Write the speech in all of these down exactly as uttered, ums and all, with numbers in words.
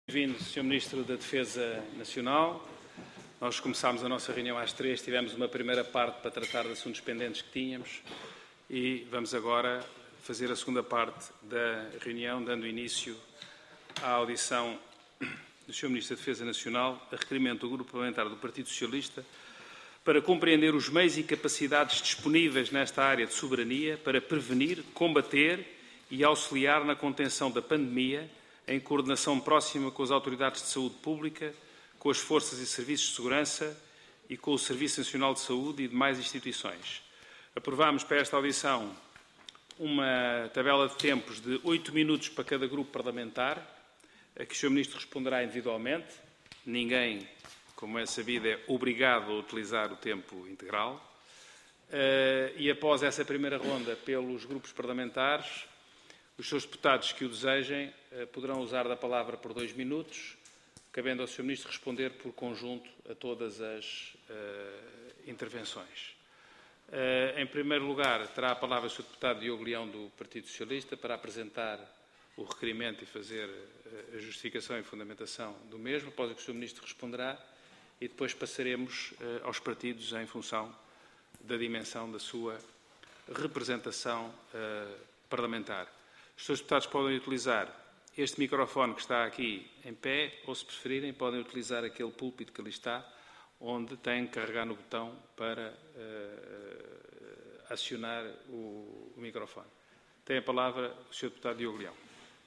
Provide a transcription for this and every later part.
Bem-vindo, senhor Ministro da Defesa Nacional. Nós começámos a nossa reunião às três, tivemos uma primeira parte para tratar de assuntos pendentes que tínhamos e vamos agora fazer a segunda parte da reunião, dando início à audição do senhor Ministro da Defesa Nacional, a requerimento do Grupo Parlamentar do Partido Socialista para compreender os meios e capacidades disponíveis nesta área de soberania para prevenir, combater e auxiliar na contenção da pandemia, em coordenação próxima com as autoridades de saúde pública, com as forças e serviços de segurança e com o Serviço Nacional de Saúde e demais instituições. Aprovámos para esta audição uma tabela de tempos de oito minutos para cada grupo parlamentar, a que o senhor Ministro responderá individualmente. Ninguém, como é sabido, é obrigado a utilizar o tempo integral. E após essa primeira ronda pelos grupos parlamentares, os seus deputados que o desejem poderão usar da palavra por dois minutos, cabendo ao senhor Ministro responder por conjunto a todas as uh, intervenções. Uh, em primeiro lugar, terá a palavra o senhor deputado Diogo Leão, do Partido Socialista, para apresentar o requerimento e fazer uh, a justificação e fundamentação do mesmo, após o que o senhor Ministro responderá, e depois passaremos uh, aos partidos em função da dimensão da sua representação uh, parlamentar. Os senhores deputados podem utilizar este microfone que está aqui em pé, ou, se preferirem, podem utilizar aquele púlpito que ali está, onde têm que carregar no botão para uh, acionar o, o microfone. Tem a palavra o senhor deputado Diogo Leão.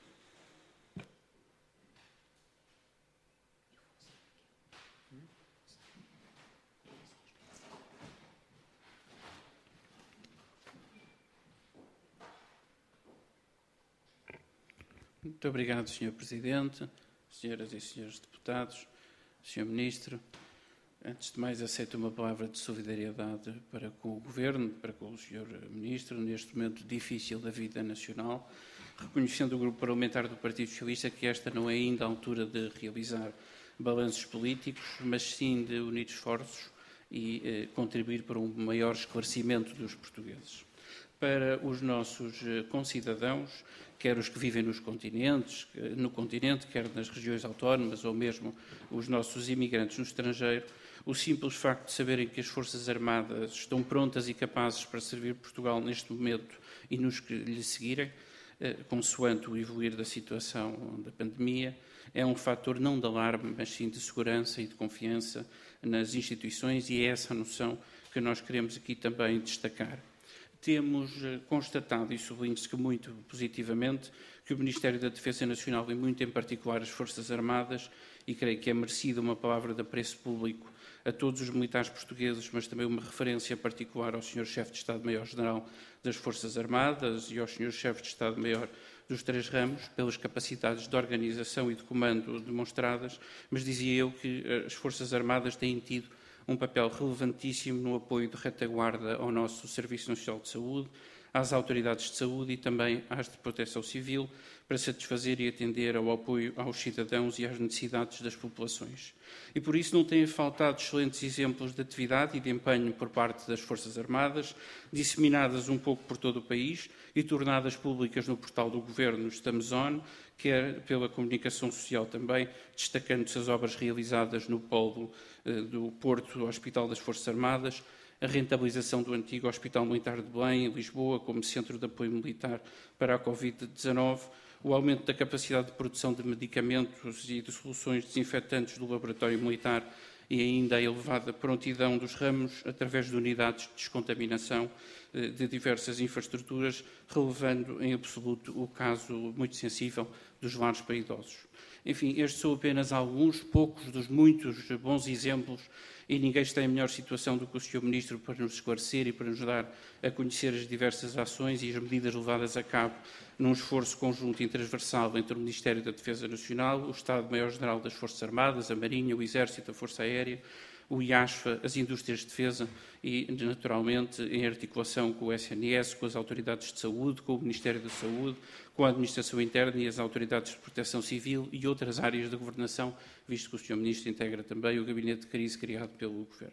Muito obrigado, senhor Presidente, senhoras e senhores deputados, senhor Ministro. Antes de mais, aceito uma palavra de solidariedade para com o Governo, para com o senhor Ministro, neste momento difícil da vida nacional, reconhecendo o Grupo Parlamentar do Partido Socialista que esta não é ainda a altura de realizar balanços políticos, mas sim de unir esforços e eh, contribuir para um maior esclarecimento dos portugueses. Para os nossos concidadãos, quer os que vivem nos continentes, no continente, quer nas regiões autónomas ou mesmo os nossos imigrantes no estrangeiro, o simples facto de saberem que as Forças Armadas estão prontas e capazes para servir Portugal neste momento e nos que lhe seguirem, consoante o evoluir da situação da pandemia, é um fator não de alarme, mas sim de segurança e de confiança nas instituições, e é essa a noção que nós queremos aqui também destacar. Temos constatado, e sublinho-se que muito positivamente, que o Ministério da Defesa Nacional, e muito em particular as Forças Armadas, e creio que é merecida uma palavra de apreço público a todos os militares portugueses, mas também uma referência particular ao senhor Chefe de Estado-Maior-General das Forças Armadas e ao senhor Chefe de Estado-Maior dos três ramos, pelas capacidades de organização e de comando demonstradas, mas dizia eu que as Forças Armadas têm tido um papel relevantíssimo no apoio de retaguarda ao nosso Serviço Nacional de Saúde, às autoridades de saúde e também às de proteção civil, para satisfazer e atender ao apoio aos cidadãos e às necessidades das populações. E por isso não têm faltado excelentes exemplos de atividade e de empenho por parte das Forças Armadas, disseminadas um pouco por todo o país e tornadas públicas no portal do Governo Estamos On, quer pela comunicação social também, destacando-se as obras realizadas no polo eh, do Porto Hospital das Forças Armadas, a rentabilização do antigo Hospital Militar de Belém, em Lisboa, como centro de apoio militar para a Covid dezenove, o aumento da capacidade de produção de medicamentos e de soluções desinfetantes do laboratório militar e ainda a elevada prontidão dos ramos através de unidades de descontaminação de diversas infraestruturas, relevando em absoluto o caso muito sensível dos lares para idosos. Enfim, estes são apenas alguns, poucos dos muitos bons exemplos, e ninguém está em melhor situação do que o senhor Ministro para nos esclarecer e para nos dar a conhecer as diversas ações e as medidas levadas a cabo num esforço conjunto e transversal entre o Ministério da Defesa Nacional, o Estado-Maior-General das Forças Armadas, a Marinha, o Exército, a Força Aérea, o I A S F A, as indústrias de defesa e, naturalmente, em articulação com o S N S, com as autoridades de saúde, com o Ministério da Saúde, com a Administração Interna e as autoridades de proteção civil e outras áreas da governação, visto que o senhor Ministro integra também o gabinete de crise criado pelo Governo.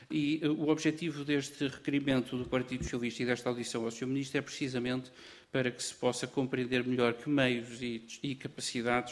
E uh, o objetivo deste requerimento do Partido Socialista e desta audição ao senhor Ministro é precisamente para que se possa compreender melhor que meios e, e capacidades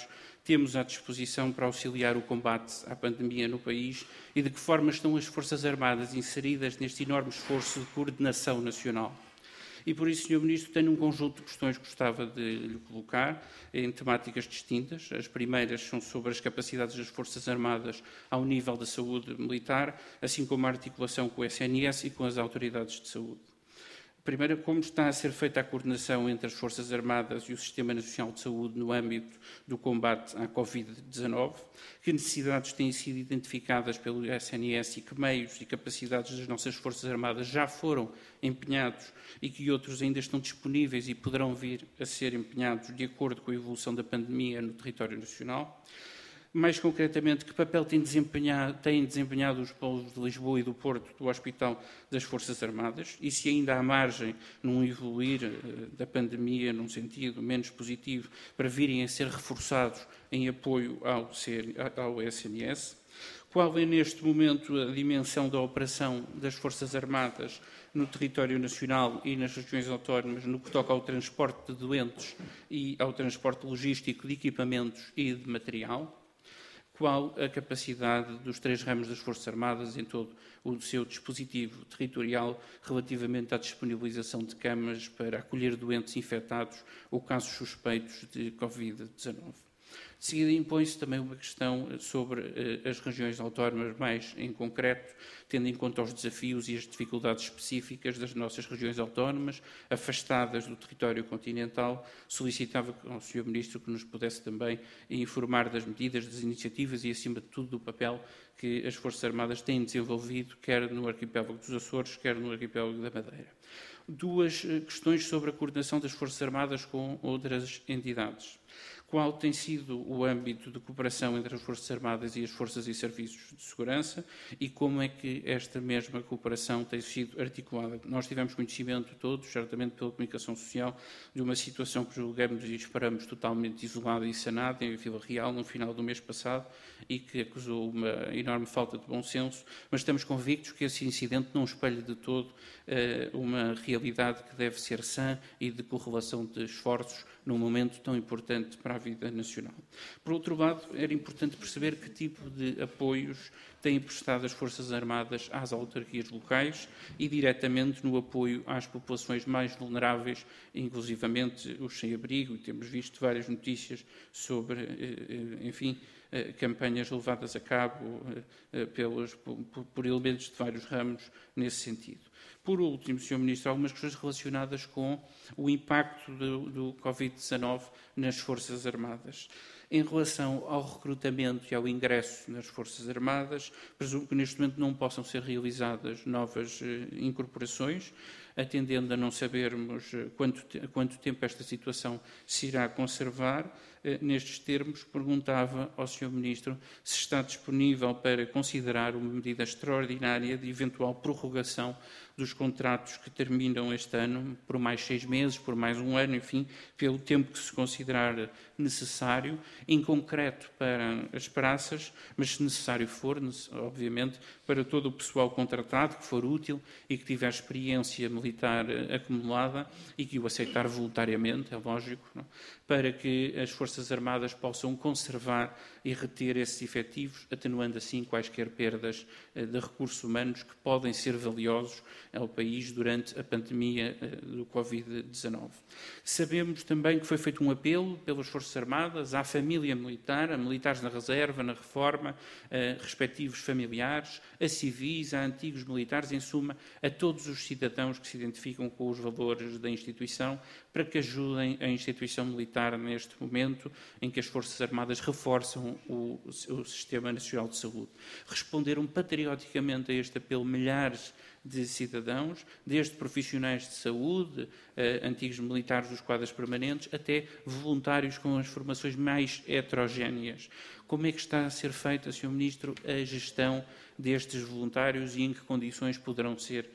temos à disposição para auxiliar o combate à pandemia no país e de que forma estão as Forças Armadas inseridas neste enorme esforço de coordenação nacional. E por isso, senhor Ministro, tenho um conjunto de questões que gostava de lhe colocar em temáticas distintas. As primeiras são sobre as capacidades das Forças Armadas ao nível da saúde militar, assim como a articulação com o S N S e com as autoridades de saúde. Primeiro, como está a ser feita a coordenação entre as Forças Armadas e o Sistema Nacional de Saúde no âmbito do combate à Covid dezanove? Que necessidades têm sido identificadas pelo S N S e que meios e capacidades das nossas Forças Armadas já foram empenhados e que outros ainda estão disponíveis e poderão vir a ser empenhados de acordo com a evolução da pandemia no território nacional? Mais concretamente, que papel têm desempenhado, têm desempenhado os polos de Lisboa e do Porto do Hospital das Forças Armadas e se ainda há margem num evoluir uh, da pandemia num sentido menos positivo para virem a ser reforçados em apoio ao, C, ao S N S? Qual é neste momento a dimensão da operação das Forças Armadas no território nacional e nas regiões autónomas no que toca ao transporte de doentes e ao transporte logístico de equipamentos e de material? Qual a capacidade dos três ramos das Forças Armadas em todo o seu dispositivo territorial relativamente à disponibilização de camas para acolher doentes infectados ou casos suspeitos de Covid dezanove? De seguida, impõe-se também uma questão sobre uh, as regiões autónomas, mais em concreto, tendo em conta os desafios e as dificuldades específicas das nossas regiões autónomas, afastadas do território continental. Solicitava ao senhor Ministro que nos pudesse também informar das medidas, das iniciativas e, acima de tudo, do papel que as Forças Armadas têm desenvolvido, quer no arquipélago dos Açores, quer no arquipélago da Madeira. Duas uh, questões sobre a coordenação das Forças Armadas com outras entidades. Qual tem sido o âmbito de cooperação entre as Forças Armadas e as Forças e Serviços de Segurança e como é que esta mesma cooperação tem sido articulada? Nós tivemos conhecimento todos, certamente pela comunicação social, de uma situação que julgamos e esperamos totalmente isolada e sanada em Vila Real no final do mês passado e que acusou uma enorme falta de bom senso, mas estamos convictos que esse incidente não espelha de todo uh, uma realidade que deve ser sã e de correlação de esforços num momento tão importante para a vida nacional. Por outro lado, era importante perceber que tipo de apoios têm prestado as Forças Armadas às autarquias locais e diretamente no apoio às populações mais vulneráveis, inclusivamente os sem-abrigo, e temos visto várias notícias sobre, enfim, campanhas levadas a cabo pelos, por, por elementos de vários ramos nesse sentido. Por último, senhor Ministro, algumas questões relacionadas com o impacto do, do Covid dezanove nas Forças Armadas. Em relação ao recrutamento e ao ingresso nas Forças Armadas, presumo que neste momento não possam ser realizadas novas eh, incorporações, atendendo a não sabermos quanto, te, quanto tempo esta situação se irá conservar. Eh, nestes termos, perguntava ao senhor Ministro se está disponível para considerar uma medida extraordinária de eventual prorrogação dos contratos que terminam este ano por mais seis meses, por mais um ano, enfim, pelo tempo que se considerar necessário, em concreto para as praças, mas se necessário for, obviamente, para todo o pessoal contratado que for útil e que tiver experiência militar acumulada e que o aceitar voluntariamente, é lógico, não? Para que as Forças Armadas possam conservar e reter esses efetivos, atenuando assim quaisquer perdas de recursos humanos que podem ser valiosos ao país durante a pandemia do Covid dezanove. Sabemos também que foi feito um apelo pelas Forças Armadas à família militar, a militares na reserva, na reforma, a respectivos familiares, a civis, a antigos militares, em suma, a todos os cidadãos que se identificam com os valores da instituição, para que ajudem a instituição militar neste momento em que as Forças Armadas reforçam o, o Sistema Nacional de Saúde. Responderam patrioticamente a este apelo milhares de cidadãos, desde profissionais de saúde, eh, antigos militares dos quadros permanentes, até voluntários com as formações mais heterogéneas. Como é que está a ser feita, senhor Ministro, a gestão destes voluntários e em que condições poderão ser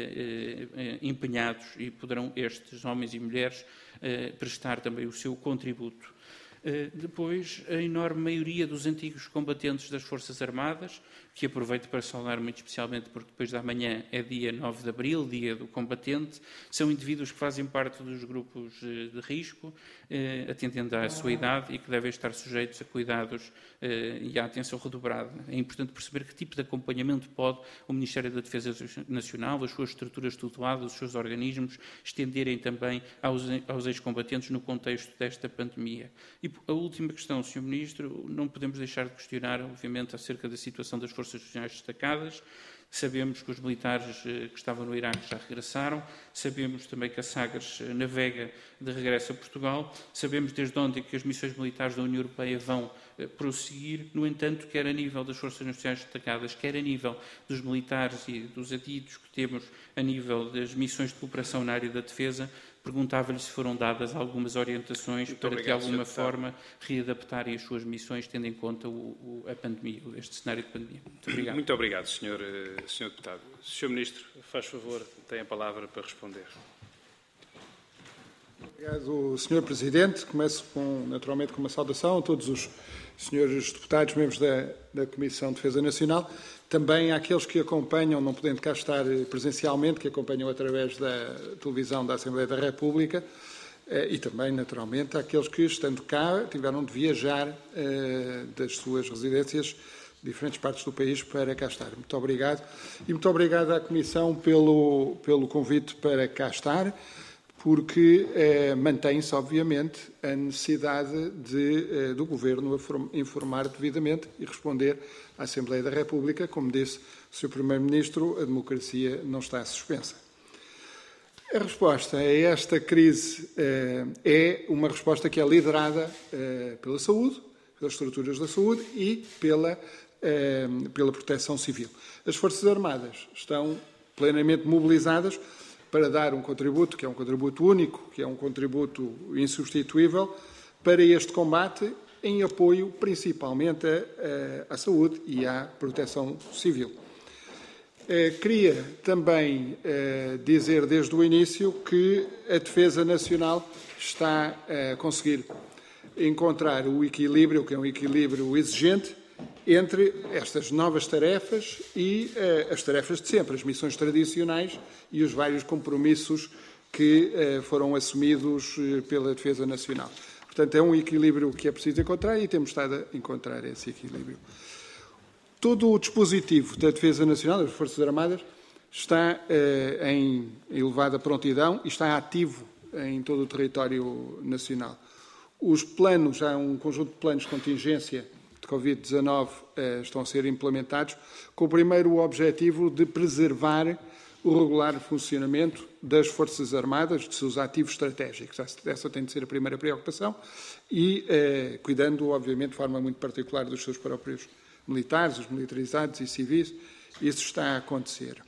eh, eh, empenhados e poderão estes homens e mulheres eh, prestar também o seu contributo? Depois, a enorme maioria dos antigos combatentes das Forças Armadas, que aproveito para saudar muito especialmente porque depois da manhã é dia nove de abril, dia do combatente, são indivíduos que fazem parte dos grupos de risco, atendendo à sua idade e que devem estar sujeitos a cuidados e à atenção redobrada. É importante perceber que tipo de acompanhamento pode o Ministério da Defesa Nacional, as suas estruturas tuteladas, os seus organismos, estenderem também aos, aos ex-combatentes no contexto desta pandemia. E a última questão, senhor Ministro, não podemos deixar de questionar, obviamente, acerca da situação das Forças Nacionais destacadas. Sabemos que os militares que estavam no Iraque já regressaram, sabemos também que a Sagres navega de regresso a Portugal, sabemos desde ontem que as missões militares da União Europeia vão prosseguir. No entanto, quer a nível das Forças Nacionais destacadas, quer a nível dos militares e dos adidos que temos a nível das missões de cooperação na área da defesa, perguntava-lhe se foram dadas algumas orientações Muito para, obrigado, de alguma forma, readaptarem as suas missões, tendo em conta o, o, a pandemia, este cenário de pandemia. Muito obrigado. Muito obrigado, senhor, senhor Deputado. senhor Ministro, faz favor, tem a palavra para responder. Obrigado, senhor Presidente. Começo, com, naturalmente, com uma saudação a todos os senhores deputados, membros da, da Comissão de Defesa Nacional, também àqueles que acompanham, não podendo cá estar presencialmente, que acompanham através da televisão da Assembleia da República, e também, naturalmente, àqueles que, estando cá, tiveram de viajar das suas residências de diferentes partes do país para cá estar. Muito obrigado. E muito obrigado à Comissão pelo, pelo convite para cá estar, porque eh, mantém-se, obviamente, a necessidade de, eh, do Governo informar devidamente e responder à Assembleia da República. Como disse o senhor Primeiro-Ministro, a democracia não está suspensa. A resposta a esta crise eh, é uma resposta que é liderada eh, pela saúde, pelas estruturas da saúde e pela, eh, pela proteção civil. As Forças Armadas estão plenamente mobilizadas para dar um contributo, que é um contributo único, que é um contributo insubstituível, para este combate, em apoio principalmente à, à saúde e à proteção civil. Eh, queria também eh, dizer desde o início que a Defesa Nacional está a conseguir encontrar o equilíbrio, que é um equilíbrio exigente, entre estas novas tarefas e uh, as tarefas de sempre, as missões tradicionais e os vários compromissos que uh, foram assumidos uh, pela Defesa Nacional. Portanto, é um equilíbrio que é preciso encontrar e temos estado a encontrar esse equilíbrio. Todo o dispositivo da Defesa Nacional, das Forças Armadas, está uh, em elevada prontidão e está ativo em todo o território nacional. Os planos, há um conjunto de planos de contingência de covid dezanove eh, estão a ser implementados, com o primeiro objetivo de preservar o regular funcionamento das Forças Armadas, de seus ativos estratégicos. Essa tem de ser a primeira preocupação e eh, cuidando, obviamente, de forma muito particular dos seus próprios militares, os militarizados e civis. Isso está a acontecer.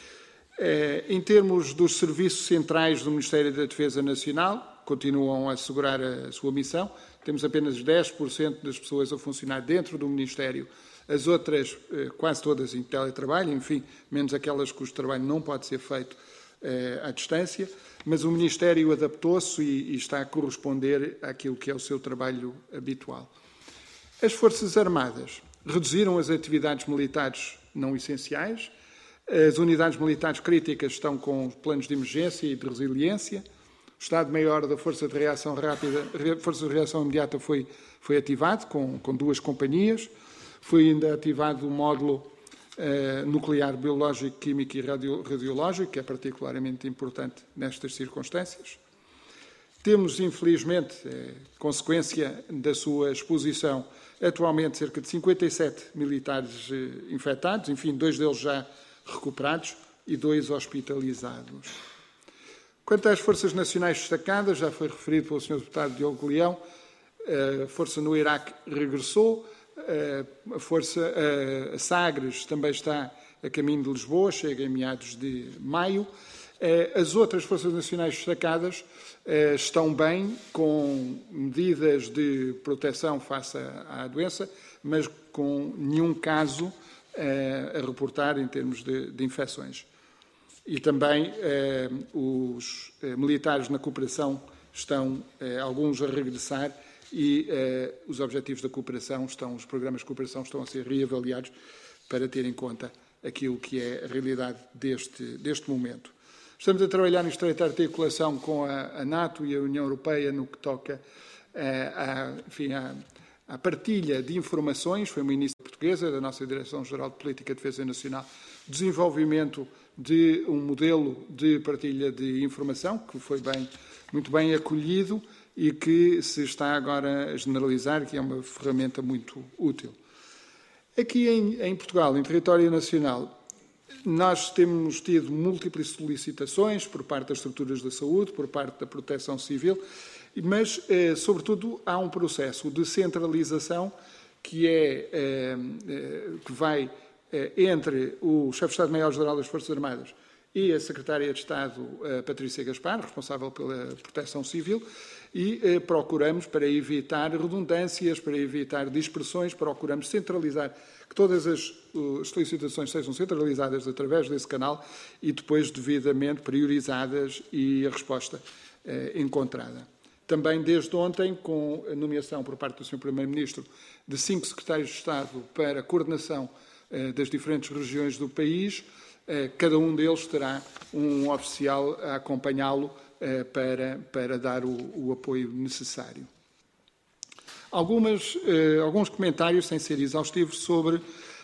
Eh, em termos dos serviços centrais do Ministério da Defesa Nacional, continuam a assegurar a sua missão. Temos apenas dez por cento das pessoas a funcionar dentro do Ministério, as outras quase todas em teletrabalho, enfim, menos aquelas cujo trabalho não pode ser feito eh, à distância, mas o Ministério adaptou-se e, e está a corresponder àquilo que é o seu trabalho habitual. As Forças Armadas reduziram as atividades militares não essenciais, as unidades militares críticas estão com planos de emergência e de resiliência. O Estado-Maior da Força de Reação Rápida, Força de Reação Imediata foi, foi ativado com, com duas companhias. Foi ainda ativado o módulo eh, nuclear, biológico, químico e radio, radiológico, que é particularmente importante nestas circunstâncias. Temos, infelizmente, eh, consequência da sua exposição, atualmente cerca de cinquenta e sete militares eh, infectados, enfim, dois deles já recuperados e dois hospitalizados. Quanto às Forças Nacionais destacadas, já foi referido pelo senhor Deputado Diogo Leão, a Força no Iraque regressou, a Força a Sagres também está a caminho de Lisboa, chega em meados de maio. As outras Forças Nacionais destacadas estão bem, com medidas de proteção face à doença, mas com nenhum caso a reportar em termos de, de infecções. E também eh, os eh, militares na cooperação estão, eh, alguns, a regressar e eh, os objetivos da cooperação estão, os programas de cooperação estão a ser reavaliados para ter em conta aquilo que é a realidade deste, deste momento. Estamos a trabalhar em estreita articulação com a, a NATO e a União Europeia no que toca eh, à, enfim, à, à partilha de informações. Foi uma iniciativa portuguesa da nossa Direção-Geral de Política de Defesa Nacional, desenvolvimento de um modelo de partilha de informação que foi bem, muito bem acolhido e que se está agora a generalizar, que é uma ferramenta muito útil. Aqui em, em Portugal, em território nacional, nós temos tido múltiplas solicitações por parte das estruturas da saúde, por parte da Proteção Civil, mas, eh, sobretudo, há um processo de centralização que, é, eh, eh, que vai eh, entre o chefe de Estado-Maior-Geral das Forças Armadas e a Secretária de Estado, eh, Patrícia Gaspar, responsável pela Proteção Civil, e eh, procuramos, para evitar redundâncias, para evitar dispersões, procuramos centralizar, que todas as, as solicitações sejam centralizadas através desse canal e depois devidamente priorizadas e a resposta eh, encontrada. Também desde ontem, com a nomeação por parte do senhor Primeiro-Ministro de cinco secretários de Estado para a coordenação eh, das diferentes regiões do país, eh, cada um deles terá um oficial a acompanhá-lo Para, para dar o, o apoio necessário. Algumas, eh, alguns comentários, sem ser exaustivos, sobre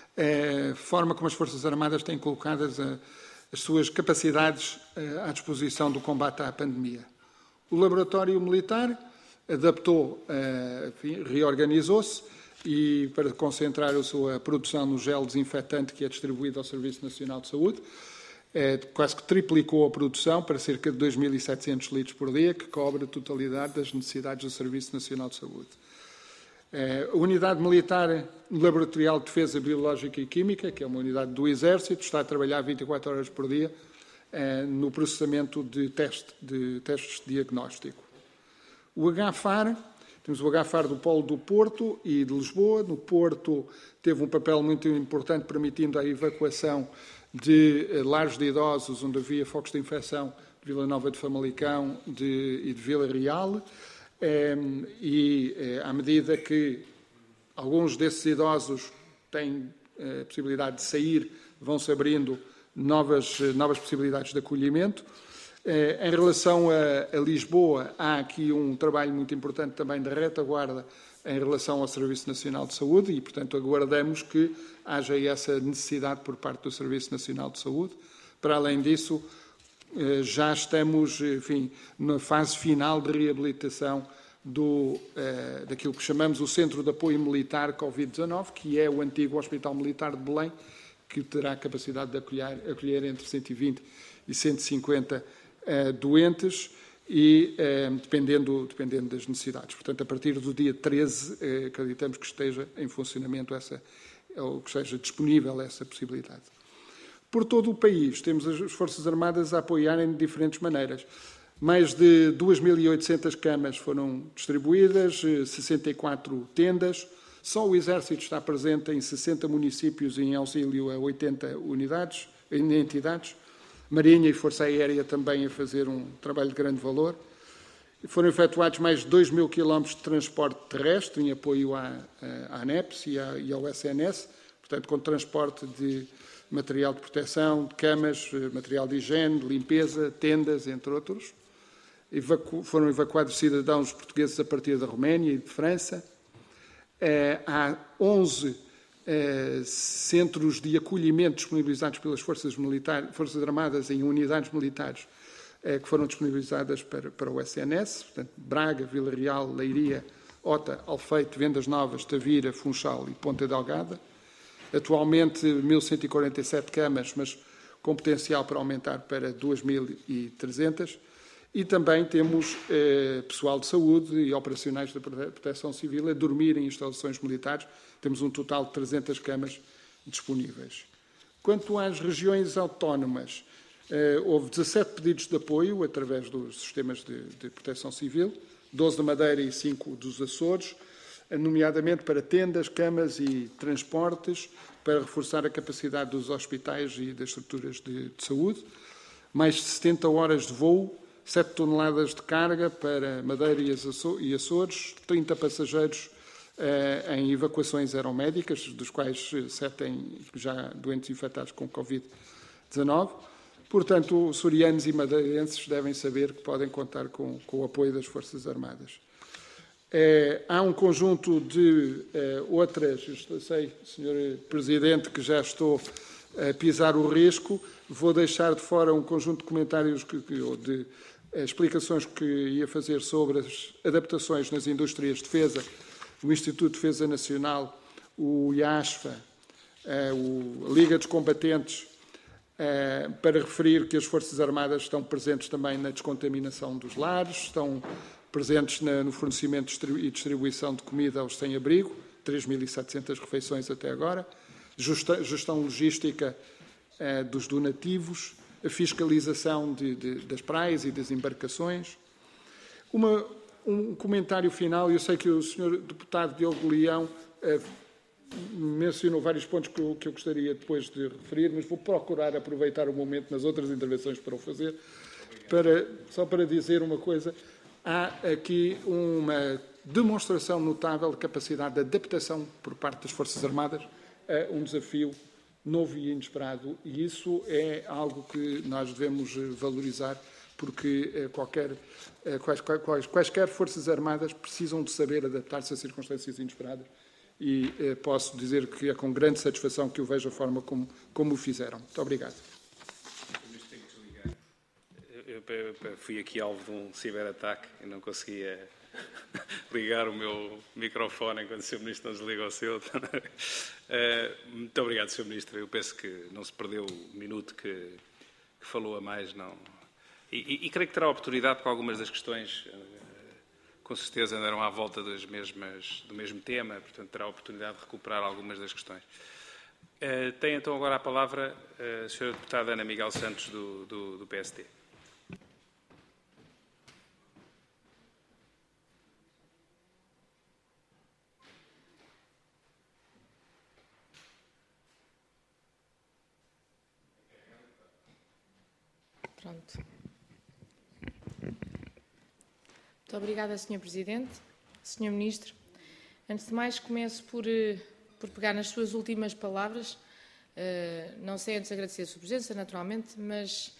a forma como as Forças Armadas têm colocadas a, as suas capacidades eh, à disposição do combate à pandemia. O Laboratório Militar adaptou, eh, reorganizou-se e para concentrar a sua produção no gel desinfetante que é distribuído ao Serviço Nacional de Saúde. É, quase que triplicou a produção para cerca de dois mil e setecentos litros por dia, que cobre a totalidade das necessidades do Serviço Nacional de Saúde. É, a Unidade Militar Laboratorial de Defesa Biológica e Química, que é uma unidade do Exército, está a trabalhar vinte e quatro horas por dia é, no processamento de, teste, de testes de diagnóstico. O H F A R, temos o H F A R do Polo do Porto e de Lisboa. No Porto teve um papel muito importante permitindo a evacuação de lares de idosos onde havia focos de infecção de Vila Nova de Famalicão de, e de Vila Real, eh, e eh, à medida que alguns desses idosos têm eh, a possibilidade de sair, vão-se abrindo novas, novas possibilidades de acolhimento. Eh, em relação a, a Lisboa, há aqui um trabalho muito importante também da retaguarda em relação ao Serviço Nacional de Saúde e, portanto, aguardamos que haja essa necessidade por parte do Serviço Nacional de Saúde. Para além disso, já estamos, enfim, na fase final de reabilitação do, daquilo que chamamos o Centro de Apoio Militar Covid dezenove, que é o antigo Hospital Militar de Belém, que terá a capacidade de acolher, acolher entre cento e vinte e cento e cinquenta uh, doentes, e eh, dependendo, dependendo das necessidades. Portanto, a partir do dia treze, eh, acreditamos que esteja em funcionamento essa, ou que seja disponível essa possibilidade. Por todo o país, temos as Forças Armadas a apoiarem de diferentes maneiras. Mais de duas mil e oitocentas camas foram distribuídas, sessenta e quatro tendas. Só o Exército está presente em sessenta municípios em auxílio a oitenta unidades, entidades. Marinha e Força Aérea também a fazer um trabalho de grande valor. Foram efetuados mais de dois mil quilómetros de transporte terrestre em apoio à, à ANEPS e, à, e ao S N S, portanto, com transporte de material de proteção, de camas, material de higiene, de limpeza, tendas, entre outros. Evacu- foram evacuados cidadãos portugueses a partir da Roménia e de França. Eh, há onze Eh, centros de acolhimento disponibilizados pelas Forças, Militar, Forças Armadas em unidades militares eh, que foram disponibilizadas para, para o S N S, portanto, Braga, Vila Real, Leiria, Ota, Alfeite, Vendas Novas, Tavira, Funchal e Ponta Delgada. Atualmente, mil cento e quarenta e sete camas, mas com potencial para aumentar para duas mil e trezentas. E também temos eh, pessoal de saúde e operacionais da Proteção Civil a dormir em instalações militares. Temos um total de trezentas camas disponíveis. Quanto às regiões autónomas, eh, houve dezassete pedidos de apoio através dos sistemas de, de proteção civil, doze da Madeira e cinco dos Açores, nomeadamente para tendas, camas e transportes, para reforçar a capacidade dos hospitais e das estruturas de, de saúde. Mais de setenta horas de voo sete toneladas de carga para Madeira e Açores, trinta passageiros eh, em evacuações aeromédicas, dos quais sete já doentes infectados com Covid dezanove. Portanto, açorianos e madeirenses devem saber que podem contar com, com o apoio das Forças Armadas. Eh, há um conjunto de eh, outras, eu sei, senhor Presidente, que já estou a pisar o risco, vou deixar de fora um conjunto de comentários que, que, ou de eh, explicações que ia fazer sobre as adaptações nas indústrias de defesa, o Instituto de Defesa Nacional, o IASFA, eh, o, a Liga dos Combatentes, eh, para referir que as Forças Armadas estão presentes também na descontaminação dos lares, estão presentes na, no fornecimento e distribuição de comida aos sem-abrigo, três mil e setecentas refeições até agora, justa, gestão logística eh, dos donativos, a fiscalização de, de, das praias e das embarcações. Uma, um comentário final, eu sei que o senhor deputado Diogo Leão eh, mencionou vários pontos que eu, que eu gostaria depois de referir, mas vou procurar aproveitar o momento nas outras intervenções para o fazer, para, só para dizer uma coisa. Há aqui uma demonstração notável de capacidade de adaptação por parte das Forças Armadas a um desafio novo e inesperado, e isso é algo que nós devemos valorizar, porque qualquer, quais, quais, quaisquer Forças Armadas precisam de saber adaptar-se a circunstâncias inesperadas, e posso dizer que é com grande satisfação que eu vejo a forma como, como o fizeram. Muito obrigado. Eu fui aqui alvo de um ciberataque e não conseguia ligar o meu microfone enquanto o senhor Ministro não desliga o seu. Muito obrigado, senhor Ministro. Eu penso que não se perdeu o minuto que, que falou a mais. Não. E, e, e creio que terá oportunidade, porque algumas das questões, com certeza, andaram à volta das mesmas, do mesmo tema, portanto, terá a oportunidade de recuperar algumas das questões. Tem então agora a palavra a senhora deputada Ana Miguel Santos, do, do, do P S D. Pronto. Muito obrigada, senhor Presidente. senhor Ministro, antes de mais começo por, por pegar nas suas últimas palavras. Não sei antes agradecer a sua presença, naturalmente, mas,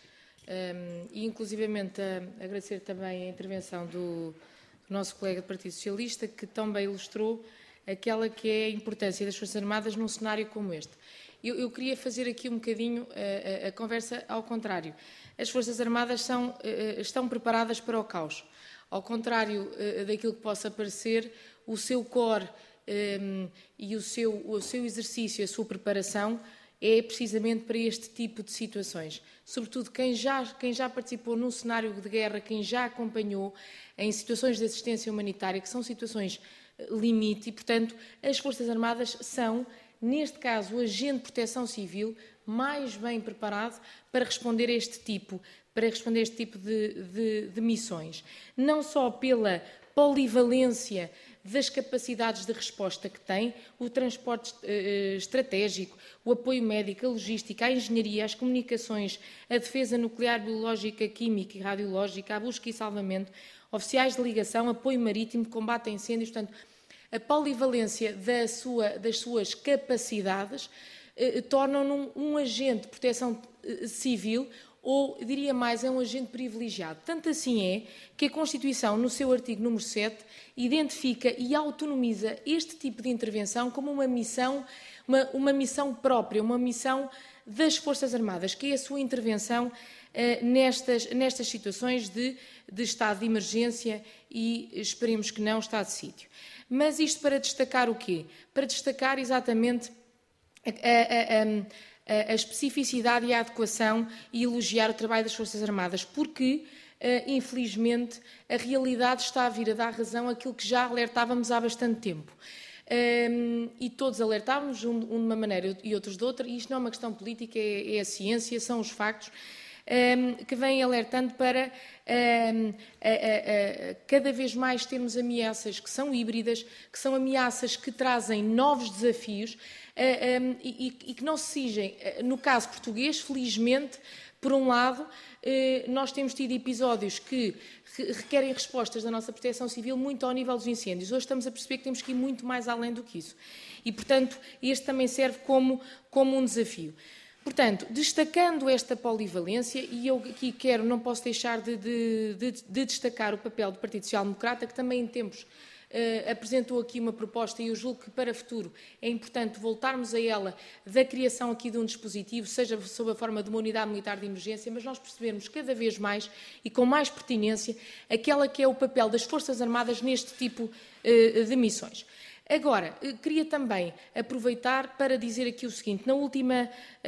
e inclusivamente a, agradecer também a intervenção do, do nosso colega do Partido Socialista, que tão bem ilustrou aquela que é a importância das Forças Armadas num cenário como este. Eu, eu queria fazer aqui um bocadinho a, a, a conversa ao contrário. As Forças Armadas são, estão preparadas para o caos. Ao contrário daquilo que possa parecer, o seu core um, e o seu, o seu exercício, a sua preparação, é precisamente para este tipo de situações. Sobretudo quem já, quem já participou num cenário de guerra, quem já acompanhou em situações de assistência humanitária, que são situações limite, e, portanto, as Forças Armadas são, neste caso, o agente de proteção civil mais bem preparado para responder a este tipo, para responder a este tipo de, de, de missões. Não só pela polivalência das capacidades de resposta que tem, o transporte eh, estratégico, o apoio médico, a logística, a engenharia, as comunicações, a defesa nuclear, biológica, química e radiológica, a busca e salvamento, oficiais de ligação, apoio marítimo, combate a incêndios. Portanto, a polivalência da sua, das suas capacidades eh, tornam-no um, um agente de proteção eh, civil, ou, diria mais, é um agente privilegiado. Tanto assim é que a Constituição, no seu artigo número sete, identifica e autonomiza este tipo de intervenção como uma missão, uma, uma missão própria, uma missão das Forças Armadas, que é a sua intervenção eh, nestas, nestas situações de, de estado de emergência e, esperemos que não, estado de sítio. Mas isto para destacar o quê? Para destacar exatamente a, a, a, a especificidade e a adequação e elogiar o trabalho das Forças Armadas, porque, infelizmente, a realidade está a vir a dar razão àquilo que já alertávamos há bastante tempo. E todos alertávamos, um de uma maneira e outros de outra, e isto não é uma questão política, é a ciência, são os factos, que vêm alertando para cada vez mais termos ameaças que são híbridas, que são ameaças que trazem novos desafios, Uh, um, e, e que não se exigem, uh, no caso português, felizmente, Por um lado, eh, nós temos tido episódios que requerem respostas da nossa Proteção Civil muito ao nível dos incêndios. Hoje estamos a perceber que temos que ir muito mais além do que isso. E, portanto, este também serve como, como um desafio. Portanto, destacando esta polivalência, e eu aqui quero, não posso deixar de, de, de, de destacar o papel do Partido Social Democrata, que também em tempos Uh, apresentou aqui uma proposta, e eu julgo que para o futuro é importante voltarmos a ela, da criação aqui de um dispositivo, seja sob a forma de uma unidade militar de emergência, mas nós percebemos cada vez mais e com mais pertinência aquela que é o papel das Forças Armadas neste tipo uh, de missões. Agora, queria também aproveitar para dizer aqui o seguinte: na última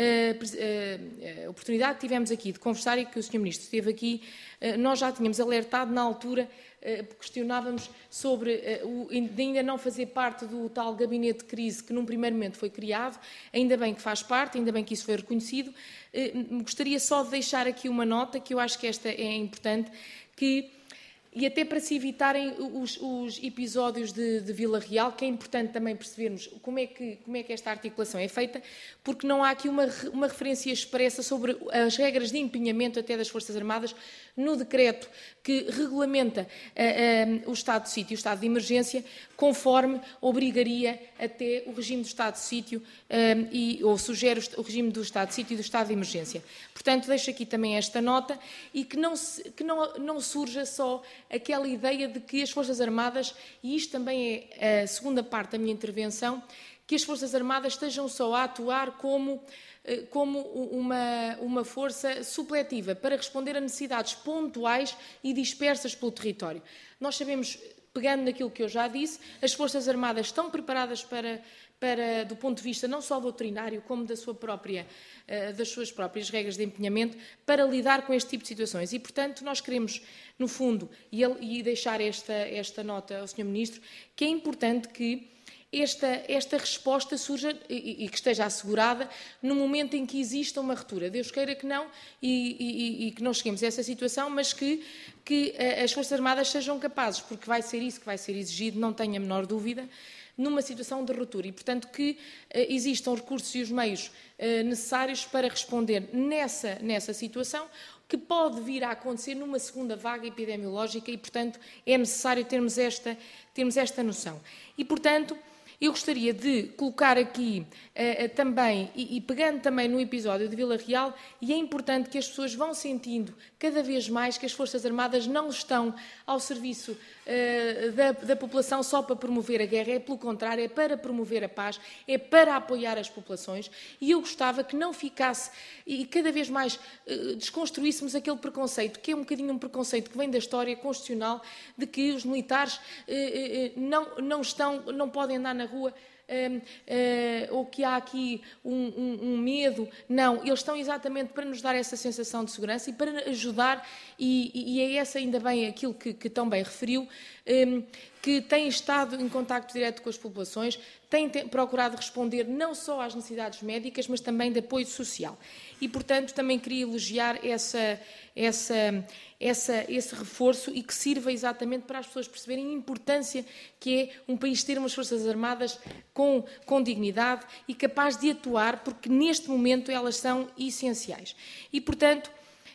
uh, uh, oportunidade que tivemos aqui de conversar e que o senhor Ministro esteve aqui, uh, nós já tínhamos alertado na altura, uh, questionávamos sobre uh, o, de ainda não fazer parte do tal gabinete de crise que num primeiro momento foi criado. Ainda bem que faz parte, ainda bem que isso foi reconhecido. Uh, gostaria só de deixar aqui uma nota, que eu acho que esta é importante, que e até para se evitarem os, os episódios de, de Vila Real, que é importante também percebermos como é que, como é que esta articulação é feita, porque não há aqui uma, uma referência expressa sobre as regras de empenhamento até das Forças Armadas no decreto que regulamenta uh, uh, o estado de sítio e o estado de emergência, conforme obrigaria até o regime do estado de sítio, uh, e, ou sugere o regime do estado de sítio e do estado de emergência. Portanto, deixo aqui também esta nota, e que não, se, que não, não surja só aquela ideia de que as Forças Armadas, e isto também é a segunda parte da minha intervenção, que as Forças Armadas estejam só a atuar como, como uma, uma força supletiva para responder a necessidades pontuais e dispersas pelo território. Nós sabemos, pegando naquilo que eu já disse, as Forças Armadas estão preparadas para, para do ponto de vista não só doutrinário, como da sua própria, das suas próprias regras de empenhamento, para lidar com este tipo de situações. E, portanto, nós queremos, no fundo, e, e deixar esta, esta nota ao senhor Ministro, que é importante que Esta, esta resposta surja e, e que esteja assegurada no momento em que exista uma ruptura. Deus queira que não, e, e, e que não cheguemos a essa situação, mas que, que as Forças Armadas sejam capazes, porque vai ser isso que vai ser exigido, não tenho a menor dúvida, numa situação de ruptura. E, portanto, que uh, existam recursos e os meios uh, necessários para responder nessa, nessa situação, que pode vir a acontecer numa segunda vaga epidemiológica, e, portanto, é necessário termos esta, termos esta noção. E, portanto, eu gostaria de colocar aqui uh, também, e, e pegando também no episódio de Vila Real, e é importante que as pessoas vão sentindo cada vez mais que as Forças Armadas não estão ao serviço uh, da, da população só para promover a guerra, é pelo contrário, é para promover a paz, é para apoiar as populações, e eu gostava que não ficasse, e cada vez mais uh, desconstruíssemos aquele preconceito, que é um bocadinho um preconceito que vem da história constitucional, de que os militares uh, uh, não, não estão, não podem andar na rua, uh, uh, ou que há aqui um, um, um medo. Não, eles estão exatamente para nos dar essa sensação de segurança e para ajudar, e, e é essa ainda bem aquilo que, que tão bem referiu, um, que tem estado em contacto direto com as populações, tem procurado responder não só às necessidades médicas, mas também de apoio social. E, portanto, também queria elogiar essa, essa, essa, esse reforço, e que sirva exatamente para as pessoas perceberem a importância que é um país ter umas Forças Armadas com, com dignidade e capaz de atuar, porque neste momento elas são essenciais. E, portanto,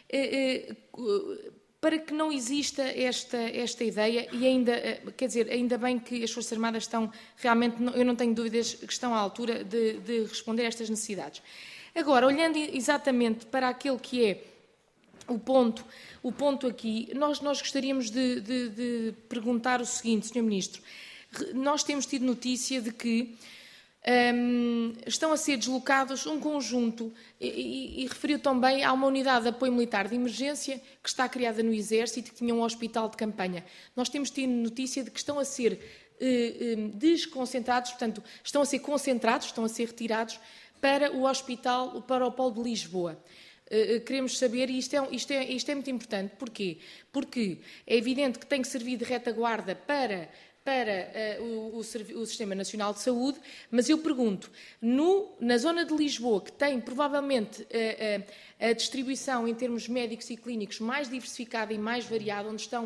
eh, eh, para que não exista esta, esta ideia, e ainda, quer dizer, ainda bem que as Forças Armadas estão realmente, eu não tenho dúvidas que estão à altura de, de responder a estas necessidades. Agora, olhando exatamente para aquele que é o ponto, o ponto aqui, nós, nós gostaríamos de, de, de perguntar o seguinte, senhor Ministro. Nós temos tido notícia de que Um, estão a ser deslocados um conjunto, e, e, e referiu também a uma unidade de apoio militar de emergência que está criada no Exército, que tinha um hospital de campanha. Nós temos tido notícia de que estão a ser eh, desconcentrados, portanto, estão a ser concentrados, estão a ser retirados para o hospital, para o Polo de Lisboa. Uh, queremos saber, e isto é, isto, é, isto é muito importante, porquê? Porque é evidente que tem que servir de retaguarda para... para uh, o, o, o Sistema Nacional de Saúde, mas eu pergunto, no, na zona de Lisboa, que tem provavelmente uh, uh, a distribuição em termos médicos e clínicos mais diversificada e mais variada, onde estão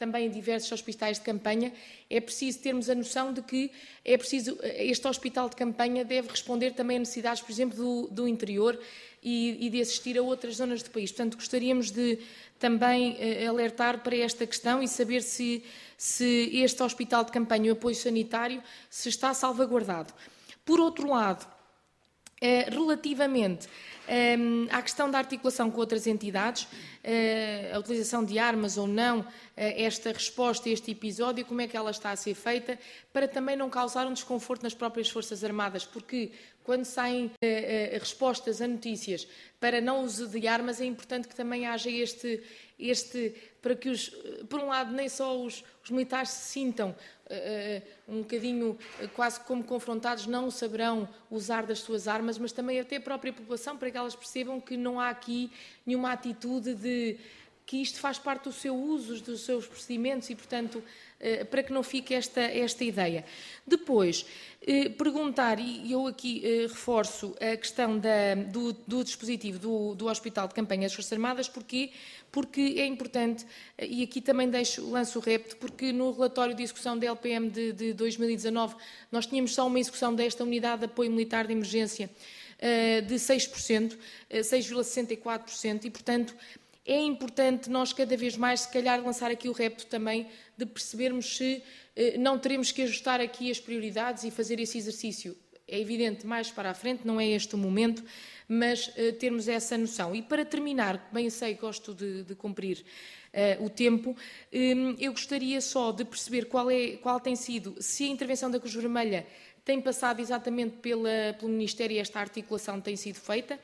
também em diversos hospitais de campanha, é preciso termos a noção de que é preciso, este hospital de campanha deve responder também a necessidades, por exemplo, do, do interior e, e de assistir a outras zonas do país. Portanto, gostaríamos de também eh, alertar para esta questão e saber se, se este hospital de campanha, o apoio sanitário, se está salvaguardado. Por outro lado, eh, relativamente eh, à questão da articulação com outras entidades, eh, a utilização de armas ou não, eh, esta resposta a este episódio, como é que ela está a ser feita, para também não causar um desconforto nas próprias Forças Armadas, porque quando saem eh, eh, respostas a notícias para não uso de armas, é importante que também haja este, este para que, os, por um lado, nem só os, os militares se sintam uh, um bocadinho uh, quase como confrontados, não saberão usar das suas armas, mas também até a própria população, para que elas percebam que não há aqui nenhuma atitude de que isto faz parte do seu uso, dos seus procedimentos e, portanto, para que não fique esta, esta ideia. Depois, perguntar, e eu aqui reforço a questão da, do, do dispositivo do, do Hospital de Campanha das Forças Armadas, porquê? Porque é importante, e aqui também deixo, lanço o repto, porque no relatório de execução da L P M de, de dois mil e dezanove, nós tínhamos só uma execução desta unidade de apoio militar de emergência de seis por cento, seis vírgula sessenta e quatro por cento, e, portanto, é importante nós cada vez mais, se calhar, lançar aqui o repto também de percebermos se eh, não teremos que ajustar aqui as prioridades e fazer esse exercício. É evidente, mais para a frente, não é este o momento, mas eh, termos essa noção. E para terminar, bem sei, gosto de, de cumprir eh, o tempo, eh, eu gostaria só de perceber qual, é, qual tem sido, se a intervenção da Cruz Vermelha tem passado exatamente pela, pelo Ministério e esta articulação tem sido feita.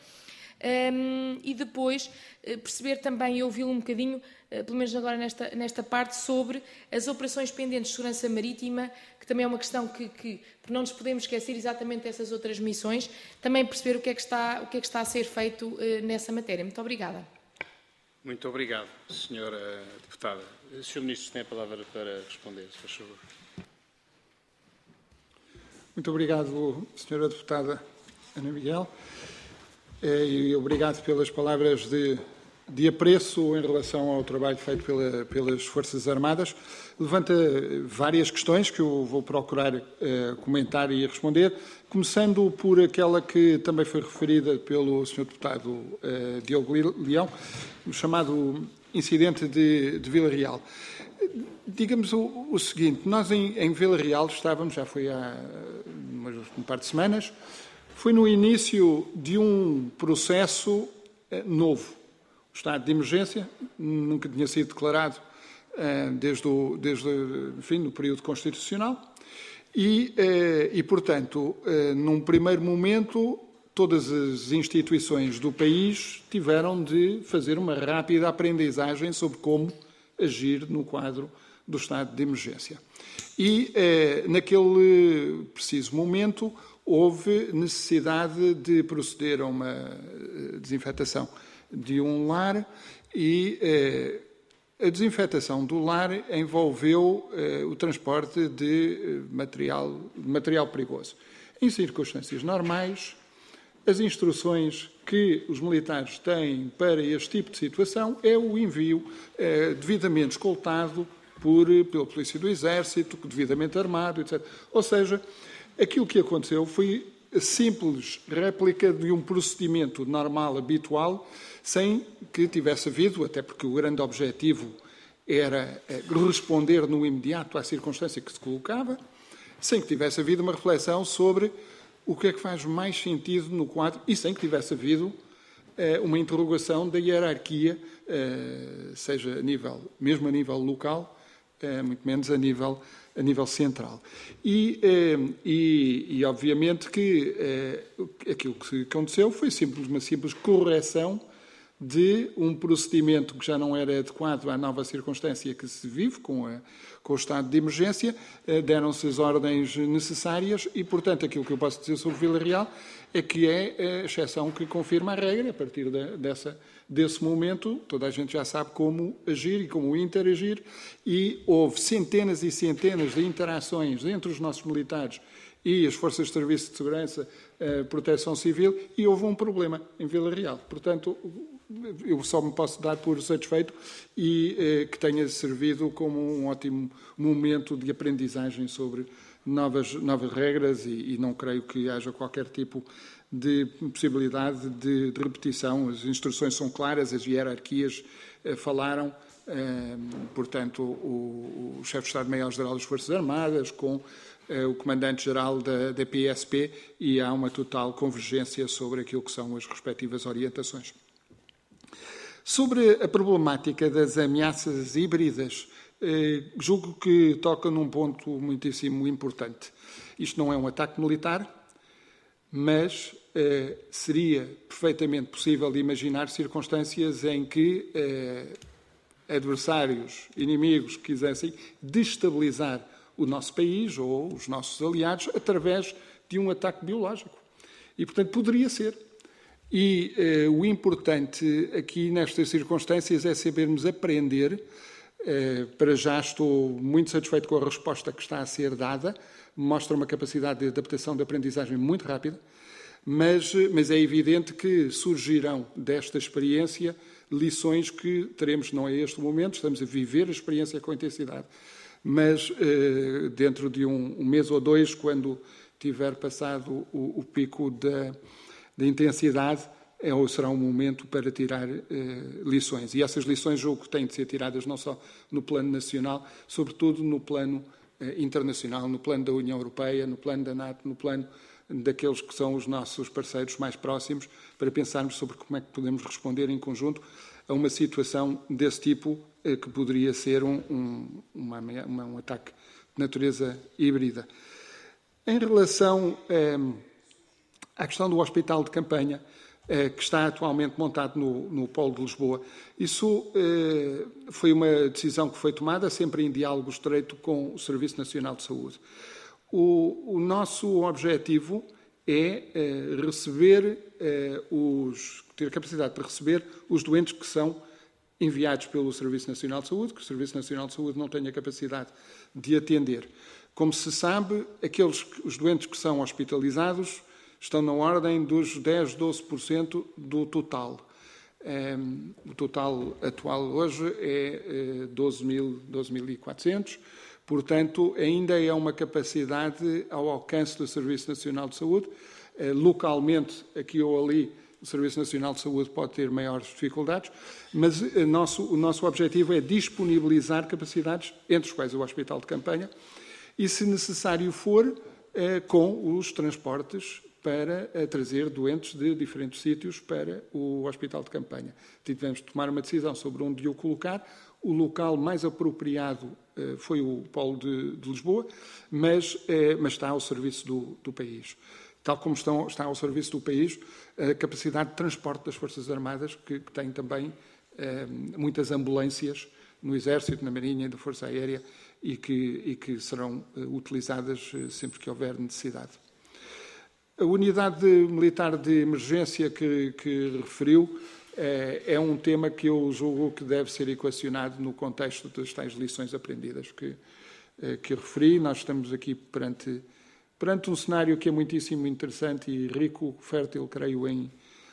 Um, e depois uh, perceber também, e ouvi-lo um bocadinho, uh, pelo menos agora nesta, nesta parte, sobre as operações pendentes de segurança marítima, que também é uma questão que, que não nos podemos esquecer exatamente dessas outras missões, também perceber o que é que está, o que é que está a ser feito uh, nessa matéria. Muito obrigada. Muito obrigado, senhora Deputada. O senhor Ministro tem a palavra para responder, se faz favor. Muito obrigado, senhora Deputada Ana Miguel. E obrigado pelas palavras de, de apreço em relação ao trabalho feito pela, pelas Forças Armadas. Levanta várias questões que eu vou procurar uh, comentar e responder, começando por aquela que também foi referida pelo senhor Deputado uh, Diogo Leão, o chamado incidente de, de Vila Real. Digamos o, o seguinte, nós em, em Vila Real estávamos, já foi há um par de semanas, foi no início de um processo eh, novo. O estado de emergência nunca tinha sido declarado eh, desde, o, desde enfim, no período constitucional e, eh, e portanto, eh, num primeiro momento, todas as instituições do país tiveram de fazer uma rápida aprendizagem sobre como agir no quadro do estado de emergência. E, eh, naquele preciso momento, houve necessidade de proceder a uma desinfetação de um lar e eh, a desinfetação do lar envolveu eh, o transporte de material, de material perigoso. Em circunstâncias normais, as instruções que os militares têm para este tipo de situação é o envio eh, devidamente escoltado por, pela Polícia do Exército, devidamente armado, etcétera. Ou seja, aquilo que aconteceu foi a simples réplica de um procedimento normal, habitual, sem que tivesse havido, até porque o grande objetivo era responder no imediato à circunstância que se colocava, sem que tivesse havido uma reflexão sobre o que é que faz mais sentido no quadro e sem que tivesse havido eh, uma interrogação da hierarquia, eh, seja a nível, mesmo a nível local, eh, muito menos a nível a nível central. E, e, e obviamente, que eh, aquilo que aconteceu foi simples, uma simples correção de um procedimento que já não era adequado à nova circunstância que se vive com, a, com o estado de emergência, eh, deram-se as ordens necessárias e, portanto, aquilo que eu posso dizer sobre Vila Real é que é a exceção que confirma a regra. A partir de, dessa, desse momento, toda a gente já sabe como agir e como interagir, e houve centenas e centenas de interações entre os nossos militares e as Forças de Serviço de Segurança, a Proteção Civil, e houve um problema em Vila Real. Portanto, eu só me posso dar por satisfeito e eh, que tenha servido como um ótimo momento de aprendizagem sobre novas, novas regras e, e não creio que haja qualquer tipo de possibilidade de, de repetição. As instruções são claras, as hierarquias eh, falaram, eh, portanto, o, o chefe de Estado-Maior-Geral das Forças Armadas com eh, o comandante-geral da, da P S P e há uma total convergência sobre aquilo que são as respectivas orientações. Sobre a problemática das ameaças híbridas, eh, julgo que toca num ponto muitíssimo importante. Isto não é um ataque militar, mas eh, seria perfeitamente possível imaginar circunstâncias em que eh, adversários, inimigos que quisessem destabilizar o nosso país ou os nossos aliados através de um ataque biológico. E, portanto, poderia ser. E eh, o importante aqui nestas circunstâncias é sabermos aprender. Eh, para já estou muito satisfeito com a resposta que está a ser dada, mostra uma capacidade de adaptação de aprendizagem muito rápida, mas, mas é evidente que surgirão desta experiência lições que teremos, não é este momento, estamos a viver a experiência com intensidade, mas eh, dentro de um, um mês ou dois, quando tiver passado o, o pico da da intensidade, é ou será um momento para tirar eh, lições. E essas lições, julgo que têm de ser tiradas não só no plano nacional, sobretudo no plano eh, internacional, no plano da União Europeia, no plano da NATO, no plano daqueles que são os nossos parceiros mais próximos, para pensarmos sobre como é que podemos responder em conjunto a uma situação desse tipo, eh, que poderia ser um, um, uma, uma, um ataque de natureza híbrida. Em relação eh, à questão do hospital de campanha, eh, que está atualmente montado no, no Polo de Lisboa, isso eh, foi uma decisão que foi tomada sempre em diálogo estreito com o Serviço Nacional de Saúde. O, o nosso objetivo é eh, receber eh, os, ter a capacidade de receber os doentes que são enviados pelo Serviço Nacional de Saúde, que o Serviço Nacional de Saúde não tem a capacidade de atender. Como se sabe, aqueles, os doentes que são hospitalizados estão na ordem dos dez, doze por cento do total. Um, o total atual hoje é uh, doze mil e quatrocentos, portanto, ainda é uma capacidade ao alcance do Serviço Nacional de Saúde. Uh, localmente, aqui ou ali, o Serviço Nacional de Saúde pode ter maiores dificuldades, mas uh, nosso, o nosso objetivo é disponibilizar capacidades, entre os quais o Hospital de Campanha, e, se necessário for, uh, com os transportes para a trazer doentes de diferentes sítios para o Hospital de Campanha. Tivemos de tomar uma decisão sobre onde o colocar. O local mais apropriado eh, foi o Polo de, de Lisboa, mas, eh, mas está ao serviço do, do país. Tal como estão, está ao serviço do país a capacidade de transporte das Forças Armadas, que, que tem também eh, muitas ambulâncias no Exército, na Marinha e na Força Aérea e que, e que serão eh, utilizadas eh, sempre que houver necessidade. A unidade militar de emergência que, que referiu é, é um tema que eu julgo que deve ser equacionado no contexto das tais lições aprendidas que, que referi. Nós estamos aqui perante, perante um cenário que é muitíssimo interessante e rico, fértil, creio, em,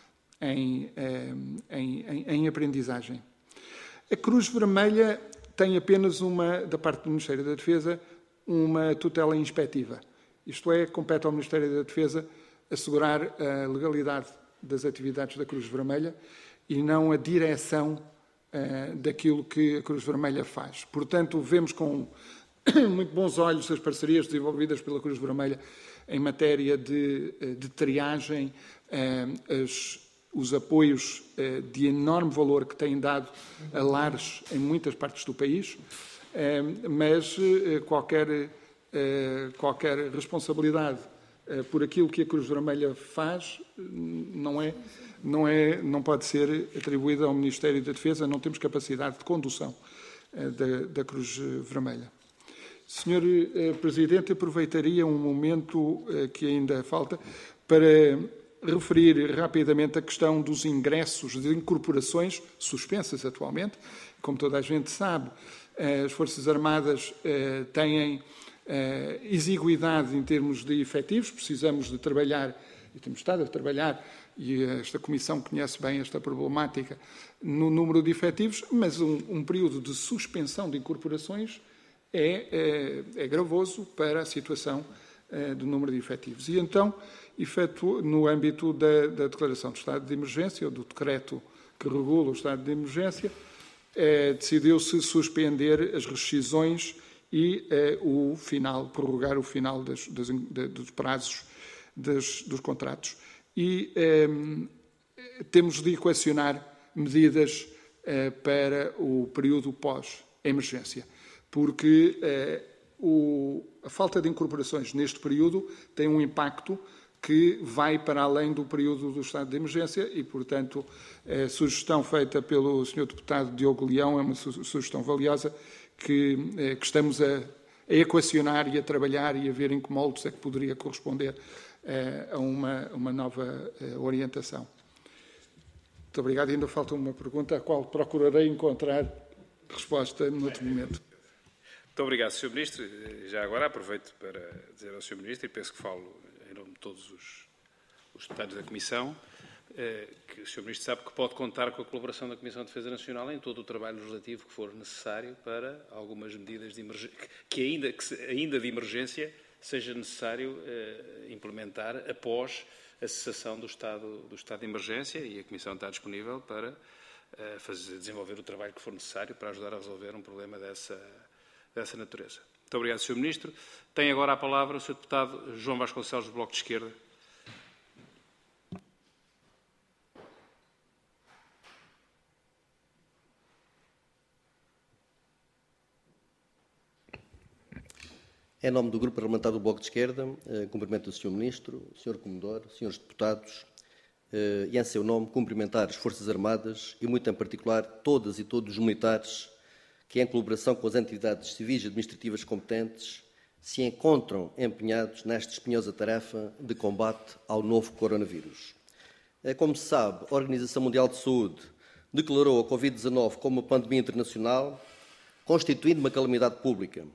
em, em, em, em aprendizagem. A Cruz Vermelha tem apenas uma, da parte do Ministério da Defesa, uma tutela inspectiva. Isto é, compete ao Ministério da Defesa assegurar a legalidade das atividades da Cruz Vermelha e não a direção uh, daquilo que a Cruz Vermelha faz. Portanto, vemos com muito bons olhos as parcerias desenvolvidas pela Cruz Vermelha em matéria de, de triagem, uh, as, os apoios uh, de enorme valor que têm dado a lares em muitas partes do país, uh, mas uh, qualquer... qualquer responsabilidade por aquilo que a Cruz Vermelha faz não, é, não, é, não pode ser atribuída ao Ministério da Defesa, não temos capacidade de condução da, da Cruz Vermelha. senhor Presidente, aproveitaria um momento que ainda falta para referir rapidamente a questão dos ingressos de incorporações suspensas atualmente. Como toda a gente sabe, as Forças Armadas têm exiguidade em termos de efetivos, precisamos de trabalhar, e temos estado a trabalhar, e esta Comissão conhece bem esta problemática, no número de efetivos, mas um, um período de suspensão de incorporações é, é, é gravoso para a situação é, do número de efetivos. E então, efetuou, no âmbito da, da declaração de estado de emergência, ou do decreto que regula o estado de emergência, é, decidiu-se suspender as rescisões e é, o final, prorrogar o final das, das, dos prazos das, dos contratos. E é, temos de equacionar medidas é, para o período pós-emergência, porque é, o, a falta de incorporações neste período tem um impacto que vai para além do período do estado de emergência e, portanto, a sugestão feita pelo senhor deputado Diogo Leão é uma sugestão valiosa que, que estamos a, a equacionar e a trabalhar e a ver em que moldes é que poderia corresponder a uma, uma nova orientação. Muito obrigado. Ainda falta uma pergunta à qual procurarei encontrar resposta no outro momento. Muito obrigado, senhor Ministro. Já agora aproveito para dizer ao senhor Ministro, e penso que falo em nome de todos os, os deputados da Comissão, eh, que o senhor Ministro sabe que pode contar com a colaboração da Comissão de Defesa Nacional em todo o trabalho legislativo que for necessário para algumas medidas de emergência, que ainda, que ainda de emergência seja necessário eh, implementar após a cessação do estado, do estado de emergência, e a Comissão está disponível para eh, fazer, desenvolver o trabalho que for necessário para ajudar a resolver um problema dessa, dessa natureza. Muito obrigado, senhor Ministro. Tem agora a palavra o senhor Deputado João Vasconcelos, do Bloco de Esquerda. Em nome do Grupo Parlamentar do Bloco de Esquerda, eh, cumprimento o senhor Ministro, o senhor Comendador, senhores deputados, eh, e em seu nome cumprimentar as Forças Armadas e, muito em particular, todas e todos os militares que, em colaboração com as entidades civis e administrativas competentes, se encontram empenhados nesta espinhosa tarefa de combate ao novo coronavírus. Eh, como se sabe, a Organização Mundial de Saúde declarou a Covid dezanove como uma pandemia internacional, constituindo uma calamidade pública,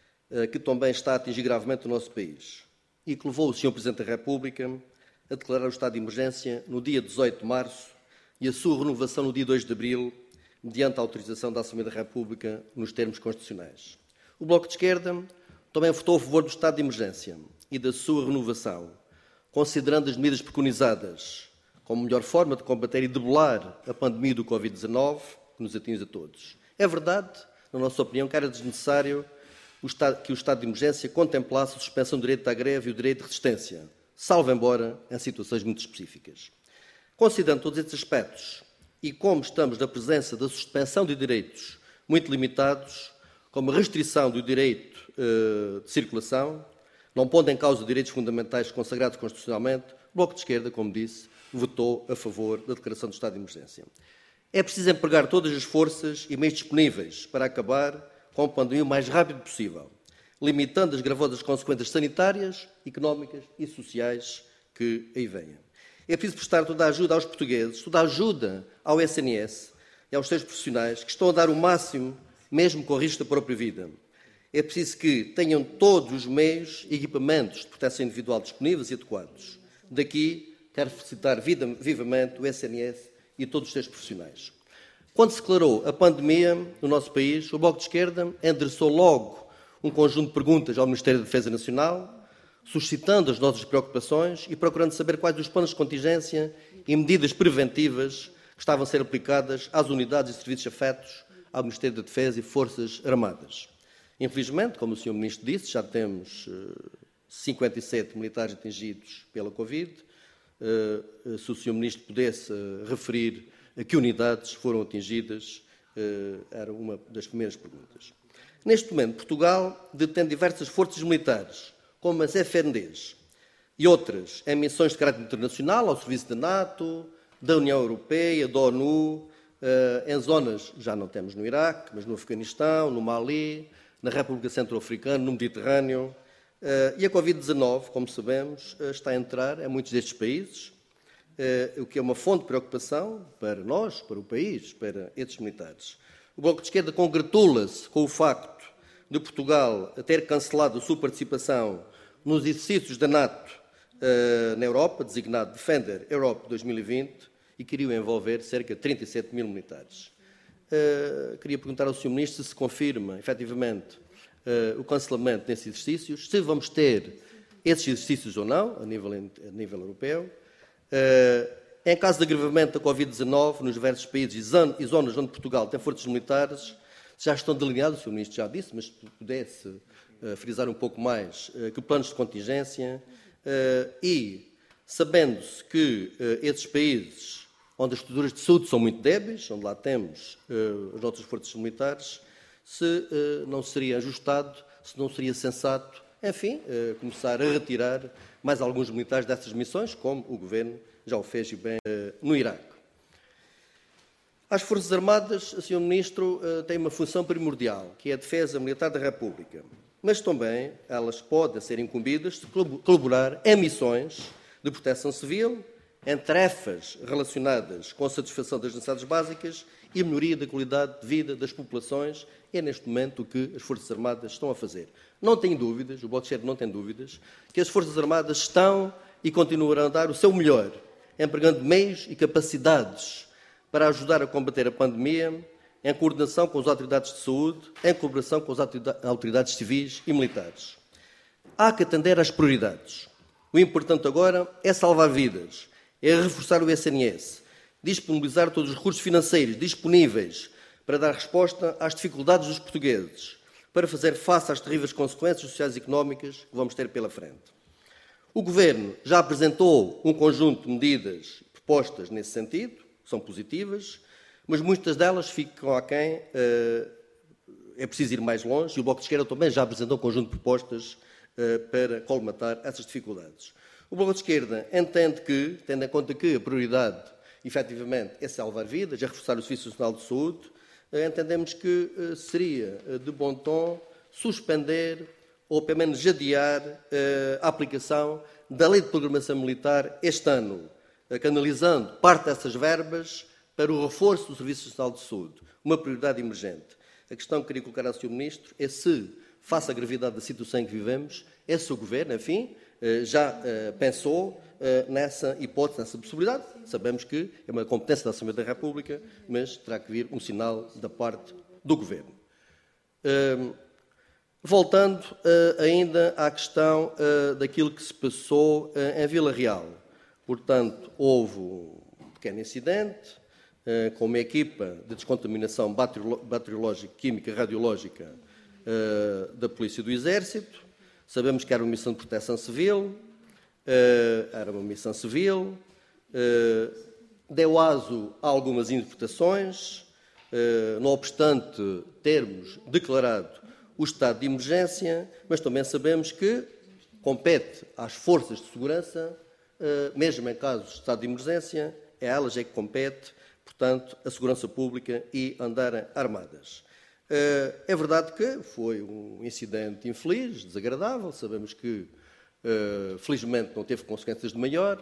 que também está a atingir gravemente o nosso país, e que levou o senhor Presidente da República a declarar o estado de emergência no dia dezoito de março e a sua renovação no dia dois de abril, mediante a autorização da Assembleia da República nos termos constitucionais. O Bloco de Esquerda também votou a favor do estado de emergência e da sua renovação, considerando as medidas preconizadas como melhor forma de combater e debelar a pandemia do Covid dezanove, que nos atinge a todos. É verdade, na nossa opinião, que era desnecessário que o estado de emergência contemplasse a suspensão do direito à greve e o direito de resistência, salvo embora em situações muito específicas. Considerando todos estes aspectos e como estamos na presença da suspensão de direitos muito limitados, como a restrição do direito uh, de circulação, não pondo em causa direitos fundamentais consagrados constitucionalmente, o Bloco de Esquerda, como disse, votou a favor da declaração do estado de emergência. É preciso empregar todas as forças e meios disponíveis para acabar com a pandemia o mais rápido possível, limitando as gravosas consequências sanitárias, económicas e sociais que aí venham. É preciso prestar toda a ajuda aos portugueses, toda a ajuda ao S N S e aos seus profissionais que estão a dar o máximo, mesmo com o risco da própria vida. É preciso que tenham todos os meios e equipamentos de proteção individual disponíveis e adequados. Daqui, quero felicitar vivamente o S N S e todos os seus profissionais. Quando se declarou a pandemia no nosso país, o Bloco de Esquerda endereçou logo um conjunto de perguntas ao Ministério da Defesa Nacional, suscitando as nossas preocupações e procurando saber quais os planos de contingência e medidas preventivas que estavam a ser aplicadas às unidades e serviços afetos ao Ministério da Defesa e Forças Armadas. Infelizmente, como o senhor Ministro disse, já temos uh, cinquenta e sete militares atingidos pela Covid. Uh, se o senhor Ministro pudesse uh, referir a que unidades foram atingidas, uh, era uma das primeiras perguntas. Neste momento, Portugal detém diversas forças militares, como as F N Ds, e outras em missões de caráter internacional, ao serviço da NATO, da União Europeia, da ONU, em zonas, já não temos no Iraque, mas no Afeganistão, no Mali, na República Centro-Africana, no Mediterrâneo. E a Covid dezanove, como sabemos, está a entrar em muitos destes países, o que é uma fonte de preocupação para nós, para o país, para estes militares. O Bloco de Esquerda congratula-se com o facto de Portugal a ter cancelado a sua participação nos exercícios da NATO uh, na Europa, designado Defender Europe dois mil e vinte, e queriam envolver cerca de trinta e sete mil militares. Uh, queria perguntar ao senhor Ministro se se confirma, efetivamente, uh, o cancelamento desses exercícios, se vamos ter esses exercícios ou não, a nível, a nível europeu. Uh, em caso de agravamento da Covid dezanove, nos diversos países e zonas onde Portugal tem forças militares, já estão delineados, o senhor Ministro já disse, mas se pudesse uh, frisar um pouco mais, uh, que planos de contingência, uh, e sabendo-se que uh, esses países onde as estruturas de saúde são muito débeis, onde lá temos uh, as nossas forças militares, se uh, não seria ajustado, se não seria sensato, enfim, uh, começar a retirar mais alguns militares dessas missões, como o Governo já o fez e bem uh, no Iraque. As Forças Armadas, o senhor Ministro, uh, têm uma função primordial, que é a defesa militar da República, mas também elas podem ser incumbidas de colaborar em missões de proteção civil, em tarefas relacionadas com a satisfação das necessidades básicas e a melhoria da qualidade de vida das populações. É neste momento o que as Forças Armadas estão a fazer. Não tenho dúvidas, o Bloco de Esquerda não tem dúvidas, que as Forças Armadas estão e continuarão a dar o seu melhor, empregando meios e capacidades para ajudar a combater a pandemia, em coordenação com as autoridades de saúde, em colaboração com as autoridades civis e militares. Há que atender às prioridades. O importante agora é salvar vidas, é reforçar o S N S, disponibilizar todos os recursos financeiros disponíveis para dar resposta às dificuldades dos portugueses, para fazer face às terríveis consequências sociais e económicas que vamos ter pela frente. O Governo já apresentou um conjunto de medidas propostas nesse sentido, que são positivas, mas muitas delas ficam aquém, é preciso ir mais longe, e o Bloco de Esquerda também já apresentou um conjunto de propostas para colmatar essas dificuldades. O Bloco de Esquerda entende que, tendo em conta que a prioridade, efetivamente, é salvar vidas, é reforçar o Serviço Nacional de Saúde, entendemos que seria de bom tom suspender ou, pelo menos, adiar a aplicação da Lei de Programação Militar este ano, canalizando parte dessas verbas para o reforço do Serviço Nacional de Saúde, uma prioridade emergente. A questão que queria colocar ao senhor Ministro é se, face à gravidade da situação em que vivemos, é se o Governo, enfim, já pensou nessa hipótese, nessa possibilidade. Sabemos que é uma competência da Assembleia da República, mas terá que vir um sinal da parte do Governo. Voltando ainda à questão daquilo que se passou em Vila Real. Portanto, houve um pequeno incidente com uma equipa de descontaminação bacteriológica, química, radiológica da Polícia e do Exército. Sabemos que era uma missão de proteção civil, era uma missão civil, deu aso a algumas interpretações, não obstante termos declarado o estado de emergência, mas também sabemos que compete às forças de segurança, mesmo em casos de estado de emergência, é a elas é que compete, portanto, a segurança pública e andarem armadas. É verdade que foi um incidente infeliz, desagradável, sabemos que, felizmente, não teve consequências de maior.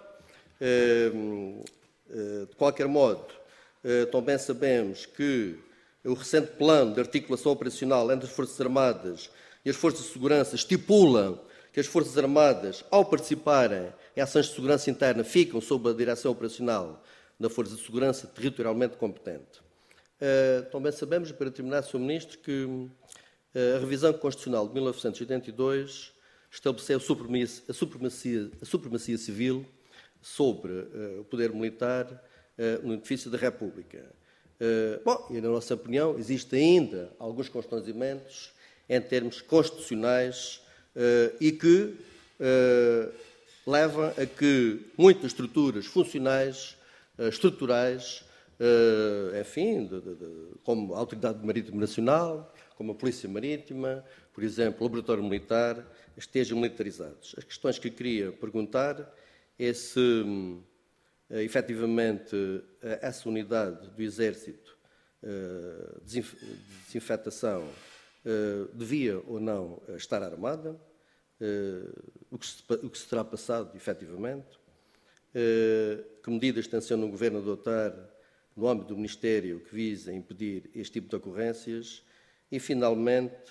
De qualquer modo, também sabemos que o recente plano de articulação operacional entre as Forças Armadas e as Forças de Segurança estipula que as Forças Armadas, ao participarem em ações de segurança interna, ficam sob a direção operacional da Força de Segurança territorialmente competente. Uh, também sabemos, para terminar, senhor Ministro, que uh, a revisão constitucional de mil novecentos e oitenta e dois estabeleceu a supremacia, a supremacia, a supremacia civil sobre uh, o poder militar uh, no edifício da República. Uh, bom, e na nossa opinião, existem ainda alguns constrangimentos em termos constitucionais uh, e que uh, levam a que muitas estruturas funcionais, uh, estruturais, Uh, enfim, de, de, de, como a Autoridade Marítima Nacional, como a Polícia Marítima, por exemplo, o Laboratório Militar, estejam militarizados. As questões que queria perguntar é se, uh, efetivamente, uh, essa unidade do Exército uh, de desinfetação uh, devia ou não estar armada, uh, o, que se, o que se terá passado, efetivamente, uh, que medidas tenciona o Governo a adotar no âmbito do Ministério que visa impedir este tipo de ocorrências e, finalmente,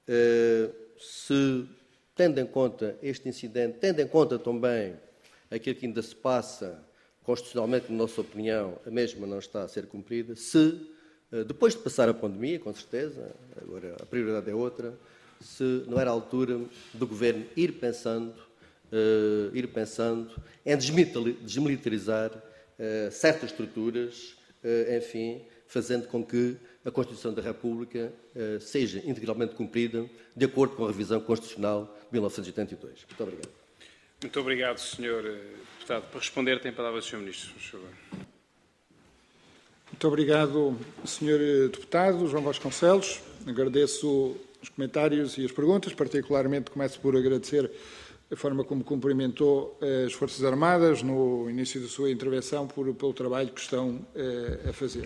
Se, tendo em conta este incidente, tendo em conta também aquilo que ainda se passa constitucionalmente, na nossa opinião, a mesma não está a ser cumprida, se, depois de passar a pandemia, com certeza, agora a prioridade é outra, se não era a altura do Governo ir pensando, uh, ir pensando em desmilitarizar uh, certas estruturas, uh, enfim, fazendo com que a Constituição da República uh, seja integralmente cumprida de acordo com a revisão constitucional de mil novecentos e oitenta e dois. Muito obrigado. Muito obrigado, senhor Deputado. Para responder, tem a palavra o senhor Ministro, por favor. Muito obrigado, senhor Deputado João Vasconcelos. Agradeço os comentários e as perguntas. Particularmente, começo por agradecer a forma como cumprimentou as Forças Armadas no início da sua intervenção por, pelo trabalho que estão eh, a fazer.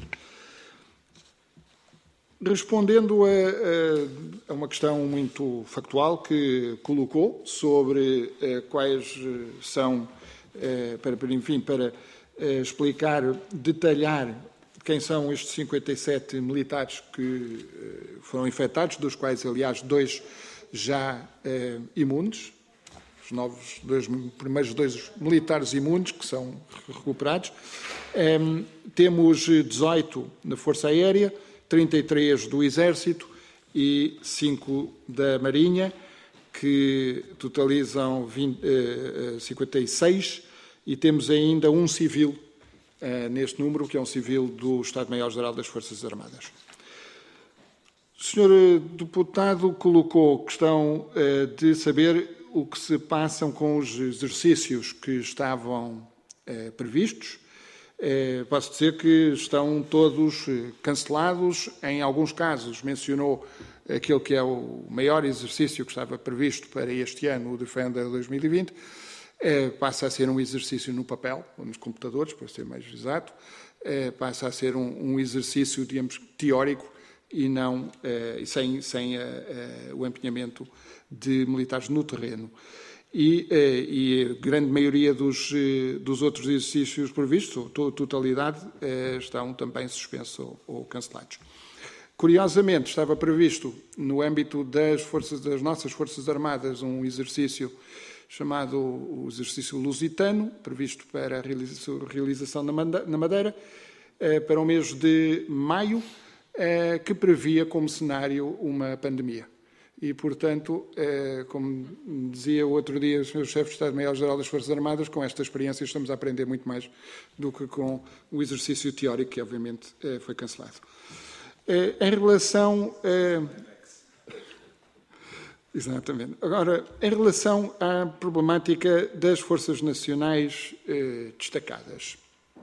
Respondendo a, a, a uma questão muito factual que colocou sobre eh, quais são, eh, para, para, enfim, para eh, explicar, detalhar quem são estes cinquenta e sete militares que eh, foram infectados, dos quais, aliás, dois já eh, imunes, os novos, dois, primeiros dois militares imunes que são recuperados. Eh, temos dezoito na Força Aérea, trinta e três do Exército e cinco da Marinha, que totalizam vinte, eh, cinquenta e seis, e temos ainda um civil eh, neste número, que é um civil do Estado-Maior-Geral das Forças Armadas. O senhor Deputado colocou a questão eh, de saber o que se passam com os exercícios que estavam eh, previstos. Eh, posso dizer que estão todos eh, cancelados. Em alguns casos, mencionou aquele que é o maior exercício que estava previsto para este ano, o Defender dois mil e vinte, eh, passa a ser um exercício no papel, ou nos computadores, para ser mais exato, eh, passa a ser um, um exercício, digamos, teórico e não, eh, sem, sem eh, o empenhamento de militares no terreno. E, e a grande maioria dos, dos outros exercícios previstos, ou totalidade, estão também suspensos ou, ou cancelados. Curiosamente, estava previsto, no âmbito das, forças, das nossas Forças Armadas, um exercício chamado o exercício lusitano, previsto para a realização na Madeira, para o mês de maio, que previa como cenário uma pandemia. E, portanto, como dizia o outro dia o senhor Chefe de Estado-Maior-Geral das Forças Armadas, com esta experiência estamos a aprender muito mais do que com o exercício teórico, que obviamente foi cancelado. Em relação... Exatamente. Agora, em relação à problemática das Forças Nacionais destacadas,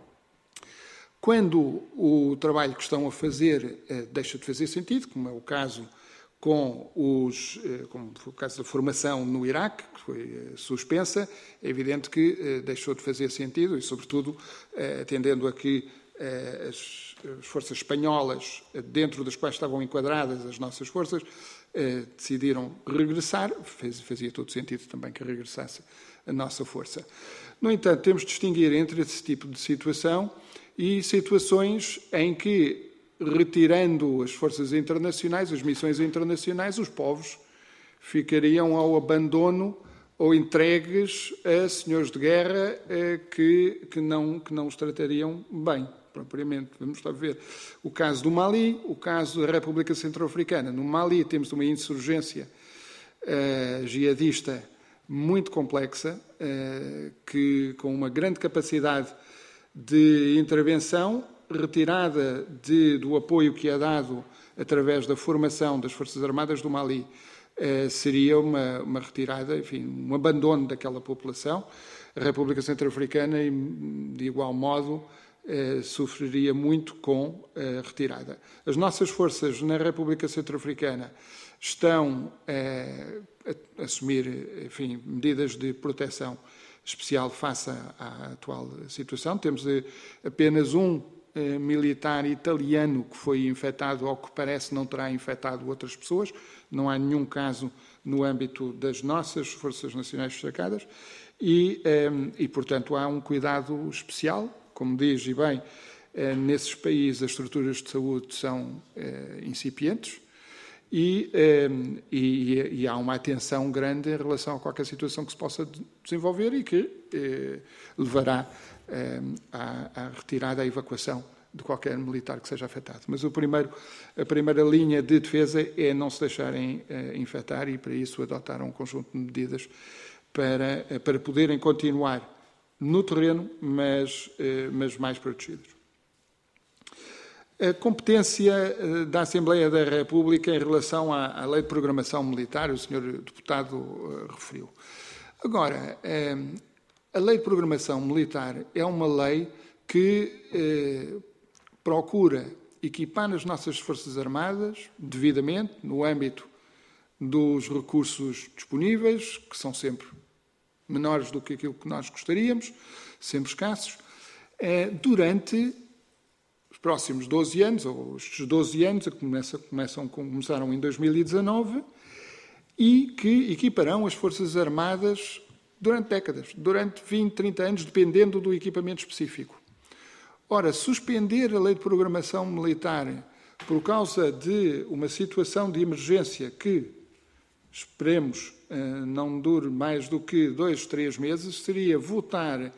quando o trabalho que estão a fazer deixa de fazer sentido, como é o caso... com os, como foi o caso da formação no Iraque, que foi suspensa, é evidente que deixou de fazer sentido, e sobretudo atendendo a que as forças espanholas, dentro das quais estavam enquadradas as nossas forças, decidiram regressar, fazia todo sentido também que regressasse a nossa força. No entanto, temos de distinguir entre esse tipo de situação e situações em que, retirando as forças internacionais, as missões internacionais, os povos ficariam ao abandono ou entregues a senhores de guerra eh, que, que, não, que não os tratariam bem, propriamente. Vamos lá ver o caso do Mali, o caso da República Centro-Africana. No Mali temos uma insurgência eh, jihadista muito complexa, eh, que, com uma grande capacidade de intervenção, retirada de, do apoio que é dado através da formação das Forças Armadas do Mali, eh, seria uma, uma retirada, enfim, um abandono daquela população. A República Centro-Africana, de igual modo, eh, sofreria muito com a retirada. As nossas forças na República Centro-Africana estão eh, a assumir, enfim, medidas de proteção especial face à, à atual situação. Temos eh, apenas um militar italiano que foi infectado, ao que parece não terá infectado outras pessoas. Não há nenhum caso no âmbito das nossas Forças Nacionais destacadas e, e, portanto, há um cuidado especial. Como diz, e bem, nesses países as estruturas de saúde são incipientes e, eh, e, e há uma atenção grande em relação a qualquer situação que se possa desenvolver e que eh, levará eh, à, à retirada, à evacuação de qualquer militar que seja afetado. Mas o primeiro, a primeira linha de defesa é não se deixarem eh, infectar e, para isso, adotaram um conjunto de medidas para, eh, para poderem continuar no terreno, mas, eh, mas mais protegidos. A competência eh, da Assembleia da República em relação à, à Lei de Programação Militar, o senhor Deputado eh, referiu. Agora, eh, a Lei de Programação Militar é uma lei que eh, procura equipar as nossas Forças Armadas devidamente no âmbito dos recursos disponíveis, que são sempre menores do que aquilo que nós gostaríamos, sempre escassos, durante os próximos doze anos, ou estes doze anos, que começam, começam, começaram em dois mil e dezanove, e que equiparão as Forças Armadas durante décadas, durante vinte, trinta anos, dependendo do equipamento específico. Ora, suspender a Lei de Programação Militar por causa de uma situação de emergência que, esperemos, não dure mais do que dois, três meses, seria votar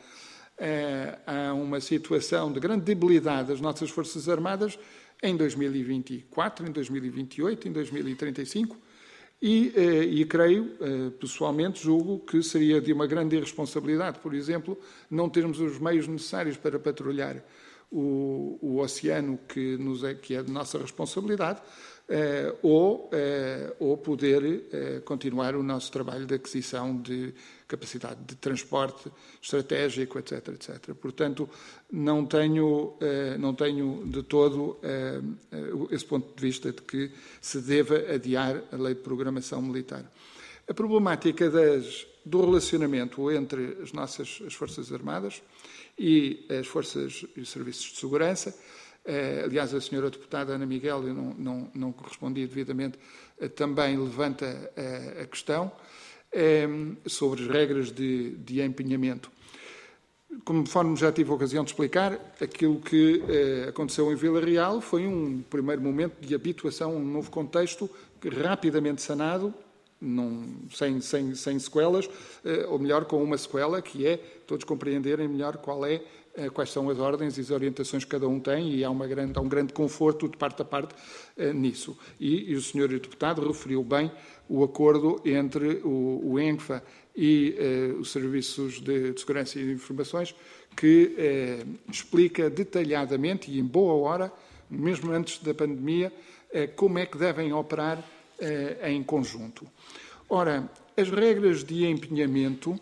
a uma situação de grande debilidade das nossas Forças Armadas em dois mil e vinte e quatro, em dois mil e vinte e oito, em dois mil e trinta e cinco, e, e creio, pessoalmente, julgo que seria de uma grande irresponsabilidade, por exemplo, não termos os meios necessários para patrulhar o, o oceano que, nos é, que é de nossa responsabilidade, Eh, ou, eh, ou poder eh, continuar o nosso trabalho de aquisição de capacidade de transporte estratégico, etc, etcétera. Portanto, não tenho, eh, não tenho de todo eh, esse ponto de vista de que se deva adiar a Lei de Programação Militar. A problemática das, do relacionamento entre as nossas as Forças Armadas e as Forças e os Serviços de Segurança. Eh, aliás, a senhora deputada Ana Miguel, eu não, não, não correspondi devidamente, eh, também levanta eh, a questão eh, sobre as regras de, de empenhamento. Conforme já tive a ocasião de explicar, aquilo que eh, aconteceu em Vila Real foi um primeiro momento de habituação a um novo contexto, rapidamente sanado, não, sem, sem, sem sequelas, eh, ou melhor, com uma sequela, que é todos compreenderem melhor qual é quais são as ordens e as orientações que cada um tem, e há, uma grande, há um grande conforto de parte a parte eh, nisso. E, e o senhor Deputado referiu bem o acordo entre o, o ENCFA e eh, os Serviços de, de Segurança e de Informações, que eh, explica detalhadamente e em boa hora, mesmo antes da pandemia, eh, como é que devem operar eh, em conjunto. Ora, as regras de empenhamento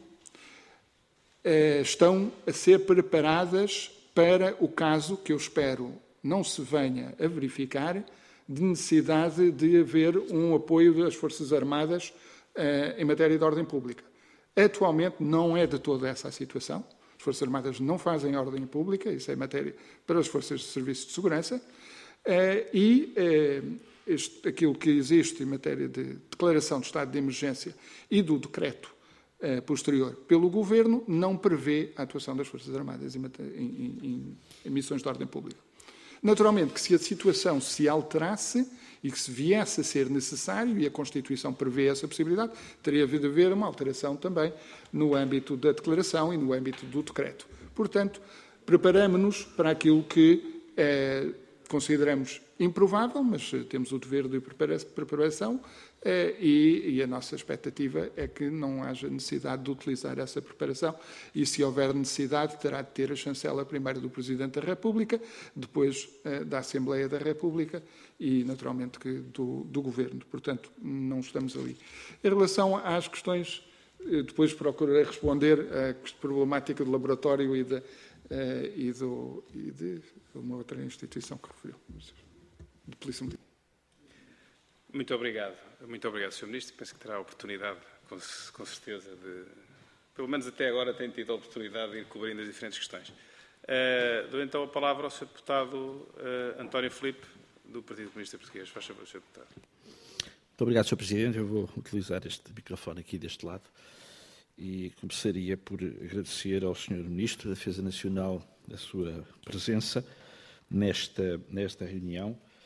estão a ser preparadas para o caso que eu espero não se venha a verificar, de necessidade de haver um apoio das Forças Armadas uh, em matéria de ordem pública. Atualmente não é de toda essa a situação. As Forças Armadas não fazem ordem pública, isso é matéria para as Forças de Serviço de Segurança, uh, e uh, este, aquilo que existe em matéria de declaração de estado de emergência e do decreto posterior pelo Governo não prevê a atuação das Forças Armadas em, em, em, em missões de ordem pública. Naturalmente que se a situação se alterasse e que se viesse a ser necessário, e a Constituição prevê essa possibilidade, teria de haver uma alteração também no âmbito da declaração e no âmbito do decreto. Portanto, preparamos-nos para aquilo que eh, consideramos improvável, mas temos o dever de preparação, eh, e, e a nossa expectativa é que não haja necessidade de utilizar essa preparação, e se houver necessidade terá de ter a chancela primeiro do Presidente da República, depois eh, da Assembleia da República e naturalmente que do, do Governo. Portanto, não estamos ali. Em relação às questões, eh, depois procurarei responder à problemática do laboratório e, de, eh, e, do, e de uma outra instituição que referiu. De Polícia Militar. Muito obrigado. Muito obrigado, senhor Ministro. Penso que terá a oportunidade, com, com certeza, de... Pelo menos até agora tem tido a oportunidade de ir cobrindo as diferentes questões. Uh, dou então a palavra ao senhor Deputado uh, António Filipe, do Partido Comunista Português. Faz favor, senhor Deputado. Muito obrigado, senhor Presidente. Eu vou utilizar este microfone aqui deste lado e começaria por agradecer ao senhor Ministro da Defesa Nacional a sua presença nesta, nesta reunião,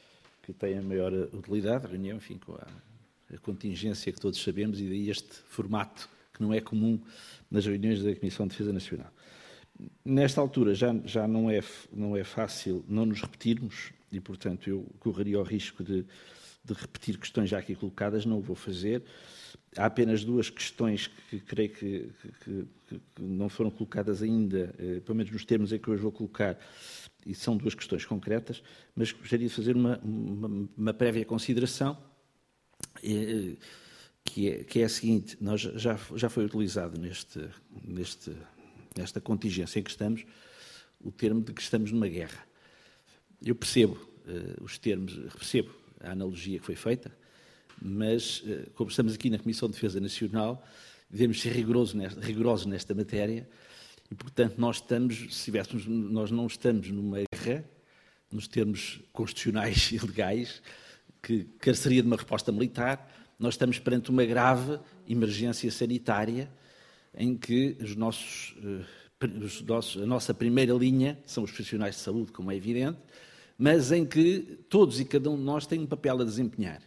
que tem a maior utilidade, a reunião, enfim, com a, a contingência que todos sabemos, e daí este formato que não é comum nas reuniões da Comissão de Defesa Nacional. Nesta altura já, já não, é, não é fácil não nos repetirmos e, portanto, eu correria o risco de, de repetir questões já aqui colocadas, não o vou fazer. Há apenas duas questões que creio que, que, que, que não foram colocadas ainda, eh, pelo menos nos termos em que eu as vou colocar, e são duas questões concretas, mas gostaria de fazer uma, uma, uma prévia consideração, eh, que, é, que é a seguinte: nós já, já foi utilizado neste, neste, nesta contingência em que estamos o termo de que estamos numa guerra. Eu percebo eh, os termos, percebo a analogia que foi feita, mas, como estamos aqui na Comissão de Defesa Nacional, devemos ser rigorosos nesta, rigorosos nesta matéria e, portanto, nós, estamos, se tivéssemos, nós não estamos numa guerra, nos termos constitucionais e legais, que careceria de uma resposta militar, nós estamos perante uma grave emergência sanitária em que os nossos, os nossos, a nossa primeira linha são os profissionais de saúde, como é evidente, mas em que todos e cada um de nós tem um papel a desempenhar.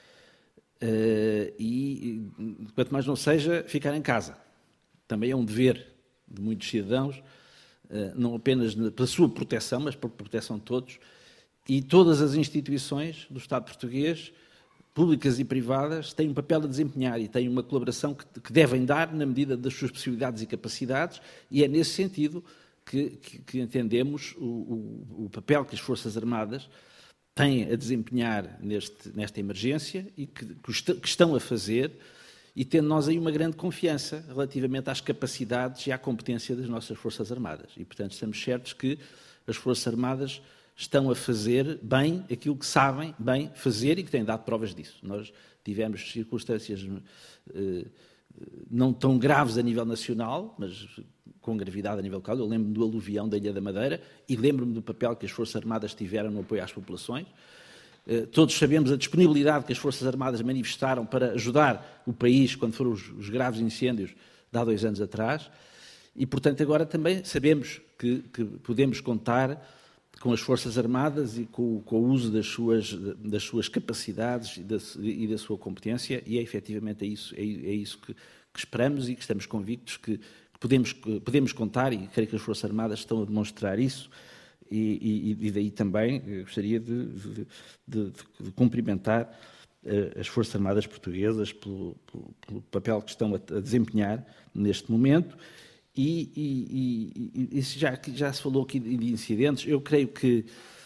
Uh, e, quanto mais não seja, ficar em casa. Também é um dever de muitos cidadãos, uh, não apenas pela sua proteção, mas pela proteção de todos. E todas as instituições do Estado português, públicas e privadas, têm um papel a desempenhar e têm uma colaboração que, que devem dar na medida das suas possibilidades e capacidades, e é nesse sentido que, que, que entendemos o, o, o papel que as Forças Armadas têm a desempenhar neste, nesta emergência e que, que estão a fazer, e tendo nós aí uma grande confiança relativamente às capacidades e à competência das nossas Forças Armadas. E, portanto, estamos certos que as Forças Armadas estão a fazer bem aquilo que sabem bem fazer e que têm dado provas disso. Nós tivemos circunstâncias eh, não tão graves a nível nacional, mas com gravidade a nível local. Eu lembro-me do aluvião da Ilha da Madeira e lembro-me do papel que as Forças Armadas tiveram no apoio às populações. Todos sabemos a disponibilidade que as Forças Armadas manifestaram para ajudar o país quando foram os, os graves incêndios de há dois anos atrás. E, portanto, agora também sabemos que, que podemos contar com as Forças Armadas e com, com o uso das suas, das suas capacidades e da, e da sua competência, e é efetivamente é isso, é, é isso que, que esperamos e que estamos convictos que Podemos, podemos contar, e creio que as Forças Armadas estão a demonstrar isso, e, e, e daí também gostaria de, de, de, de cumprimentar as Forças Armadas portuguesas pelo, pelo, pelo papel que estão a, a desempenhar neste momento. E, e, e, e já, já se falou aqui de incidentes, eu creio que,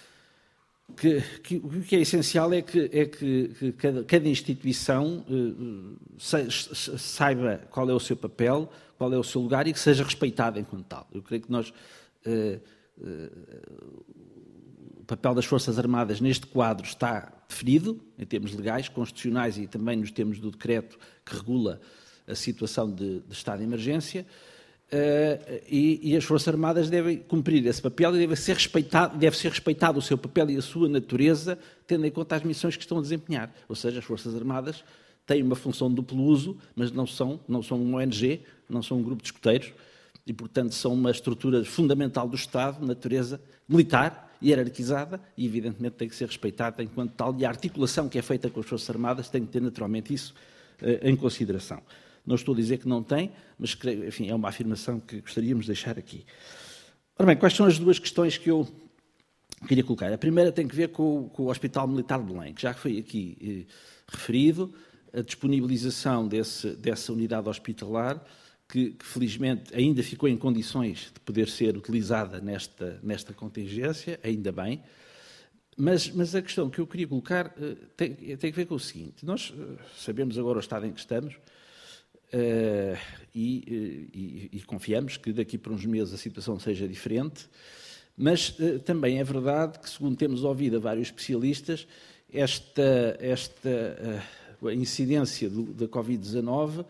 que, que o que é essencial é que, é que, que cada, cada instituição eh, saiba qual é o seu papel, qual é o seu lugar e que seja respeitada enquanto tal. Eu creio que nós, eh, eh, o papel das Forças Armadas neste quadro está definido, em termos legais, constitucionais e também nos termos do decreto que regula a situação de, de estado de emergência, eh, e, e as Forças Armadas devem cumprir esse papel e deve ser, respeitado, deve ser respeitado o seu papel e a sua natureza, tendo em conta as missões que estão a desempenhar. Ou seja, as Forças Armadas têm uma função de duplo uso, mas não são, não são um O N G, não são um grupo de escoteiros, e, portanto, são uma estrutura fundamental do Estado, de natureza militar, hierarquizada, e, evidentemente, tem que ser respeitada enquanto tal, e a articulação que é feita com as Forças Armadas tem que ter, naturalmente, isso eh, em consideração. Não estou a dizer que não tem, mas, creio, enfim, é uma afirmação que gostaríamos de deixar aqui. Ora bem, quais são as duas questões que eu queria colocar? A primeira tem que ver com, com o Hospital Militar de Belém, que já foi aqui eh, referido, a disponibilização desse, dessa unidade hospitalar, que, que felizmente ainda ficou em condições de poder ser utilizada nesta, nesta contingência, ainda bem. Mas, mas a questão que eu queria colocar uh, tem, tem que ver com o seguinte: nós uh, sabemos agora o estado em que estamos uh, e, e, e confiamos que daqui por uns meses a situação seja diferente, mas uh, também é verdade que, segundo temos ouvido a vários especialistas, esta, esta uh, a incidência do, da Covid dezanove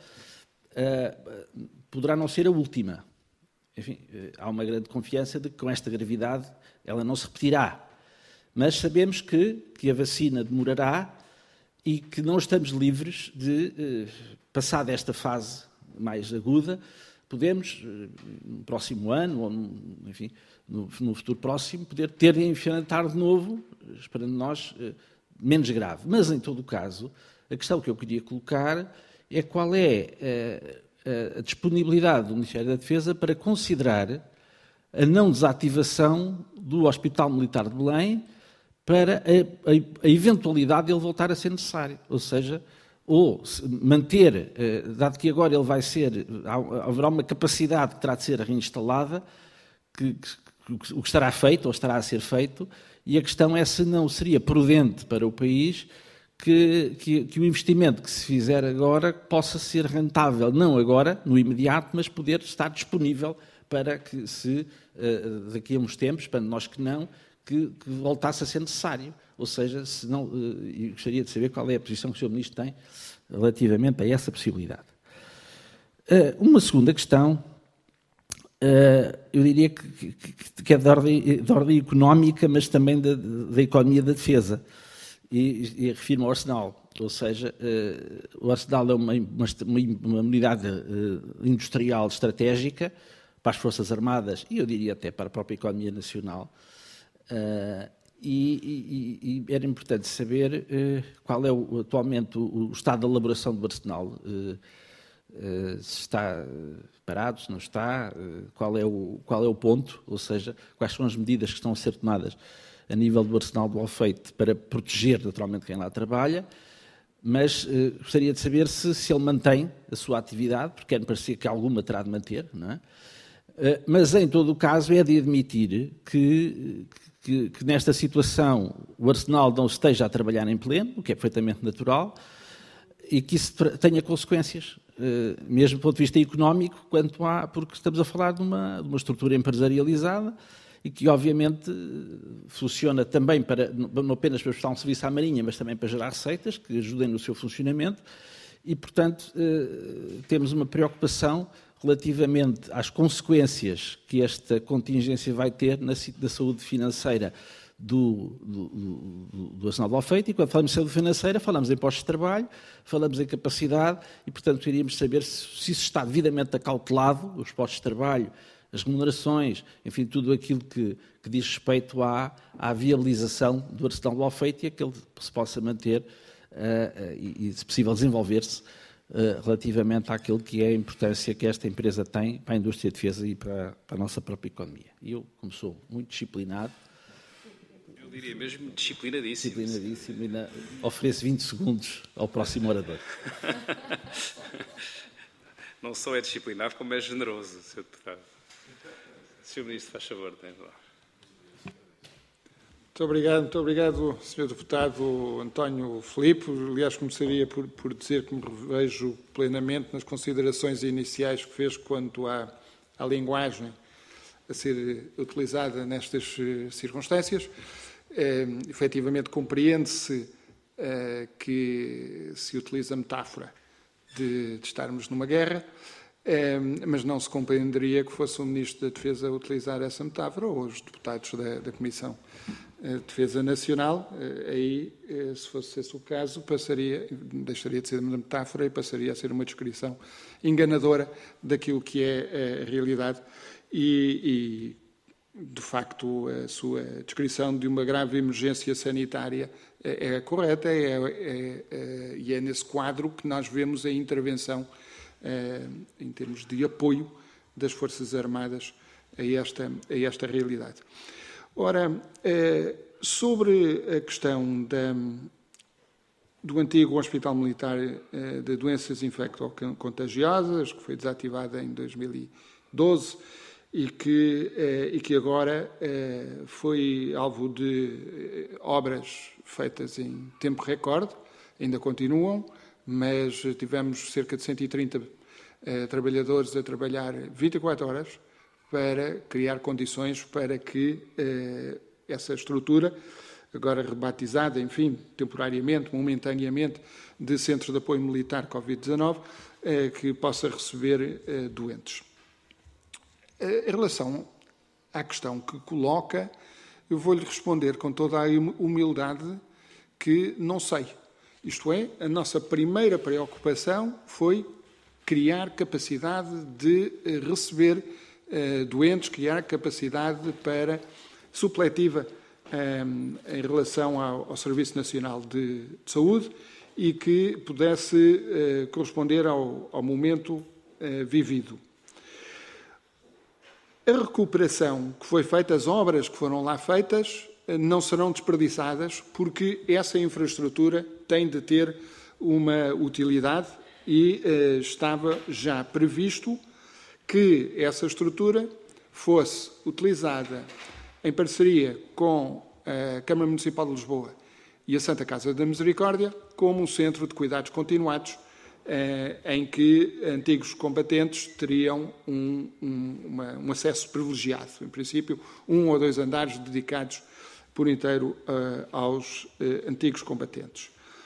Uh, poderá não ser a última. Enfim, uh, há uma grande confiança de que com esta gravidade ela não se repetirá. Mas sabemos que, que a vacina demorará e que não estamos livres de, uh, passada esta fase mais aguda, podemos, uh, no próximo ano, ou no, enfim, no, no futuro próximo, poder ter de enfrentar de novo, esperando nós, uh, menos grave. Mas, em todo o caso, a questão que eu queria colocar é qual é a, a disponibilidade do Ministério da Defesa para considerar a não desativação do Hospital Militar de Belém para a, a, a eventualidade de ele voltar a ser necessário. Ou seja, ou manter, dado que agora ele vai ser, haverá uma capacidade que terá de ser reinstalada, que, que, o que estará feito ou estará a ser feito, e a questão é se não seria prudente para o país que, que, que o investimento que se fizer agora possa ser rentável, não agora, no imediato, mas poder estar disponível para que se, daqui a uns tempos, para nós que não, que, que voltasse a ser necessário. Ou seja, se não, eu gostaria de saber qual é a posição que o senhor Ministro tem relativamente a essa possibilidade. Uma segunda questão, eu diria que, que, que é de ordem, de ordem económica, mas também da, da economia da defesa, e, e refiro-me ao Arsenal. Ou seja, o Arsenal é uma, uma, uma unidade industrial estratégica para as Forças Armadas e eu diria até para a própria economia nacional. E, e, e era importante saber uh, qual é o, atualmente o, o estado de elaboração do arsenal, uh, uh, se está parado, se não está, uh, qual, é o, qual é o ponto, ou seja, quais são as medidas que estão a ser tomadas a nível do arsenal do Alfeite para proteger naturalmente quem lá trabalha, mas uh, gostaria de saber se, se ele mantém a sua atividade, porque quer-me parecer que alguma terá de manter, não é? Uh, mas em todo o caso é de admitir que, que, que nesta situação o Arsenal não esteja a trabalhar em pleno, o que é perfeitamente natural, e que isso tenha consequências, uh, mesmo do ponto de vista económico, quanto a, porque estamos a falar de uma, de uma estrutura empresarializada e que obviamente funciona também para, não apenas para prestar um serviço à Marinha, mas também para gerar receitas que ajudem no seu funcionamento e, portanto, uh, temos uma preocupação relativamente às consequências que esta contingência vai ter na, na saúde financeira do, do, do, do Arsenal do Alfeite, e quando falamos de saúde financeira falamos em postos de trabalho, falamos em capacidade e, portanto, queríamos saber se, se isso está devidamente acautelado, os postos de trabalho, as remunerações, enfim, tudo aquilo que, que diz respeito à, à viabilização do Arsenal do Alfeite e a que ele se possa manter uh, uh, e, e, se possível, desenvolver-se relativamente àquilo que é a importância que esta empresa tem para a indústria de defesa e para, para a nossa própria economia. E eu, como sou muito disciplinado... Eu diria mesmo disciplinadíssimo. Disciplinadíssimo, ainda ofereço vinte segundos ao próximo orador. Não só é disciplinado, como é generoso, senhor Deputado. senhor Ministro, faz favor, tem lá. Muito obrigado, muito obrigado, senhor Deputado António Filipe. Aliás, começaria por, por dizer que me revejo plenamente nas considerações iniciais que fez quanto à, à linguagem a ser utilizada nestas circunstâncias. É, efetivamente, compreende-se é, que se utiliza a metáfora de, de estarmos numa guerra, é, mas não se compreenderia que fosse o Ministro da Defesa a utilizar essa metáfora ou os deputados da, da Comissão de Defesa Nacional. Aí, se fosse esse o caso, passaria, deixaria de ser uma metáfora e passaria a ser uma descrição enganadora daquilo que é a realidade e, e de facto, a sua descrição de uma grave emergência sanitária é, é correta é, é, é, e é nesse quadro que nós vemos a intervenção é, em termos de apoio das Forças Armadas a esta, a esta realidade. Ora, sobre a questão da, do antigo Hospital Militar de Doenças Infecto-Contagiosas, que foi desativada em dois mil e doze e que, e que agora foi alvo de obras feitas em tempo recorde, ainda continuam, mas tivemos cerca de cento e trinta trabalhadores a trabalhar vinte e quatro horas, para criar condições para que eh, essa estrutura, agora rebatizada, enfim, temporariamente, momentaneamente, de Centro de Apoio Militar Covid dezenove, eh, que possa receber eh, doentes. Eh, em relação à questão que coloca, eu vou-lhe responder com toda a humildade que não sei. Isto é, a nossa primeira preocupação foi criar capacidade de eh, receber doentes, criar capacidade para, supletiva em relação ao, ao Serviço Nacional de, de Saúde e que pudesse eh, corresponder ao, ao momento eh, vivido. A recuperação que foi feita, as obras que foram lá feitas, eh, não serão desperdiçadas porque essa infraestrutura tem de ter uma utilidade e eh, estava já previsto que essa estrutura fosse utilizada em parceria com a Câmara Municipal de Lisboa e a Santa Casa da Misericórdia como um centro de cuidados continuados eh, em que antigos combatentes teriam um, um, uma, um acesso privilegiado, em princípio um ou dois andares dedicados por inteiro uh, aos uh, antigos combatentes.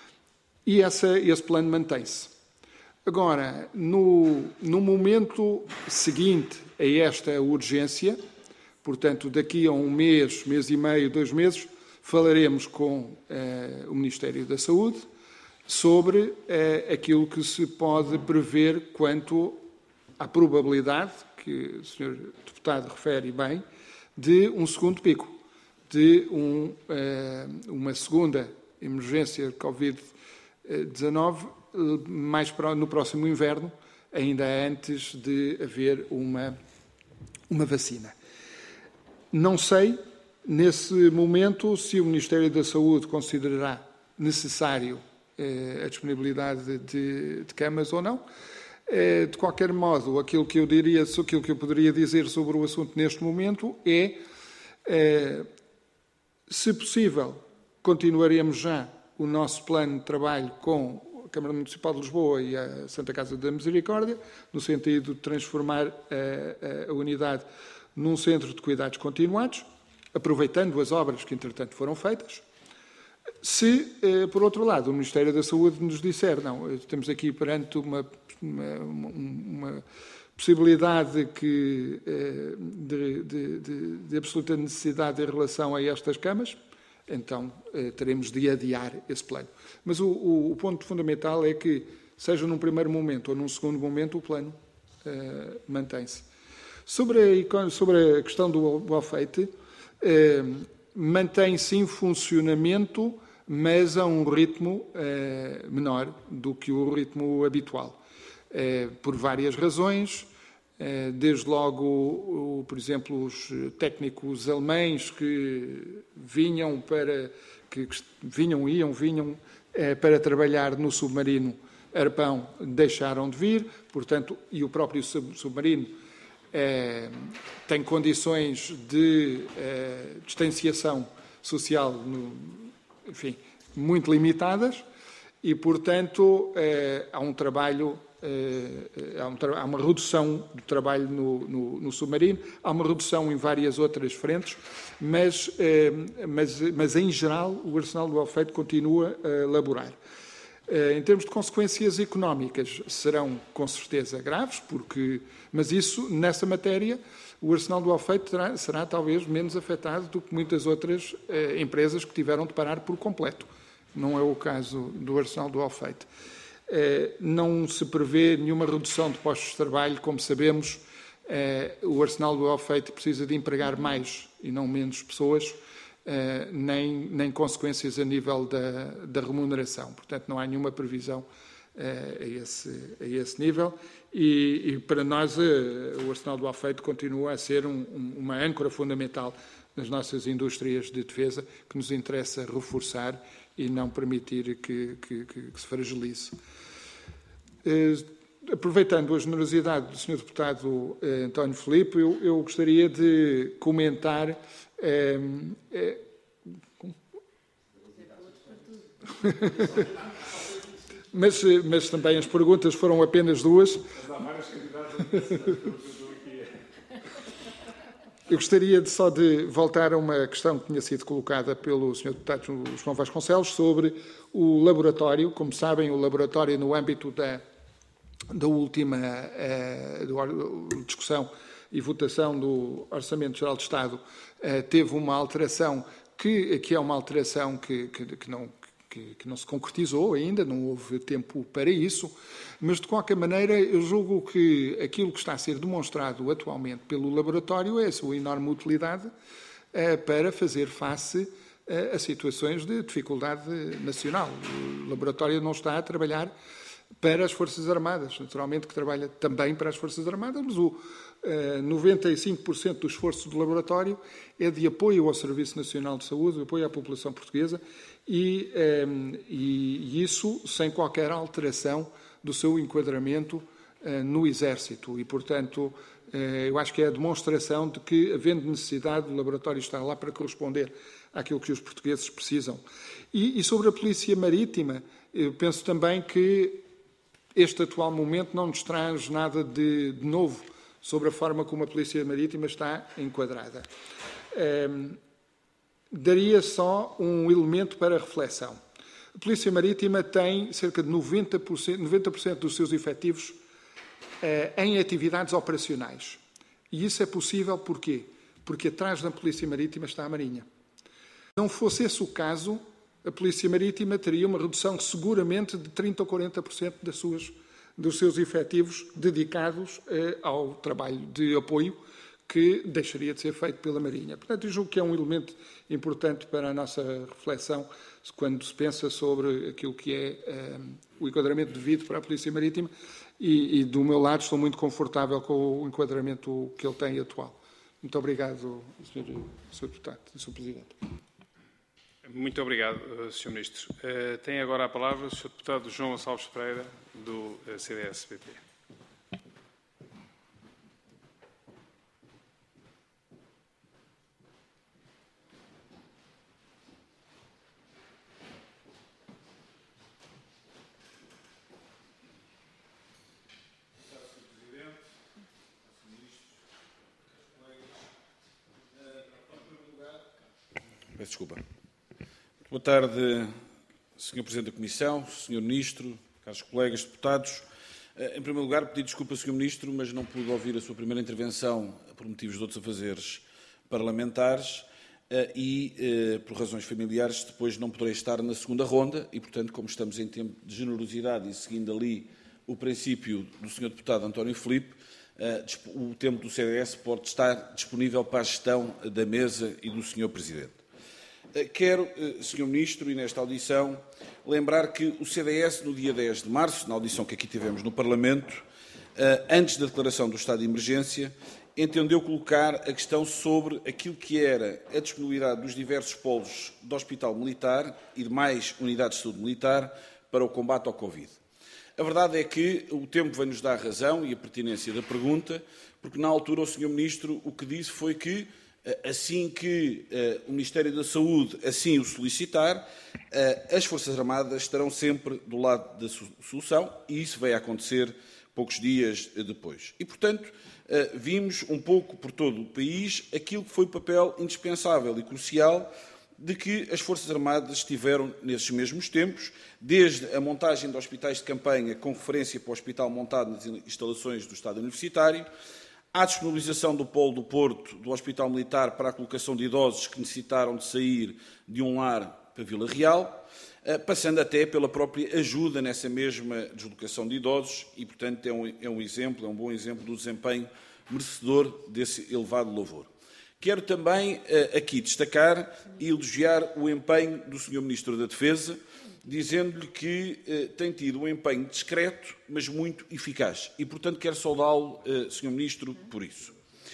E essa, esse plano mantém-se. Agora, no, no momento seguinte a esta urgência, portanto, daqui a um mês, mês e meio, dois meses, falaremos com eh, o Ministério da Saúde sobre eh, aquilo que se pode prever quanto à probabilidade, que o senhor Deputado refere bem, de um segundo pico, de um, eh, uma segunda emergência Covid dezenove, mais no próximo inverno, ainda antes de haver uma, uma vacina. Não sei, nesse momento, se o Ministério da Saúde considerará necessário eh, a disponibilidade de, de camas ou não. Eh, de qualquer modo, aquilo que eu diria, aquilo que eu poderia dizer sobre o assunto neste momento é, eh, se possível, continuaremos já o nosso plano de trabalho com a Câmara Municipal de Lisboa e a Santa Casa da Misericórdia, no sentido de transformar a, a, a unidade num centro de cuidados continuados, aproveitando as obras que, entretanto, foram feitas. Se, eh, por outro lado, o Ministério da Saúde nos disser, não, estamos aqui perante uma, uma, uma possibilidade que, eh, de, de, de, de absoluta necessidade em relação a estas camas, então eh, teremos de adiar esse plano. Mas o, o, o ponto fundamental é que, seja num primeiro momento ou num segundo momento, o plano eh, mantém-se. Sobre a, sobre a questão do Alfeite, eh, mantém-se em funcionamento, mas a um ritmo eh, menor do que o ritmo habitual, eh, por várias razões. Desde logo, por exemplo, os técnicos alemães que vinham para que vinham iam vinham para trabalhar no submarino Arpão deixaram de vir, portanto, e o próprio submarino eh, tem condições de eh, distanciação social, no, enfim, muito limitadas e, portanto, eh, há um trabalho Há, um, há uma redução do trabalho no, no, no submarino, há uma redução em várias outras frentes, mas, eh, mas, mas em geral o arsenal do Alfeite continua a laborar. Eh, em termos de consequências económicas, serão com certeza graves, porque, mas isso, nessa matéria, o arsenal do Alfeite terá, será talvez menos afetado do que muitas outras eh, empresas que tiveram de parar por completo. Não é o caso do arsenal do Alfeite. Não se prevê nenhuma redução de postos de trabalho. Como sabemos, o arsenal do Alfeite precisa de empregar mais e não menos pessoas, nem, nem consequências a nível da, da remuneração. Portanto, não há nenhuma previsão a esse, a esse nível. E, e para nós, o arsenal do Alfeite continua a ser um, uma âncora fundamental nas nossas indústrias de defesa, que nos interessa reforçar e não permitir que, que, que, que se fragilize. Eh, aproveitando a generosidade do senhor Deputado eh, António Filipe, eu, eu gostaria de comentar... Eh, eh, mas, mas também as perguntas foram apenas duas. Eu gostaria de, só de voltar a uma questão que tinha sido colocada pelo senhor Deputado João Vasconcelos sobre o laboratório. Como sabem, o laboratório, no âmbito da, da última eh, do, discussão e votação do Orçamento Geral de Estado, eh, teve uma alteração que, que é uma alteração que, que, que não... Que, que não se concretizou ainda, não houve tempo para isso, mas, de qualquer maneira, eu julgo que aquilo que está a ser demonstrado atualmente pelo laboratório é a sua enorme utilidade para fazer face a situações de dificuldade nacional. O laboratório não está a trabalhar para as Forças Armadas, naturalmente que trabalha também para as Forças Armadas, mas o noventa e cinco por cento do esforço do laboratório é de apoio ao Serviço Nacional de Saúde, de apoio à população portuguesa, e, e isso sem qualquer alteração do seu enquadramento no Exército. E, portanto, eu acho que é a demonstração de que, havendo necessidade, o laboratório está lá para corresponder àquilo que os portugueses precisam. E, e sobre a Polícia Marítima, eu penso também que este atual momento não nos traz nada de, de novo sobre a forma como a Polícia Marítima está enquadrada. Um, daria só um elemento para reflexão. A Polícia Marítima tem cerca de noventa por cento, noventa por cento dos seus efetivos uh, em atividades operacionais. E isso é possível porquê? Porque atrás da Polícia Marítima está a Marinha. Se não fosse esse o caso, a Polícia Marítima teria uma redução seguramente de trinta ou quarenta por cento das suas, dos seus efetivos dedicados eh, ao trabalho de apoio que deixaria de ser feito pela Marinha. Portanto, eu julgo que é um elemento importante para a nossa reflexão quando se pensa sobre aquilo que é eh, o enquadramento devido para a Polícia Marítima e, e, do meu lado, estou muito confortável com o enquadramento que ele tem atual. Muito obrigado, senhor senhor Deputado e senhor Presidente. Muito obrigado, senhor Ministro. Uh, tem agora a palavra o senhor Deputado João Gonçalves Pereira, do C D S P P. Peço desculpa. Boa tarde, senhor Presidente da Comissão, senhor Ministro, caros colegas deputados. Em primeiro lugar, pedi desculpa, senhor Ministro, mas não pude ouvir a sua primeira intervenção por motivos de outros afazeres parlamentares e, por razões familiares, depois não poderei estar na segunda ronda e, portanto, como estamos em tempo de generosidade e seguindo ali o princípio do senhor Deputado António Filipe, o tempo do C D S pode estar disponível para a gestão da mesa e do senhor Presidente. Quero, senhor Ministro, e nesta audição, lembrar que o C D S, no dia dez de março, na audição que aqui tivemos no Parlamento, antes da declaração do estado de emergência, entendeu colocar a questão sobre aquilo que era a disponibilidade dos diversos polos do Hospital Militar e de mais unidades de saúde militar para o combate ao Covid. A verdade é que o tempo vem-nos dar razão e a pertinência da pergunta, porque na altura o senhor Ministro o que disse foi que, assim que uh, o Ministério da Saúde assim o solicitar, uh, as Forças Armadas estarão sempre do lado da solução e isso vai acontecer poucos dias depois. E, portanto, uh, vimos um pouco por todo o país aquilo que foi o papel indispensável e crucial de que as Forças Armadas tiveram nesses mesmos tempos, desde a montagem de hospitais de campanha com referência para o hospital montado nas instalações do Estado Universitário, à disponibilização do Polo do Porto do Hospital Militar para a colocação de idosos que necessitaram de sair de um lar para Vila Real, passando até pela própria ajuda nessa mesma deslocação de idosos e, portanto, é um, é um exemplo, é um bom exemplo do desempenho merecedor desse elevado louvor. Quero também aqui destacar e elogiar o empenho do senhor Ministro da Defesa, dizendo-lhe que eh, tem tido um empenho discreto, mas muito eficaz. E, portanto, quero saudá-lo, eh, senhor Ministro, por isso.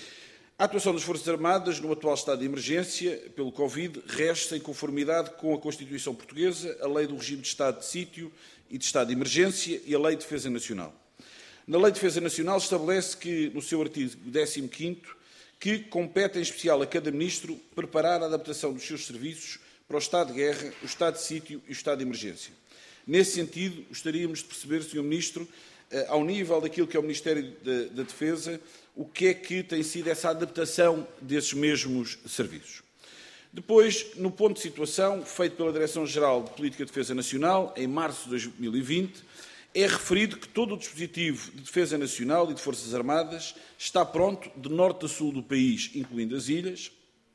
A atuação das Forças Armadas no atual estado de emergência pelo Covid resta em conformidade com a Constituição Portuguesa, a Lei do Regime de Estado de Sítio e de Estado de Emergência e a Lei de Defesa Nacional. Na Lei de Defesa Nacional estabelece que, no seu artigo décimo quinto, que compete em especial a cada Ministro preparar a adaptação dos seus serviços para o estado de guerra, o estado de sítio e o estado de emergência. Nesse sentido, gostaríamos de perceber, senhor Ministro, ao nível daquilo que é o Ministério da Defesa, o que é que tem sido essa adaptação desses mesmos serviços. Depois, no ponto de situação, feito pela Direção-Geral de Política de Defesa Nacional, em março de dois mil e vinte, é referido que todo o dispositivo de defesa nacional e de Forças Armadas está pronto, de norte a sul do país, incluindo as ilhas,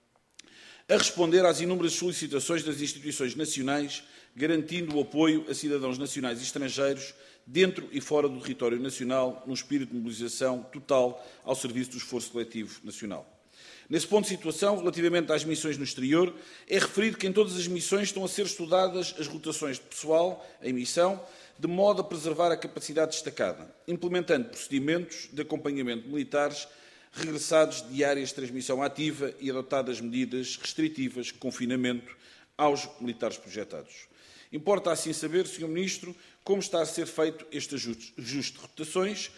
a responder às inúmeras solicitações das instituições nacionais, garantindo o apoio a cidadãos nacionais e estrangeiros dentro e fora do território nacional, num espírito de mobilização total ao serviço do esforço coletivo nacional. Nesse ponto de situação, relativamente às missões no exterior, é referido que em todas as missões estão a ser estudadas as rotações de pessoal em missão, de modo a preservar a capacidade destacada, implementando procedimentos de acompanhamento de militares regressados de áreas de transmissão ativa e adotadas medidas restritivas de confinamento aos militares projetados. Importa assim saber, senhor Ministro, como está a ser feito este ajuste, ajuste de rotações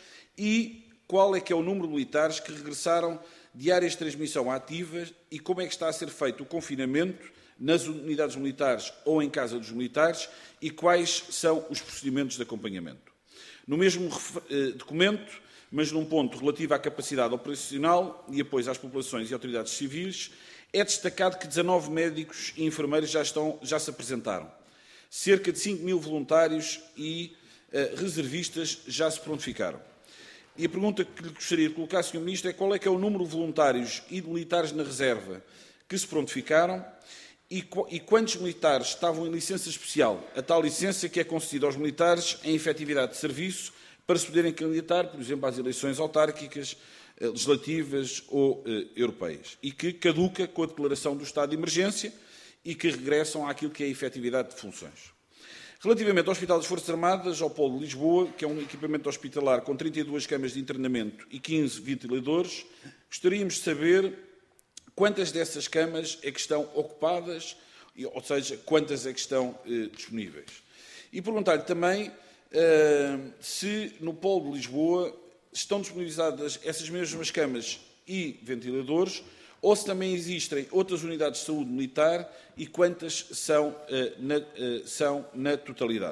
e qual é que é o número de militares que regressaram de áreas de transmissão ativas e como é que está a ser feito o confinamento nas unidades militares ou em casa dos militares e quais são os procedimentos de acompanhamento. No mesmo documento, mas num ponto relativo à capacidade operacional e apoio às populações e autoridades civis, é destacado que dezanove médicos e enfermeiros já, estão, já se apresentaram. Cerca de cinco mil voluntários e uh, reservistas já se prontificaram. E a pergunta que lhe gostaria de colocar, senhor Ministro, é qual é que é o número de voluntários e de militares na reserva que se prontificaram e, e quantos militares estavam em licença especial, a tal licença que é concedida aos militares em efetividade de serviço para se poderem candidatar, por exemplo, às eleições autárquicas, legislativas ou eh, europeias, e que caduca com a declaração do estado de emergência e que regressam àquilo que é a efetividade de funções. Relativamente ao Hospital das Forças Armadas, ao Polo de Lisboa, que é um equipamento hospitalar com trinta e duas camas de internamento e quinze ventiladores, gostaríamos de saber quantas dessas camas é que estão ocupadas, ou seja, quantas é que estão eh, disponíveis. E perguntar-lhe também eh, se no Polo de Lisboa estão disponibilizadas essas mesmas camas e ventiladores, ou se também existem outras unidades de saúde militar e quantas são, uh, na, uh, são na totalidade.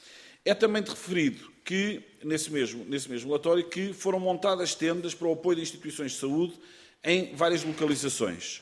É também de referido que, nesse mesmo, nesse mesmo relatório, que foram montadas tendas para o apoio de instituições de saúde em várias localizações.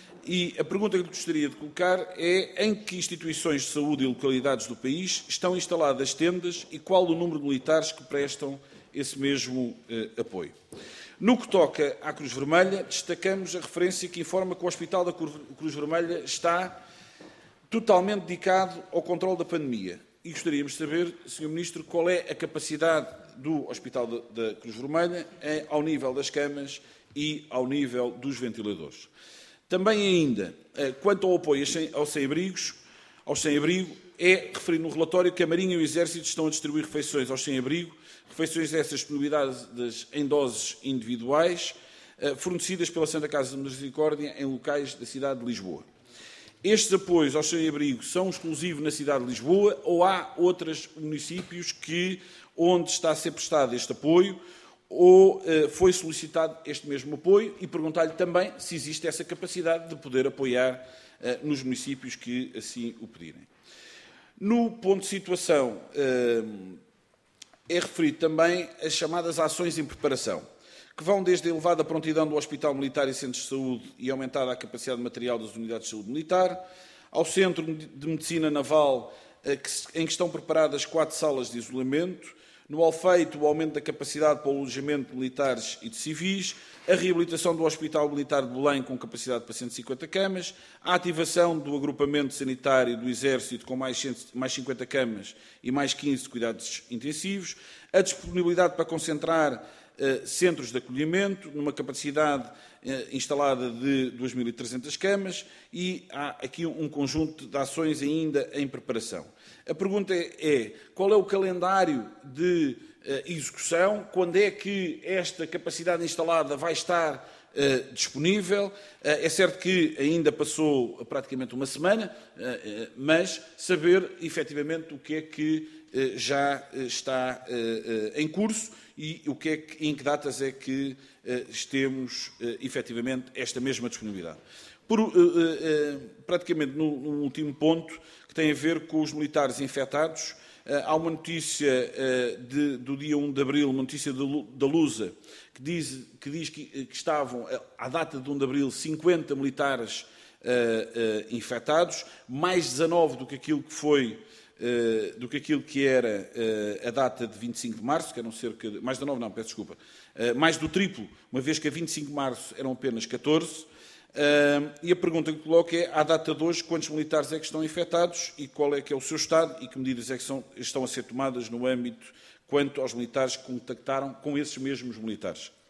E a pergunta que lhe gostaria de colocar é em que instituições de saúde e localidades do país estão instaladas tendas e qual o número de militares que prestam esse mesmo uh, apoio. No que toca à Cruz Vermelha, destacamos a referência que informa que o Hospital da Cruz Vermelha está totalmente dedicado ao controle da pandemia. E gostaríamos de saber, senhor Ministro, qual é a capacidade do Hospital da Cruz Vermelha ao nível das camas e ao nível dos ventiladores. Também ainda, quanto ao apoio aos sem-abrigos, aos sem-abrigo, é referido no relatório que a Marinha e o Exército estão a distribuir refeições aos sem-abrigo, refeições essas disponibilizadas em doses individuais, fornecidas pela Santa Casa de Misericórdia em locais da cidade de Lisboa. Estes apoios aos sem-abrigo são exclusivos na cidade de Lisboa ou há outros municípios que, onde está a ser prestado este apoio ou foi solicitado este mesmo apoio e perguntar-lhe também se existe essa capacidade de poder apoiar nos municípios que assim o pedirem. No ponto de situação, é referido também as chamadas ações em preparação, que vão desde a elevada prontidão do Hospital Militar e Centros de Saúde e aumentada a capacidade material das unidades de saúde militar, ao Centro de Medicina Naval, em que estão preparadas quatro salas de isolamento, no Alfeito, o aumento da capacidade para o alojamento de militares e de civis, a reabilitação do Hospital Militar de Belém com capacidade para cento e cinquenta camas, a ativação do agrupamento sanitário do Exército com mais cinquenta camas e mais quinze de cuidados intensivos, a disponibilidade para concentrar eh, centros de acolhimento, numa capacidade eh, instalada de duas mil e trezentas camas e há aqui um conjunto de ações ainda em preparação. A pergunta é, qual é o calendário de uh, execução, quando é que esta capacidade instalada vai estar uh, disponível? Uh, é certo que ainda passou praticamente uma semana, uh, uh, mas saber efetivamente o que é que uh, já está uh, uh, em curso e o que é que, em que datas é que uh, temos uh, efetivamente esta mesma disponibilidade. Por, uh, uh, praticamente no, no último ponto, que tem a ver com os militares infectados, uh, há uma notícia uh, de, do dia um de abril, uma notícia da Lusa, que diz que, diz que, que estavam, à data de um de abril, cinquenta militares uh, uh, infectados, mais dezanove do que aquilo que foi, uh, do que aquilo que era uh, a data de vinte e cinco de março, que eram cerca de, mais dezanove não, peço desculpa, uh, mais do triplo, uma vez que a vinte e cinco de março eram apenas catorze. Uh, e a pergunta que coloco é, à data de hoje, quantos militares é que estão infectados e qual é que é o seu estado e que medidas é que são, estão a ser tomadas no âmbito quanto aos militares que contactaram com esses mesmos militares?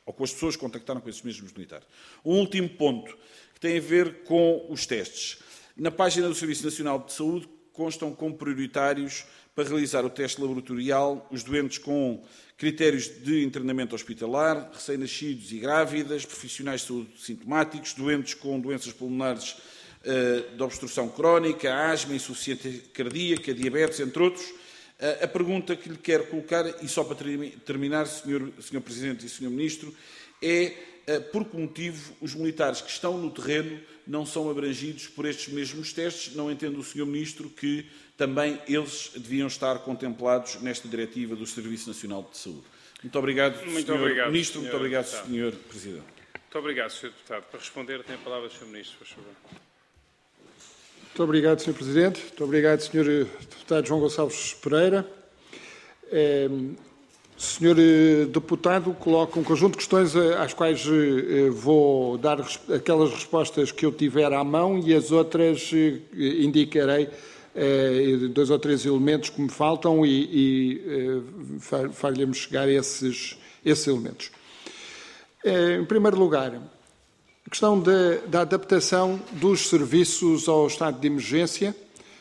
ou com as pessoas que contactaram com esses mesmos militares. Um último ponto, que tem a ver com os testes. Na página do Serviço Nacional de Saúde constam como prioritários para realizar o teste laboratorial os doentes com critérios de internamento hospitalar, recém-nascidos e grávidas, profissionais de saúde sintomáticos, doentes com doenças pulmonares uh, de obstrução crónica, asma, insuficiência cardíaca, diabetes, entre outros. Uh, a pergunta que lhe quero colocar, e só para terminar, senhor, senhor Presidente e senhor Ministro, é uh, por que motivo os militares que estão no terreno não são abrangidos por estes mesmos testes? Não entende o senhor Ministro que também eles deviam estar contemplados nesta diretiva do Serviço Nacional de Saúde? Muito obrigado, muito senhor obrigado, Ministro. senhor Muito obrigado, Deputado. senhor Presidente. Muito obrigado, senhor Deputado. Para responder, tem a palavra o senhor Ministro, por favor. Muito obrigado, senhor Presidente. Muito obrigado, senhor Deputado João Gonçalves Pereira. É, senhor Deputado coloca um conjunto de questões às quais vou dar aquelas respostas que eu tiver à mão e as outras indicarei dois ou três elementos que me faltam e, e far-lhe-me chegar esses, esses elementos. Em primeiro lugar, a questão da, da adaptação dos serviços ao estado de emergência.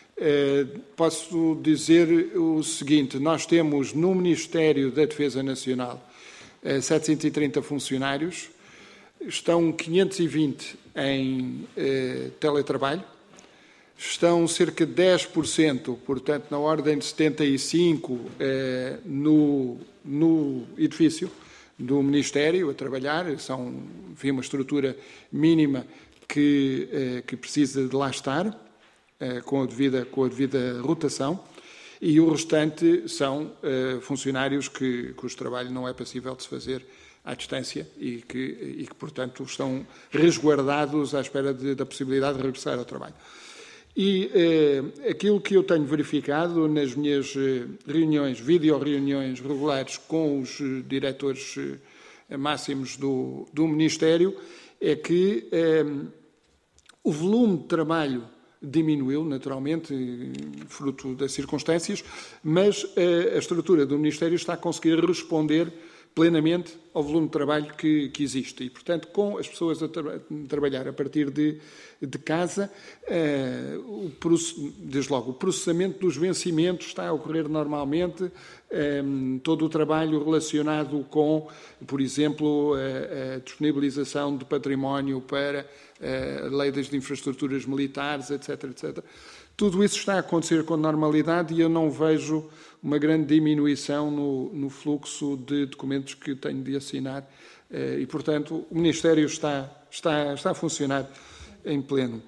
Posso dizer o seguinte: nós temos no Ministério da Defesa Nacional setecentos e trinta funcionários, estão quinhentos e vinte em teletrabalho, estão cerca de dez por cento, portanto, na ordem de setenta e cinco por cento eh, no, no edifício do Ministério a trabalhar. São, enfim, uma estrutura mínima que, eh, que precisa de lá estar, eh, com, a devida, com a devida rotação, e o restante são eh, funcionários que, cujo trabalho não é passível de se fazer à distância e que, e que portanto, estão resguardados à espera de, da possibilidade de regressar ao trabalho. E eh, aquilo que eu tenho verificado nas minhas eh, reuniões, vídeo-reuniões regulares com os eh, diretores eh, máximos do, do Ministério, é que eh, o volume de trabalho diminuiu, naturalmente, fruto das circunstâncias, mas eh, a estrutura do Ministério está a conseguir responder plenamente ao volume de trabalho que, que existe. E, portanto, com as pessoas a tra trabalhar a partir de, de casa, eh, o, desde logo, o processamento dos vencimentos está a ocorrer normalmente, eh, todo o trabalho relacionado com, por exemplo, a, a disponibilização de património para a lei das infraestruturas militares, etc, etcétera. Tudo isso está a acontecer com normalidade e eu não vejo uma grande diminuição no, no fluxo de documentos que tenho de assinar e, portanto, o Ministério está, está, está a funcionar em pleno.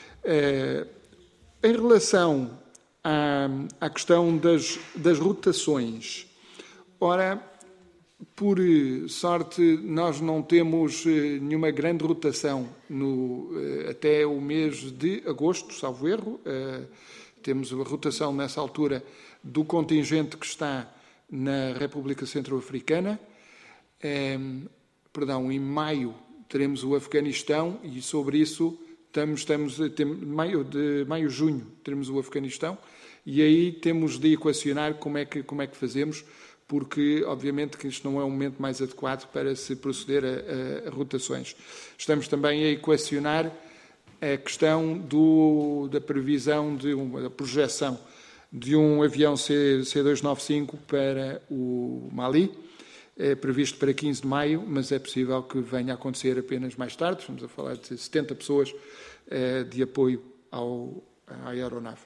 Em relação à, à questão das, das rotações, ora, por sorte, nós não temos nenhuma grande rotação no, até o mês de agosto, salvo erro. Temos a rotação nessa altura do contingente que está na República Centro-Africana. Perdão, em maio teremos o Afeganistão e sobre isso estamos, estamos temos, maio, de maio, junho teremos o Afeganistão e aí temos de equacionar como é que, como é que fazemos, porque, obviamente, que isto não é o momento mais adequado para se proceder a, a, a rotações. Estamos também a equacionar a questão do, da previsão, de uma, da projeção de um avião C duzentos e noventa e cinco para o Mali, é previsto para quinze de maio, mas é possível que venha a acontecer apenas mais tarde. Estamos a falar de setenta pessoas é, de apoio ao, à aeronave.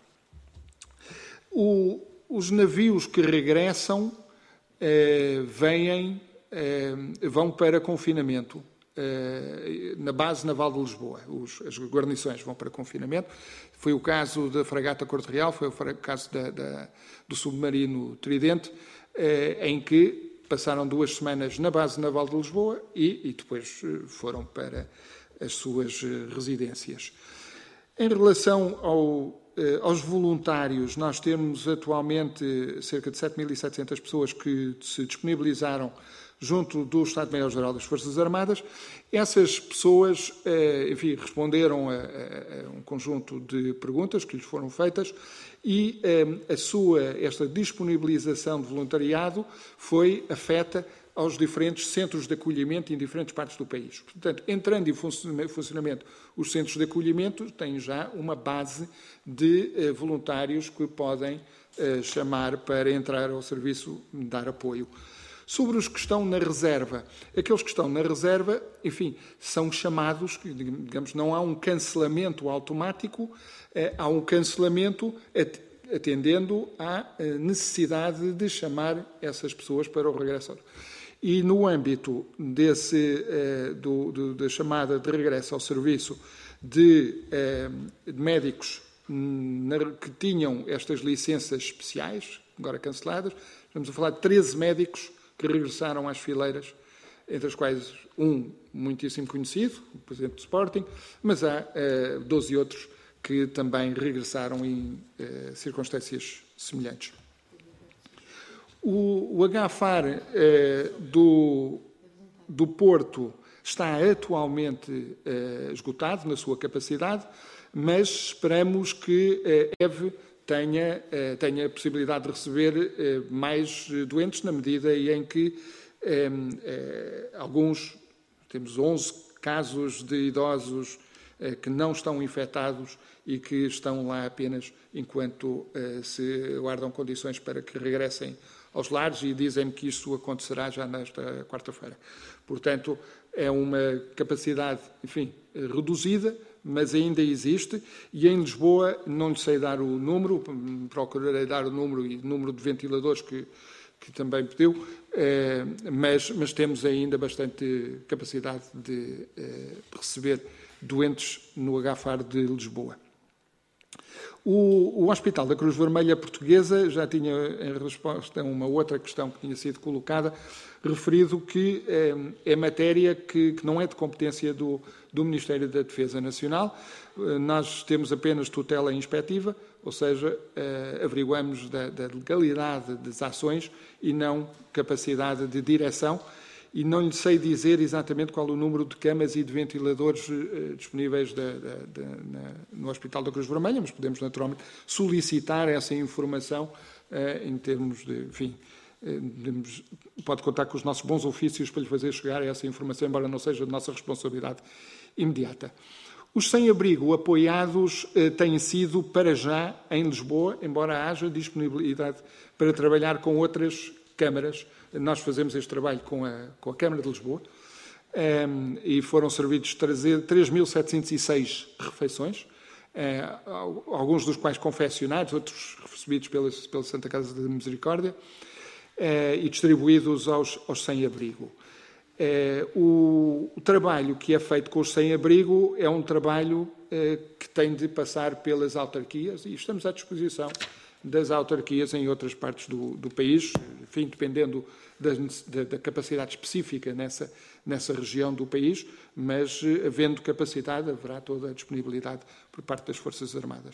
O, os navios que regressam Eh, vêm, eh, vão para confinamento eh, na base naval de Lisboa. Os, as guarnições vão para confinamento. Foi o caso da fragata Corte Real, foi o caso da, da, do submarino Tridente, eh, em que passaram duas semanas na base naval de Lisboa e, e depois foram para as suas residências. Em relação ao aos voluntários, nós temos atualmente cerca de sete mil e setecentas pessoas que se disponibilizaram junto do Estado-Maior-Geral das Forças Armadas. Essas pessoas, enfim, responderam a, a um conjunto de perguntas que lhes foram feitas e a sua, esta disponibilização de voluntariado foi afeta aos diferentes centros de acolhimento em diferentes partes do país. Portanto, entrando em funcionamento os centros de acolhimento, têm já uma base de eh, voluntários que podem eh, chamar para entrar ao serviço, dar apoio. Sobre os que estão na reserva, aqueles que estão na reserva, enfim, são chamados, digamos, não há um cancelamento automático, eh, há um cancelamento atendendo à necessidade de chamar essas pessoas para o regresso. E no âmbito desse, eh, do, do, da chamada de regresso ao serviço de, eh, de médicos na, que tinham estas licenças especiais, agora canceladas, estamos a falar de treze médicos que regressaram às fileiras, entre as quais um muitíssimo conhecido, o presidente do Sporting, mas há eh, doze outros que também regressaram em eh, circunstâncias semelhantes. O, o H F A R eh, do, do Porto está atualmente eh, esgotado na sua capacidade, mas esperamos que eh, EVE tenha, eh, tenha a possibilidade de receber eh, mais doentes na medida em que eh, eh, alguns, temos onze casos de idosos que não estão infectados e que estão lá apenas enquanto uh, se aguardam condições para que regressem aos lares e dizem-me que isso acontecerá já nesta quarta-feira. Portanto, é uma capacidade, enfim, reduzida, mas ainda existe, e em Lisboa, não lhe sei dar o número, procurarei dar o número e o número de ventiladores que, que também pediu, eh, mas, mas temos ainda bastante capacidade de eh, receber doentes no H F A R de Lisboa. O, o Hospital da Cruz Vermelha Portuguesa já tinha, em resposta a uma outra questão que tinha sido colocada, referido que é, é matéria que, que não é de competência do, do Ministério da Defesa Nacional. Nós temos apenas tutela inspectiva, ou seja, eh, averiguamos da, da legalidade das ações e não capacidade de direção. E não lhe sei dizer exatamente qual o número de camas e de ventiladores eh, disponíveis da, da, da, na, no Hospital da Cruz Vermelha, mas podemos naturalmente solicitar essa informação eh, em termos de, enfim, eh, de, pode contar com os nossos bons ofícios para lhe fazer chegar essa informação, embora não seja de nossa responsabilidade imediata. Os sem-abrigo apoiados eh, têm sido, para já, em Lisboa, embora haja disponibilidade para trabalhar com outras câmaras. Nós fazemos este trabalho com a, com a Câmara de Lisboa um, e foram servidos três mil setecentos e seis refeições, uh, alguns dos quais confeccionados, outros recebidos pela, pela Santa Casa da Misericórdia uh, e distribuídos aos, aos sem-abrigo. Uh, o, o trabalho que é feito com os sem-abrigo é um trabalho uh, que tem de passar pelas autarquias e estamos à disposição das autarquias em outras partes do, do país, enfim, dependendo da, da, da capacidade específica nessa, nessa região do país, mas havendo capacidade, haverá toda a disponibilidade por parte das Forças Armadas.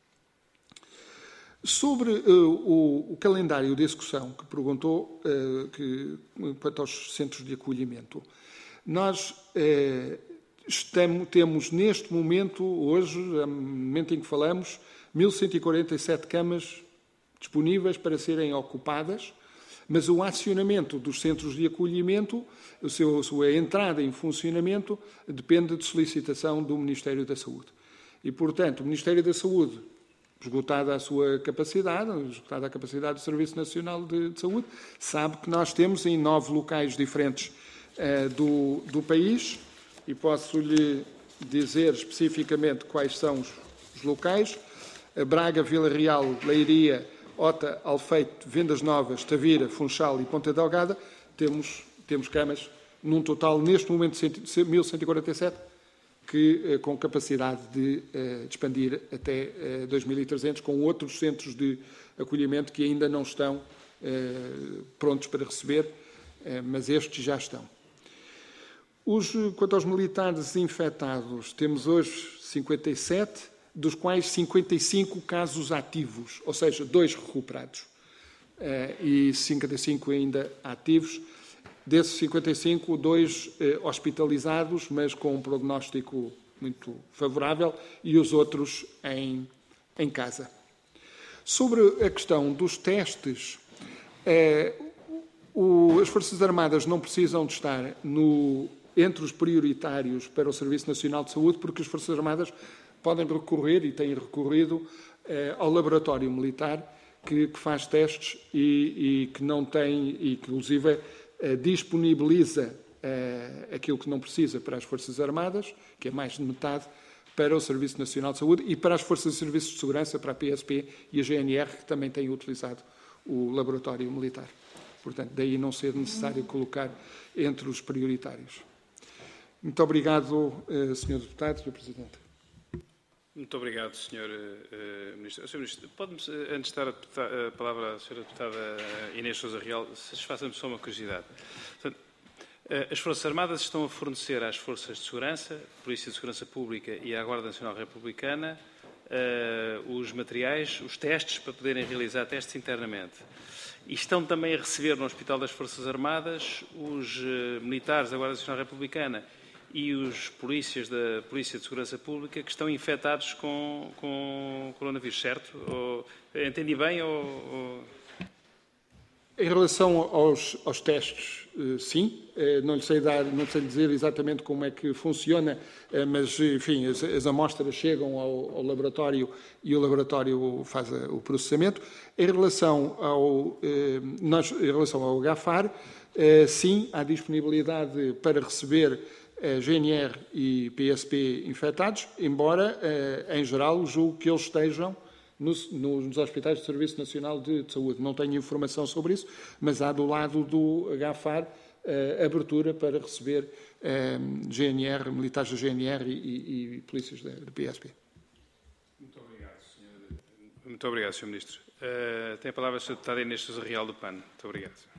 Sobre uh, o, o calendário de execução, que perguntou uh, que, quanto aos centros de acolhimento, nós uh, estamos, temos neste momento, hoje, no momento em que falamos, mil cento e quarenta e sete camas disponíveis para serem ocupadas, mas o acionamento dos centros de acolhimento, a sua entrada em funcionamento, depende de solicitação do Ministério da Saúde. E, portanto, o Ministério da Saúde, esgotada a sua capacidade, esgotada a capacidade do Serviço Nacional de, de Saúde, sabe que nós temos em nove locais diferentes uh, do, do país, e posso-lhe dizer especificamente quais são os, os locais: Braga, Vila Real, Leiria, Ota, Alfeite, Vendas Novas, Tavira, Funchal e Ponta Delgada. Temos, temos camas, num total, neste momento, de mil cento e quarenta e sete, que, com capacidade de, de expandir até dois mil e trezentos, com outros centros de acolhimento que ainda não estão prontos para receber, mas estes já estão. Os, quanto aos militares infectados, temos hoje cinquenta e sete, dos quais cinquenta e cinco casos ativos, ou seja, dois recuperados, e cinquenta e cinco ainda ativos. Desses cinquenta e cinco, dois hospitalizados, mas com um prognóstico muito favorável, e os outros em, em casa. Sobre a questão dos testes, O, as Forças Armadas não precisam de estar no, entre os prioritários para o Serviço Nacional de Saúde, porque as Forças Armadas podem recorrer, e têm recorrido, eh, ao laboratório militar que, que faz testes e, e que não tem, e que inclusive eh, disponibiliza eh, aquilo que não precisa para as Forças Armadas, que é mais de metade, para o Serviço Nacional de Saúde e para as Forças de Serviços de Segurança, para a P S P e a G N R, que também têm utilizado o laboratório militar. Portanto, daí não ser necessário colocar entre os prioritários. Muito obrigado, senhor Deputado, senhor Presidente. Muito obrigado, senhor uh, Ministro. senhor Ministro, pode-me, antes de dar a, a palavra à senhora Deputada Inês Sousa Real, satisfaça-me só uma curiosidade. Portanto, as Forças Armadas estão a fornecer às Forças de Segurança, Polícia de Segurança Pública e à Guarda Nacional Republicana uh, os materiais, os testes, para poderem realizar testes internamente. E estão também a receber no Hospital das Forças Armadas os uh, militares da Guarda Nacional Republicana e os polícias da Polícia de Segurança Pública que estão infectados com, com coronavírus, certo? Ou, entendi bem ou... ou... Em relação aos, aos testes, sim, não lhe sei dar, não sei dizer exatamente como é que funciona, mas, enfim, as, as amostras chegam ao, ao laboratório e o laboratório faz o processamento. Em relação ao, nós, em relação ao GAFAR, sim, há disponibilidade para receber G N R e P S P infectados, embora, em geral, julgo que eles estejam Nos, nos hospitais do Serviço Nacional de, de Saúde. Não tenho informação sobre isso, mas há do lado do GAFAR uh, abertura para receber uh, G N R, militares da G N R e, e, e polícias da, da P S P. Muito obrigado, senhor, Muito obrigado, senhor Ministro. Uh, tem a palavra a senhora Deputada Inês Sousa Real do P A N. Muito obrigado.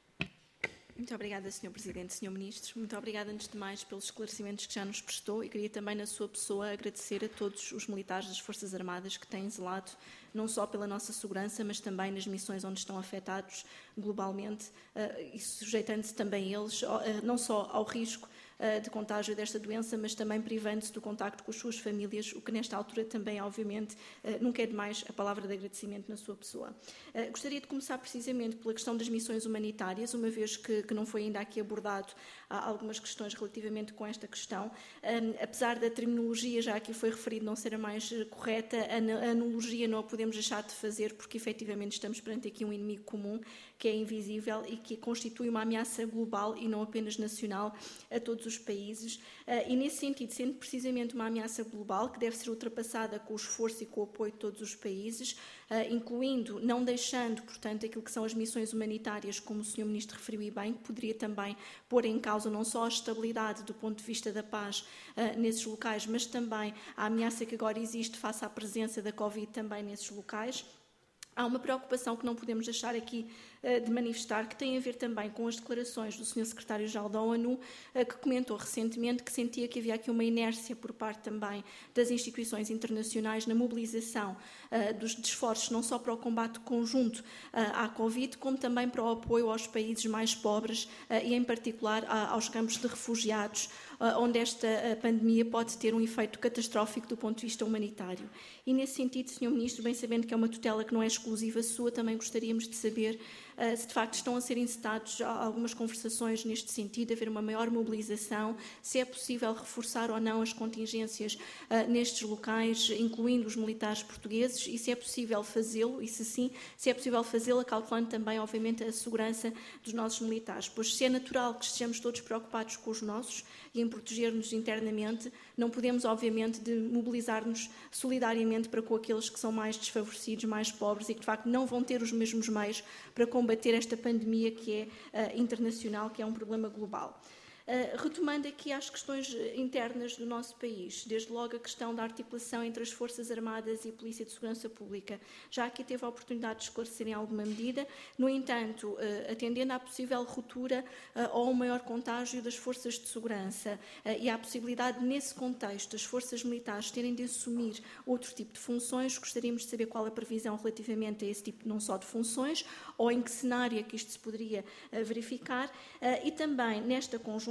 Muito obrigada, senhor Presidente, senhor Ministro. Muito obrigada, antes de mais, pelos esclarecimentos que já nos prestou e queria também, na sua pessoa, agradecer a todos os militares das Forças Armadas que têm zelado não só pela nossa segurança, mas também nas missões onde estão afetados globalmente uh, e sujeitando-se também eles, uh, não só ao risco uh, de contágio desta doença, mas também privando-se do contacto com as suas famílias, o que nesta altura também, obviamente, uh, nunca é demais a palavra de agradecimento na sua pessoa. Uh, gostaria de começar precisamente pela questão das missões humanitárias, uma vez que, que não foi ainda aqui abordado há algumas questões relativamente com esta questão. Um, apesar da terminologia, já aqui foi referido, não ser a mais correta, a analogia não a podemos deixar de fazer, porque efetivamente estamos perante aqui um inimigo comum que é invisível e que constitui uma ameaça global e não apenas nacional a todos os países. Uh, e nesse sentido, sendo precisamente uma ameaça global que deve ser ultrapassada com o esforço e com o apoio de todos os países, uh, incluindo, não deixando, portanto, aquilo que são as missões humanitárias, como o senhor Ministro referiu e bem, que poderia também pôr em causa não só a estabilidade do ponto de vista da paz uh, nesses locais, mas também a ameaça que agora existe face à presença da Covid também nesses locais. Há uma preocupação que não podemos deixar aqui uh, de manifestar, que tem a ver também com as declarações do senhor Secretário-Geral da ONU, uh, que comentou recentemente que sentia que havia aqui uma inércia por parte também das instituições internacionais na mobilização uh, dos esforços não só para o combate conjunto uh, à Covid, como também para o apoio aos países mais pobres uh, e, em particular, uh, aos campos de refugiados, uh, onde esta uh, pandemia pode ter um efeito catastrófico do ponto de vista humanitário. E, nesse sentido, senhor Ministro, bem sabendo que é uma tutela que não é exclusiva sua, também gostaríamos de saber uh, se de facto estão a ser encetados algumas conversações neste sentido, haver uma maior mobilização, se é possível reforçar ou não as contingências uh, nestes locais, incluindo os militares portugueses, e se é possível fazê-lo, e se sim, se é possível fazê-lo, calculando também, obviamente, a segurança dos nossos militares. Pois se é natural que estejamos todos preocupados com os nossos e em proteger-nos internamente, não podemos, obviamente, de mobilizar-nos solidariamente para com aqueles que são mais desfavorecidos, mais pobres e que, de facto, não vão ter os mesmos meios para combater esta pandemia que é uh, internacional, que é um problema global. Uh, retomando aqui às questões internas do nosso país, desde logo a questão da articulação entre as Forças Armadas e a Polícia de Segurança Pública, já aqui teve a oportunidade de esclarecer em alguma medida, no entanto, uh, atendendo à possível ruptura uh, ou ao maior contágio das Forças de Segurança uh, e à possibilidade, nesse contexto, das Forças Militares terem de assumir outro tipo de funções, gostaríamos de saber qual a previsão relativamente a esse tipo não só de funções, ou em que cenário é que isto se poderia uh, verificar, uh, e também, nesta conjuntura,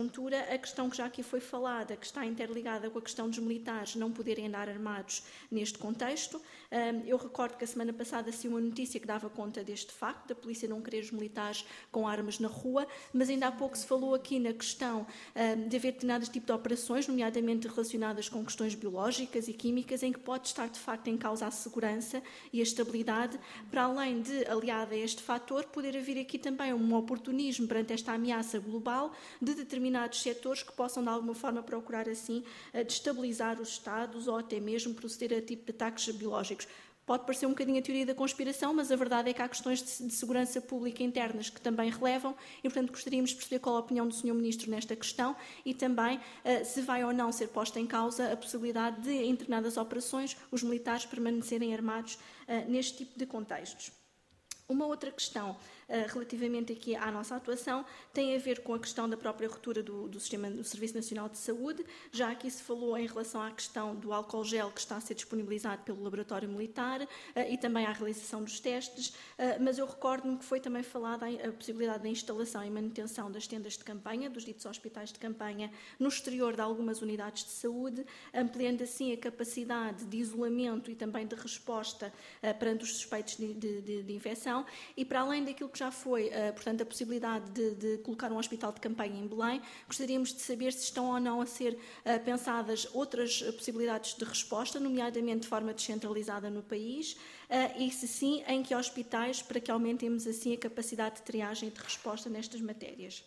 conjuntura, a questão que já aqui foi falada, que está interligada com a questão dos militares não poderem andar armados neste contexto. Eu recordo que a semana passada saiu uma notícia que dava conta deste facto, da polícia não querer os militares com armas na rua, mas ainda há pouco se falou aqui na questão de haver determinados tipos de operações, nomeadamente relacionadas com questões biológicas e químicas, em que pode estar de facto em causa a segurança e a estabilidade, para além de, aliada a este fator, poder haver aqui também um oportunismo perante esta ameaça global de determinados setores que possam de alguma forma procurar assim destabilizar os Estados ou até mesmo proceder a tipo de ataques biológicos. Pode parecer um bocadinho a teoria da conspiração, mas a verdade é que há questões de segurança pública internas que também relevam e, portanto, gostaríamos de perceber qual a opinião do senhor Ministro nesta questão e também uh, se vai ou não ser posta em causa a possibilidade de, em determinadas operações, os militares permanecerem armados uh, neste tipo de contextos. Uma outra questão uh, relativamente aqui à nossa atuação tem a ver com a questão da própria ruptura do, do sistema do Serviço Nacional de Saúde. Já aqui se falou em relação à questão do álcool gel que está a ser disponibilizado pelo Laboratório Militar uh, e também à realização dos testes, uh, mas eu recordo-me que foi também falada a possibilidade da instalação e manutenção das tendas de campanha, dos ditos hospitais de campanha, no exterior de algumas unidades de saúde, ampliando assim a capacidade de isolamento e também de resposta uh, perante os suspeitos de, de, de, de infecção. E para além daquilo que já foi, uh, portanto, a possibilidade de, de colocar um hospital de campanha em Belém, gostaríamos de saber se estão ou não a ser uh, pensadas outras possibilidades de resposta, nomeadamente de forma descentralizada no país, uh, e se sim, em que hospitais, para que aumentemos assim a capacidade de triagem e de resposta nestas matérias.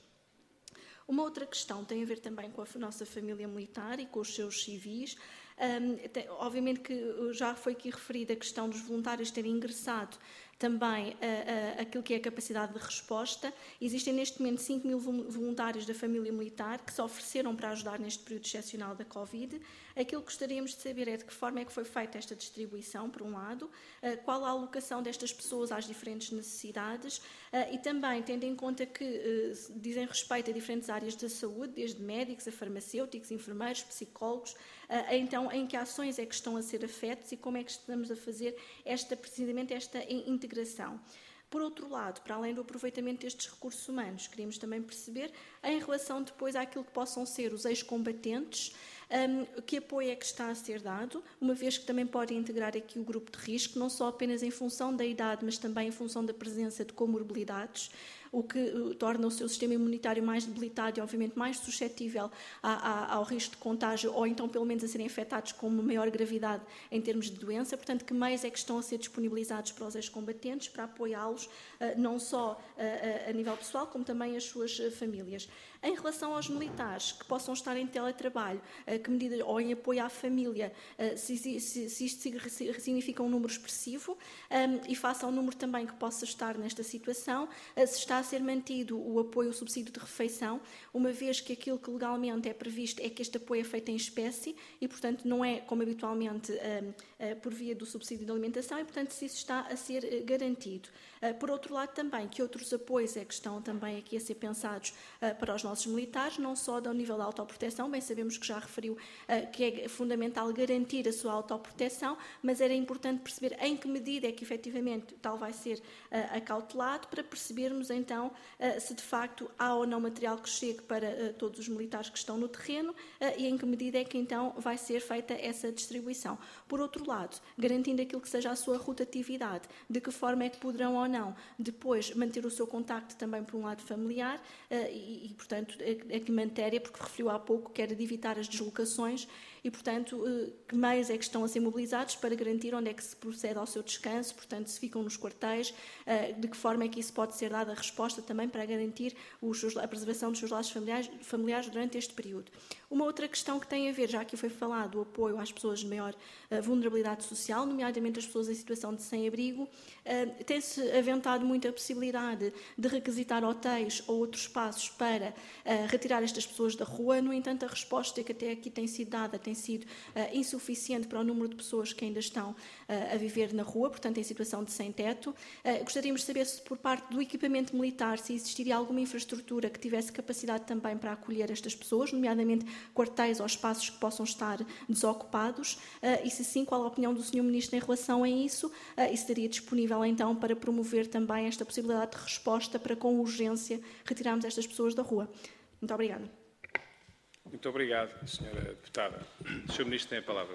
Uma outra questão tem a ver também com a nossa família militar e com os seus civis. Um, tem, obviamente que já foi aqui referida a questão dos voluntários terem ingressado também uh, uh, aquilo que é a capacidade de resposta. Existem neste momento cinco mil voluntários da família militar que se ofereceram para ajudar neste período excepcional da Covid. Aquilo que gostaríamos de saber é de que forma é que foi feita esta distribuição, por um lado, uh, qual a alocação destas pessoas às diferentes necessidades uh, e também tendo em conta que uh, dizem respeito a diferentes áreas da saúde, desde médicos a farmacêuticos, enfermeiros, psicólogos, uh, então em que ações é que estão a ser afetos e como é que estamos a fazer esta, precisamente esta integração. Por outro lado, para além do aproveitamento destes recursos humanos, queríamos também perceber, em relação depois àquilo que possam ser os ex-combatentes, um, que apoio é que está a ser dado, uma vez que também podem integrar aqui o grupo de risco, não só apenas em função da idade, mas também em função da presença de comorbilidades, o que uh, torna o seu sistema imunitário mais debilitado e, obviamente, mais suscetível a, a, ao risco de contágio ou, então, pelo menos, a serem afetados com uma maior gravidade em termos de doença. Portanto, que meios é que estão a ser disponibilizados para os ex-combatentes, para apoiá-los, uh, não só uh, a nível pessoal, como também as suas uh, famílias. Em relação aos militares que possam estar em teletrabalho, uh, que medidas, ou em apoio à família, uh, se, se, se isto significa um número expressivo um, e face ao número também que possa estar nesta situação, uh, se está a ser mantido o apoio ao subsídio de refeição, uma vez que aquilo que legalmente é previsto é que este apoio é feito em espécie e, portanto, não é, como habitualmente, um, uh, por via do subsídio de alimentação e, portanto, se isso está a ser uh, garantido. Uh, por outro lado, também, que outros apoios é que estão também aqui a ser pensados uh, para os nossos militares, não só ao nível da autoproteção, bem sabemos que já referiu uh, que é fundamental garantir a sua autoproteção, mas era importante perceber em que medida é que, efetivamente, tal vai ser uh, acautelado para percebermos, então, Então, se de facto há ou não material que chegue para todos os militares que estão no terreno e em que medida é que então vai ser feita essa distribuição. Por outro lado, garantindo aquilo que seja a sua rotatividade, de que forma é que poderão ou não depois manter o seu contacto também por um lado familiar e, e portanto, a que matéria, porque referiu há pouco que era de evitar as deslocações e, portanto, que meios é que estão a ser mobilizados para garantir onde é que se procede ao seu descanso, portanto, se ficam nos quartéis, de que forma é que isso pode ser dada a resposta também para garantir os seus, a preservação dos seus laços familiares, familiares durante este período. Uma outra questão que tem a ver, já aqui foi falado, o apoio às pessoas de maior uh, vulnerabilidade social, nomeadamente as pessoas em situação de sem-abrigo, uh, tem-se aventado muito a possibilidade de requisitar hotéis ou outros espaços para uh, retirar estas pessoas da rua. No entanto, a resposta que até aqui tem sido dada tem sido uh, insuficiente para o número de pessoas que ainda estão uh, a viver na rua, portanto, em situação de sem-teto. Uh, gostaríamos de saber se, por parte do equipamento militar, se existiria alguma infraestrutura que tivesse capacidade também para acolher estas pessoas, nomeadamente quartéis ou espaços que possam estar desocupados, uh, e se sim, qual a opinião do senhor Ministro em relação a isso, uh, e estaria disponível então para promover também esta possibilidade de resposta para, com urgência, retirarmos estas pessoas da rua. Muito obrigada. Muito obrigado, senhora Deputada. O senhor Ministro tem a palavra.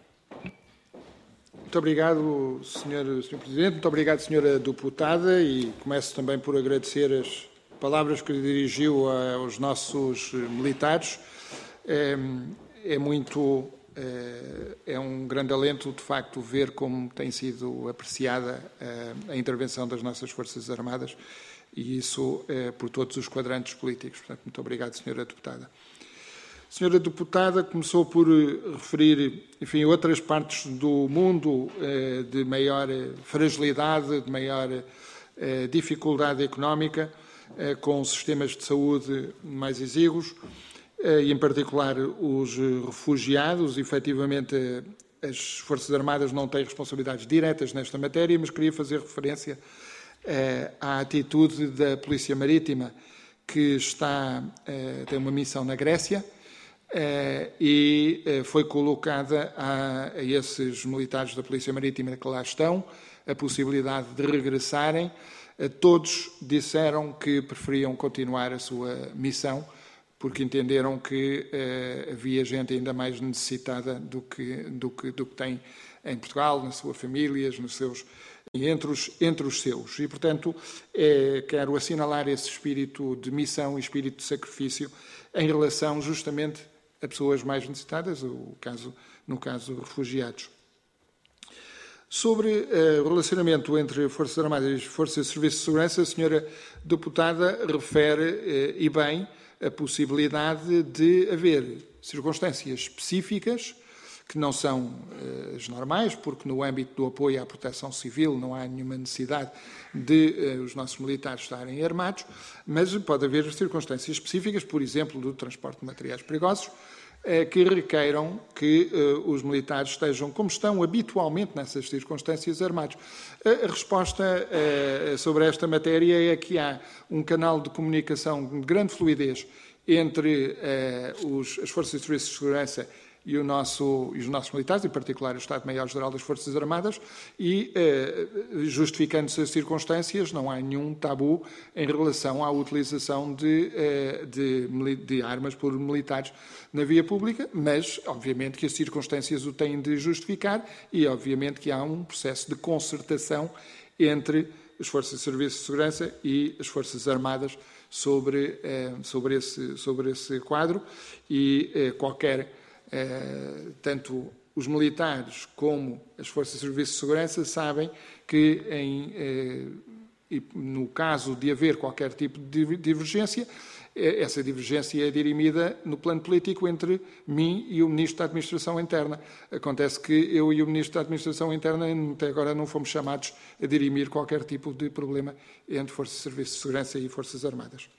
Muito obrigado, senhor senhor Presidente. Muito obrigado, senhora Deputada. E começo também por agradecer as palavras que dirigiu aos nossos militares. É, é muito... É um grande alento, de facto, ver como tem sido apreciada a intervenção das nossas Forças Armadas, e isso é por todos os quadrantes políticos. Portanto, muito obrigado, senhora Deputada. A senhora Deputada começou por referir, enfim, outras partes do mundo de maior fragilidade, de maior dificuldade económica, com sistemas de saúde mais exíguos, e, em particular, os refugiados. Efetivamente, as Forças Armadas não têm responsabilidades diretas nesta matéria, mas queria fazer referência eh, à atitude da Polícia Marítima, que está, eh, tem uma missão na Grécia, eh, e eh, foi colocada a, a esses militares da Polícia Marítima que lá estão a possibilidade de regressarem. Eh, todos disseram que preferiam continuar a sua missão, porque entenderam que eh, havia gente ainda mais necessitada do que, do, que, do que tem em Portugal, nas suas famílias, nos seus, entre, os, entre os seus. E, portanto, eh, quero assinalar esse espírito de missão e espírito de sacrifício em relação justamente a pessoas mais necessitadas, o caso, no caso, refugiados. Sobre eh, o relacionamento entre Forças Armadas e Forças de Serviço de Segurança, a senhora Deputada refere, eh, e bem, a possibilidade de haver circunstâncias específicas que não são uh, as normais, porque no âmbito do apoio à proteção civil não há nenhuma necessidade de uh, os nossos militares estarem armados, mas pode haver circunstâncias específicas, por exemplo, do transporte de materiais perigosos, uh, que requeiram que uh, os militares estejam, como estão habitualmente nessas circunstâncias, armados. Uh, a resposta uh, sobre esta matéria é que há um canal de comunicação de grande fluidez entre uh, os, as Forças de Serviço de Segurança e, o nosso, e os nossos militares, em particular o Estado-Maior-Geral das Forças Armadas, e, uh, justificando-se as circunstâncias, não há nenhum tabu em relação à utilização de, uh, de, de armas por militares na via pública, mas, obviamente, que as circunstâncias o têm de justificar e, obviamente, que há um processo de concertação entre as Forças de Serviço de Segurança e as Forças Armadas sobre, eh, sobre, esse, sobre esse quadro, e eh, qualquer, eh, tanto os militares como as Forças de Serviço de Segurança sabem que, em, eh, e no caso de haver qualquer tipo de divergência, essa divergência é dirimida no plano político entre mim e o Ministro da Administração Interna. Acontece que eu e o Ministro da Administração Interna até agora não fomos chamados a dirimir qualquer tipo de problema entre Forças de Serviço de Segurança e Forças Armadas.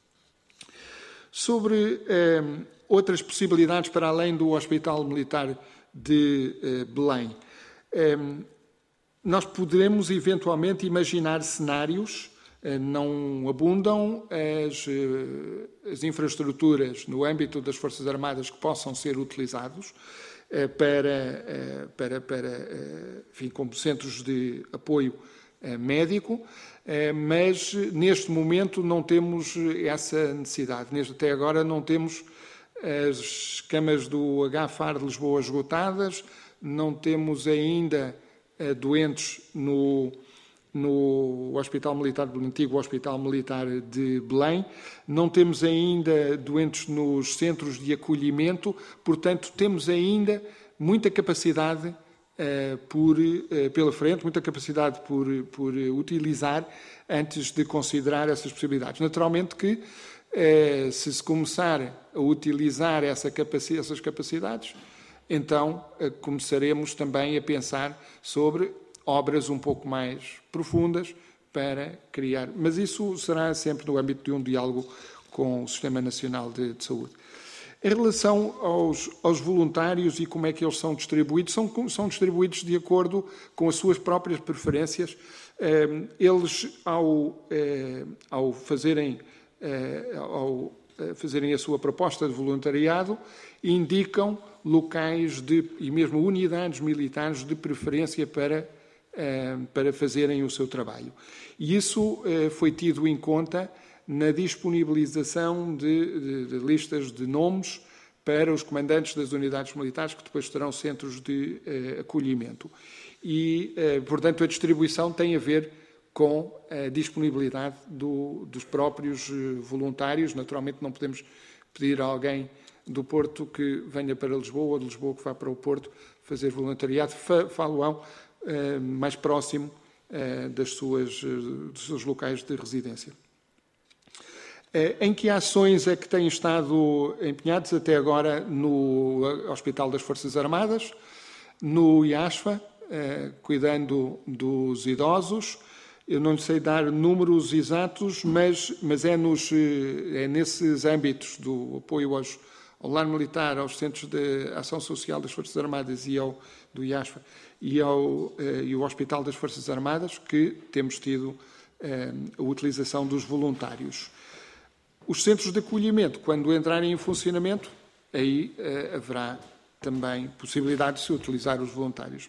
Sobre eh, outras possibilidades para além do Hospital Militar de eh, Belém, eh, nós poderemos eventualmente imaginar cenários. Não abundam as, as infraestruturas no âmbito das Forças Armadas que possam ser utilizados para, para, para enfim, como centros de apoio médico, mas neste momento não temos essa necessidade. Até agora não temos as camas do H F A R de Lisboa esgotadas, não temos ainda doentes no no Hospital Militar do Antigo Hospital Militar de Belém. Não temos ainda doentes nos centros de acolhimento, portanto, temos ainda muita capacidade uh, por, uh, pela frente, muita capacidade por, por utilizar antes de considerar essas possibilidades. Naturalmente que, uh, se se começar a utilizar essa capaci- essas capacidades, então uh, começaremos também a pensar sobre obras um pouco mais profundas para criar. Mas isso será sempre no âmbito de um diálogo com o Sistema Nacional de, de Saúde. Em relação aos, aos voluntários e como é que eles são distribuídos, são, são distribuídos de acordo com as suas próprias preferências. Eles, ao, ao fazerem, ao fazerem a sua proposta de voluntariado, indicam locais de, e mesmo unidades militares de preferência para para fazerem o seu trabalho. E isso foi tido em conta na disponibilização de, de, de listas de nomes para os comandantes das unidades militares, que depois terão centros de uh, acolhimento. E, uh, portanto, a distribuição tem a ver com a disponibilidade do, dos próprios uh, voluntários. Naturalmente, não podemos pedir a alguém do Porto que venha para Lisboa, ou de Lisboa que vá para o Porto fazer voluntariado. Falo-ão uh, mais próximo uh, das suas, uh, dos seus locais de residência. Em que ações é que têm estado empenhados até agora no Hospital das Forças Armadas, no I A S F A, eh, cuidando dos idosos? Eu não sei dar números exatos, mas, mas é, nos, é nesses âmbitos do apoio aos, ao lar militar, aos centros de ação social das Forças Armadas e ao do I A S F A e ao eh, e o Hospital das Forças Armadas que temos tido eh, a utilização dos voluntários. Os centros de acolhimento, quando entrarem em funcionamento, aí eh, haverá também possibilidade de se utilizar os voluntários.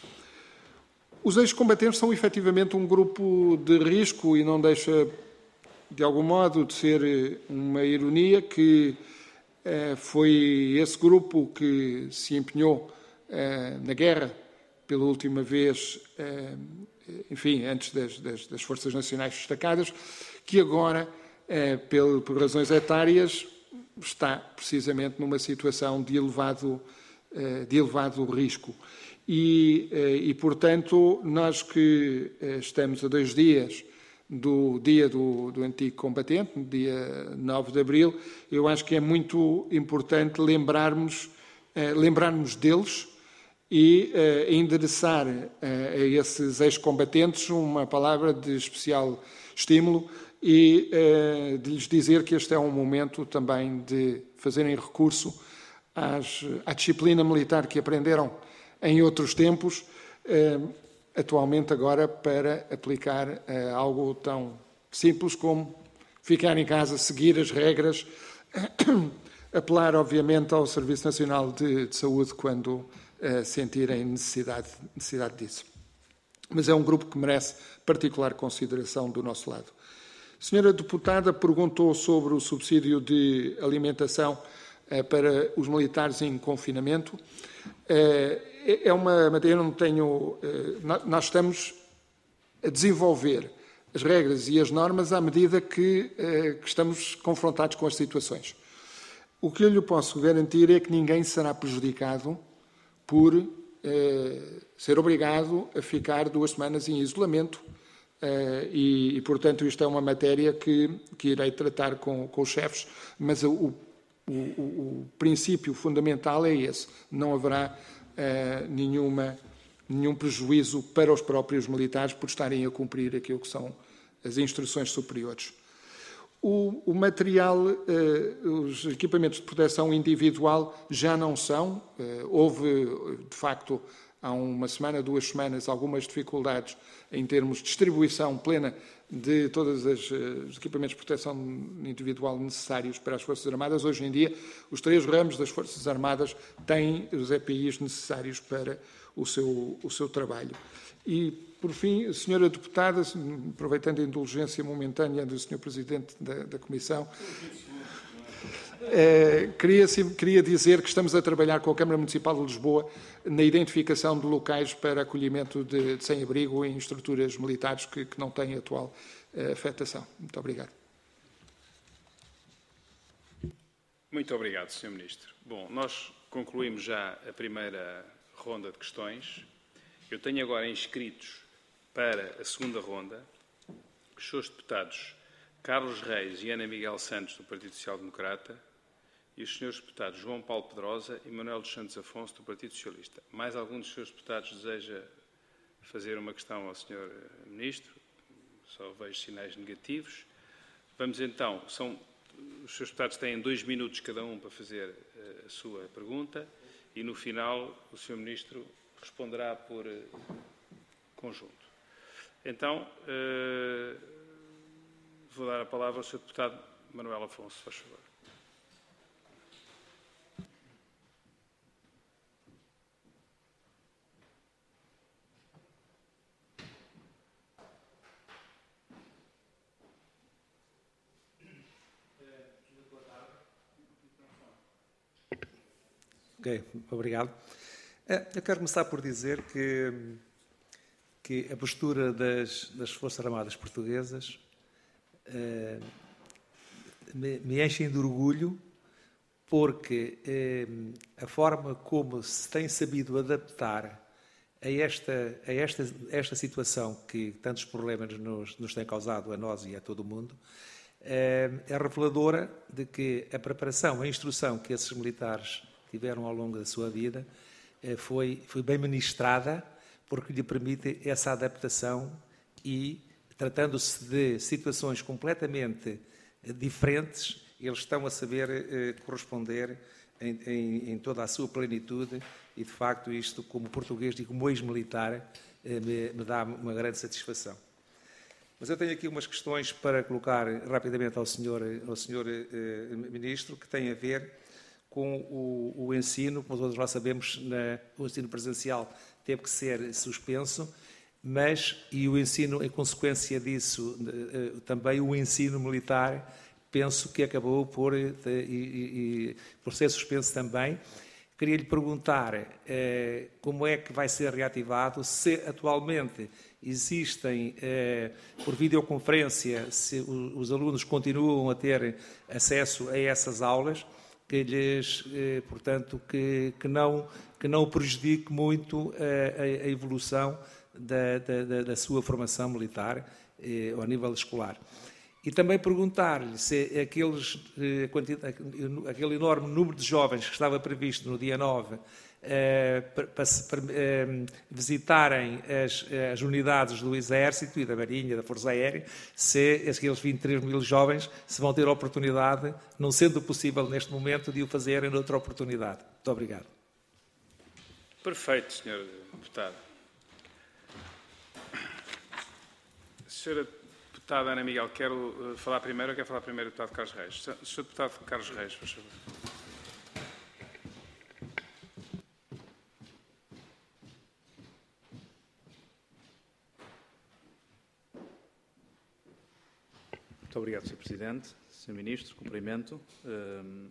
Os ex-combatentes são efetivamente um grupo de risco e não deixa, de algum modo, de ser uma ironia que eh, foi esse grupo que se empenhou eh, na guerra pela última vez, eh, enfim, antes das, das, das Forças Nacionais destacadas, que agora, Eh, por, por razões etárias, está precisamente numa situação de elevado, eh, de elevado risco. E, eh, e, portanto, nós que eh, estamos a dois dias do dia do, do antigo combatente, no dia nove de abril, eu acho que é muito importante lembrarmos, eh, lembrarmos deles e eh, endereçar eh, a esses ex-combatentes uma palavra de especial estímulo e eh, de lhes dizer que este é um momento também de fazerem recurso às, à disciplina militar que aprenderam em outros tempos, eh, atualmente agora para aplicar eh, algo tão simples como ficar em casa, seguir as regras, apelar obviamente ao Serviço Nacional de, de Saúde quando eh, sentirem necessidade, necessidade disso. Mas é um grupo que merece particular consideração do nosso lado. A senhora deputada perguntou sobre o subsídio de alimentação eh, para os militares em confinamento. Eh, é uma matéria, eu não tenho... Eh, nós estamos a desenvolver as regras e as normas à medida que, eh, que estamos confrontados com as situações. O que eu lhe posso garantir é que ninguém será prejudicado por eh, ser obrigado a ficar duas semanas em isolamento. Uh, e, e, portanto, isto é uma matéria que, que irei tratar com, com os chefes, mas o, o, o, o princípio fundamental é esse. Não haverá uh, nenhuma, nenhum prejuízo para os próprios militares por estarem a cumprir aquilo que são as instruções superiores. O, o material, uh, os equipamentos de proteção individual já não são. Uh, houve, de facto, há uma semana, duas semanas, algumas dificuldades em termos de distribuição plena de todos os equipamentos de proteção individual necessários para as Forças Armadas. Hoje em dia, os três ramos das Forças Armadas têm os E P Is necessários para o seu, o seu trabalho. E, por fim, senhora deputada, aproveitando a indulgência momentânea do senhor Presidente da, da Comissão, Eh, queria, queria dizer que estamos a trabalhar com a Câmara Municipal de Lisboa na identificação de locais para acolhimento de, de sem-abrigo em estruturas militares que, que não têm atual eh, afetação. Muito obrigado. Muito obrigado, senhor Ministro. Bom, nós concluímos já a primeira ronda de questões. Eu tenho agora inscritos para a segunda ronda os senhores deputados Carlos Reis e Ana Miguel Santos, do Partido Social Democrata, e os senhores deputados João Paulo Pedrosa e Manuel dos Santos Afonso, do Partido Socialista. Mais algum dos senhores deputados deseja fazer uma questão ao senhor Ministro? Só vejo sinais negativos. Vamos então, são, os senhores deputados têm dois minutos cada um para fazer a sua pergunta e, no final, o senhor Ministro responderá por conjunto. Então, uh, vou dar a palavra ao senhor deputado Manuel Afonso, faz favor. Ok, obrigado. Eu quero começar por dizer que, que a postura das, das Forças Armadas Portuguesas eh, me, me enchem de orgulho, porque eh, a forma como se tem sabido adaptar a esta, a esta, a esta situação que tantos problemas nos, nos tem causado a nós e a todo o mundo, é reveladora de que a preparação, a instrução que esses militares tiveram ao longo da sua vida foi, foi bem ministrada, porque lhe permite essa adaptação e, tratando-se de situações completamente diferentes, eles estão a saber eh, corresponder em, em, em toda a sua plenitude e, de facto, isto, como português e como ex-militar, eh, me, me dá uma grande satisfação. Mas eu tenho aqui umas questões para colocar rapidamente ao senhor, ao senhor eh, Ministro, que têm a ver com o, o ensino. Como todos nós sabemos, na, o ensino presencial teve que ser suspenso, mas, e o ensino, em consequência disso, eh, também o ensino militar, penso que acabou por, e, e, por ser suspenso também. Queria lhe perguntar eh, como é que vai ser reativado, se atualmente existem, eh, por videoconferência, se os, os alunos continuam a ter acesso a essas aulas, que lhes, eh, portanto, que, que, não, que não prejudique muito a, a evolução da, da, da sua formação militar eh, ao nível escolar. E também perguntar-lhe se aqueles, aquele enorme número de jovens que estava previsto no dia nove eh, para, para, para eh, visitarem as, as unidades do Exército e da Marinha, da Força Aérea, se aqueles vinte e três mil jovens se vão ter a oportunidade, não sendo possível neste momento, de o fazerem noutra oportunidade. Muito obrigado. Perfeito, senhor Deputado. Senhora Deputada Ana Miguel, quero falar primeiro ou quer falar primeiro o Deputado Carlos Reis? senhor Deputado Carlos Reis, por favor. Muito obrigado, senhor Presidente. senhor Ministro, cumprimento. Um,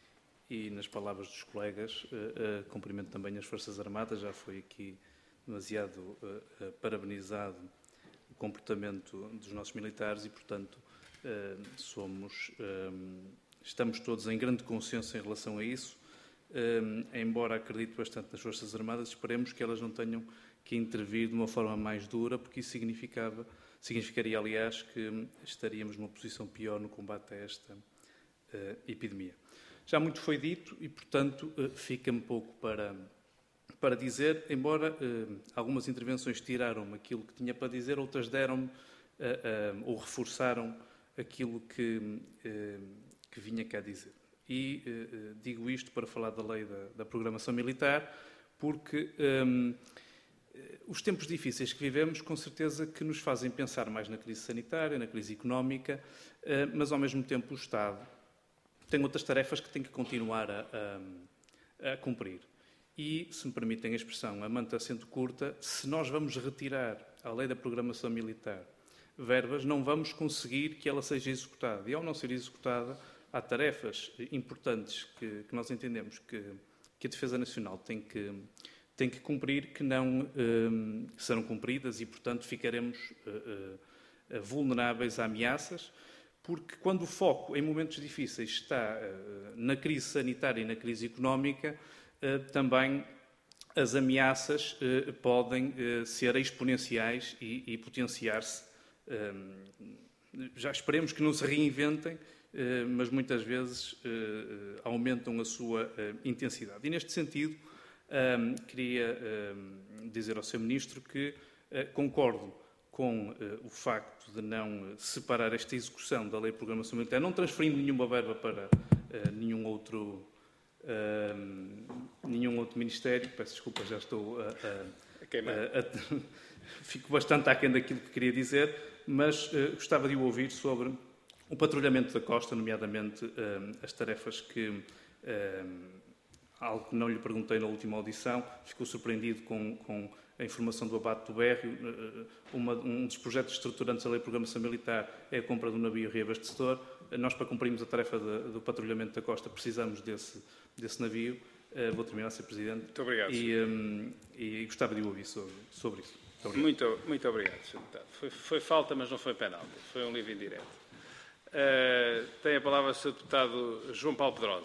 e, nas palavras dos colegas, uh, uh, cumprimento também as Forças Armadas. Já foi aqui demasiado uh, uh, parabenizado o comportamento dos nossos militares e, portanto, uh, somos, um, estamos todos em grande consenso em relação a isso. Um, embora acredito bastante nas Forças Armadas, esperemos que elas não tenham que intervir de uma forma mais dura, porque isso significava, significaria, aliás, que estaríamos numa posição pior no combate a esta uh, epidemia. Já muito foi dito e, portanto, uh, fica-me pouco para, para dizer, embora uh, algumas intervenções tiraram-me aquilo que tinha para dizer, outras deram-me uh, uh, ou reforçaram aquilo que, uh, que vinha cá dizer. E uh, digo isto para falar da lei da, da programação militar, porque um, os tempos difíceis que vivemos, com certeza, que nos fazem pensar mais na crise sanitária, na crise económica, uh, mas, ao mesmo tempo, o Estado tem outras tarefas que tem que continuar a, a, a cumprir. E, se me permitem a expressão, a manta sendo curta, se nós vamos retirar à lei da programação militar verbas, não vamos conseguir que ela seja executada. E, ao não ser executada, há tarefas importantes que, que nós entendemos que, que a Defesa Nacional tem que, tem que cumprir, que não um, serão cumpridas e, portanto, ficaremos uh, uh, vulneráveis a ameaças, porque quando o foco, em momentos difíceis, está uh, na crise sanitária e na crise económica, uh, também as ameaças uh, podem uh, ser exponenciais e, e potenciar-se. Uh, já esperemos que não se reinventem, mas muitas vezes aumentam a sua intensidade. E, neste sentido, queria dizer ao senhor Ministro que concordo com o facto de não separar esta execução da Lei de Programação Militar, não transferindo nenhuma verba para nenhum outro, nenhum outro Ministério. Peço desculpa, já estou a... a, a, a fico bastante aquém daquilo que queria dizer, mas gostava de o ouvir sobre o patrulhamento da costa, nomeadamente um, as tarefas que, um, algo que não lhe perguntei na última audição, ficou surpreendido com, com a informação do abate do Berrio. Uma, um dos projetos estruturantes da Lei de Programação Militar é a compra do navio reabastecedor. Nós, para cumprirmos a tarefa de, do patrulhamento da costa, precisamos desse, desse navio. Uh, vou terminar, senhor Presidente. Muito obrigado. E, um, e gostava de o ouvir sobre, sobre isso. Muito, muito, muito obrigado, senhor Deputado. Foi, foi falta, mas não foi penalti. Foi um livro indireto. Uh, tem a palavra o senhor Deputado João Paulo Pedrosa.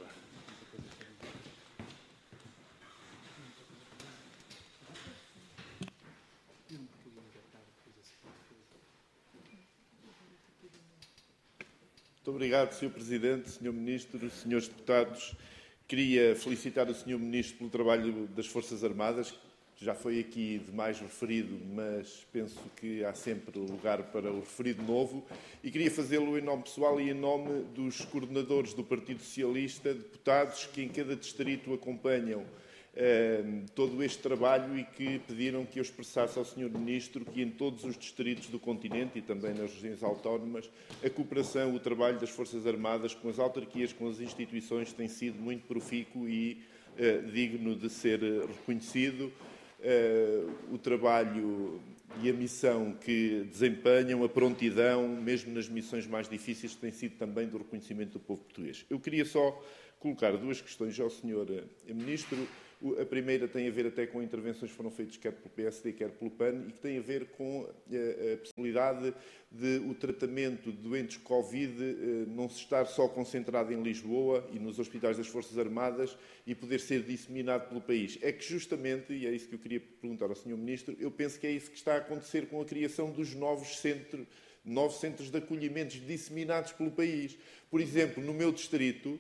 Muito obrigado, senhor Presidente, senhor Ministro, senhores Deputados. Queria felicitar o senhor Ministro pelo trabalho das Forças Armadas, que já foi aqui demais referido, mas penso que há sempre lugar para o referido novo. E queria fazê-lo em nome pessoal e em nome dos coordenadores do Partido Socialista, deputados que em cada distrito acompanham eh, todo este trabalho e que pediram que eu expressasse ao senhor Ministro que em todos os distritos do continente e também nas regiões autónomas a cooperação, o trabalho das Forças Armadas com as autarquias, com as instituições tem sido muito profícuo e eh, digno de ser reconhecido. Uh, o trabalho e a missão que desempenham, a prontidão, mesmo nas missões mais difíceis, tem sido também do reconhecimento do povo português. Eu queria só colocar duas questões ao senhor Ministro. A primeira tem a ver até com intervenções que foram feitas quer pelo P S D, quer pelo P A N, e que tem a ver com a, a possibilidade de o tratamento de doentes Covid não se estar só concentrado em Lisboa e nos hospitais das Forças Armadas e poder ser disseminado pelo país. É que justamente, e é isso que eu queria perguntar ao senhor Ministro, eu penso que é isso que está a acontecer com a criação dos novos centros, novos centros de acolhimentos disseminados pelo país. Por exemplo, no meu distrito,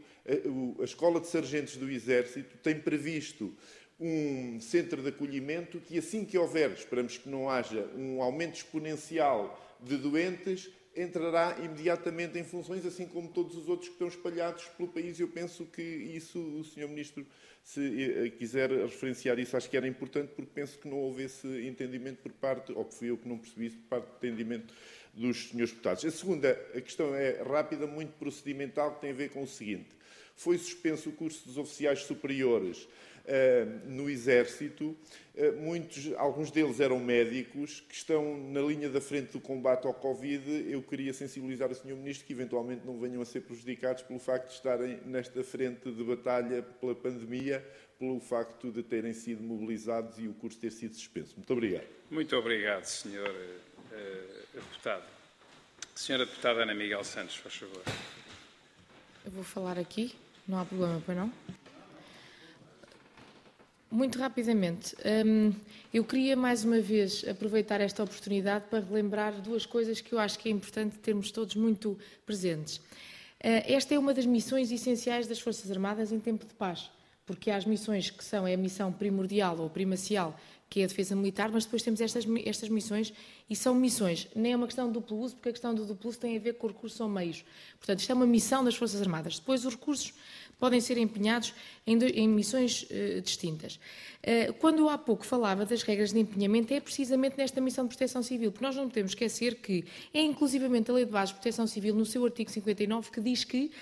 a Escola de Sargentos do Exército tem previsto um centro de acolhimento que, assim que houver, esperamos que não haja um aumento exponencial de doentes, entrará imediatamente em funções, assim como todos os outros que estão espalhados pelo país. Eu penso que isso, o senhor Ministro, se quiser referenciar isso, acho que era importante, porque penso que não houve esse entendimento por parte, ou que fui eu que não percebi isso, por parte do entendimento dos senhores deputados. A segunda a questão é rápida, muito procedimental, que tem a ver com o seguinte. Foi suspenso o curso dos oficiais superiores uh, no Exército. Uh, muitos, alguns deles eram médicos que estão na linha da frente do combate ao Covid. Eu queria sensibilizar o senhor Ministro que eventualmente não venham a ser prejudicados pelo facto de estarem nesta frente de batalha pela pandemia, pelo facto de terem sido mobilizados e o curso ter sido suspenso. Muito obrigado. Muito obrigado, senhor uh, deputado. Senhora deputada Ana Miguel Santos, faz favor. Eu vou falar aqui, não há problema, pois não? Muito rapidamente, hum, eu queria mais uma vez aproveitar esta oportunidade para relembrar duas coisas que eu acho que é importante termos todos muito presentes. Uh, esta é uma das missões essenciais das Forças Armadas em tempo de paz, porque há as missões que são é a missão primordial ou primacial, que é a defesa militar, mas depois temos estas, estas missões, e são missões, nem é uma questão de duplo uso, porque a questão do duplo uso tem a ver com recursos ou meios. Portanto, isto é uma missão das Forças Armadas. Depois, os recursos podem ser empenhados em, do, em missões uh, distintas. Uh, quando eu há pouco falava das regras de empenhamento, é precisamente nesta missão de proteção civil, porque nós não podemos esquecer que é inclusivamente a Lei de Base de Proteção Civil, no seu artigo cinquenta e nove, que diz que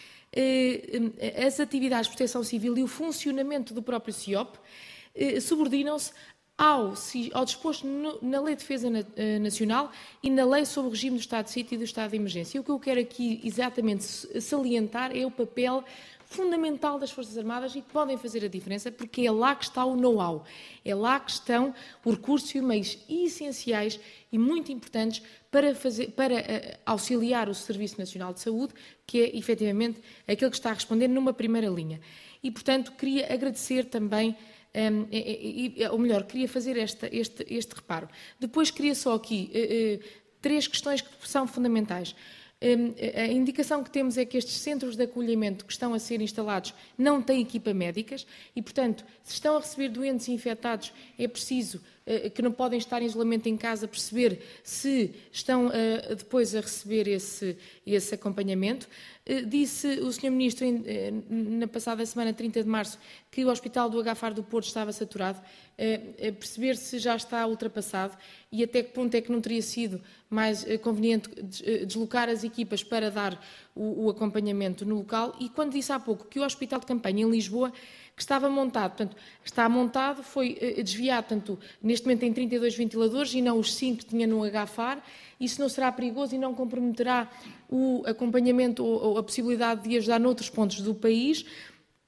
uh, as atividades de proteção civil e o funcionamento do próprio C I O P uh, subordinam-se Ao, ao disposto no, na Lei de Defesa na, uh, Nacional e na Lei sobre o Regime do Estado de Sítio e do Estado de Emergência. E o que eu quero aqui exatamente salientar é o papel fundamental das Forças Armadas e que podem fazer a diferença, porque é lá que está o know-how, é lá que estão os recursos e meios essenciais e muito importantes para, fazer, para uh, auxiliar o Serviço Nacional de Saúde, que é efetivamente aquele que está a responder numa primeira linha. E, portanto, queria agradecer também Um, e, e, ou melhor, queria fazer esta, este, este reparo. Depois queria só aqui uh, uh, três questões que são fundamentais. Um, a indicação que temos é que estes centros de acolhimento que estão a ser instalados não têm equipa médicas e, portanto, se estão a receber doentes infectados, é preciso uh, que não podem estar em isolamento em casa, perceber se estão uh, depois a receber esse, esse acompanhamento. Uh, disse o senhor Ministro em, uh, na passada semana, trinta de março, que o Hospital do H F A R do Porto estava saturado, uh, uh, perceber se já está ultrapassado e até que ponto é que não teria sido mais uh, conveniente deslocar as equipas para dar o, o acompanhamento no local. E quando disse há pouco que o Hospital de Campanha em Lisboa, que estava montado, portanto, está montado, foi uh, desviado, portanto, neste momento tem trinta e dois ventiladores e não os cinco que tinha no H F A R, isso não será perigoso e não comprometerá o acompanhamento ou, ou a possibilidade de ajudar noutros pontos do país.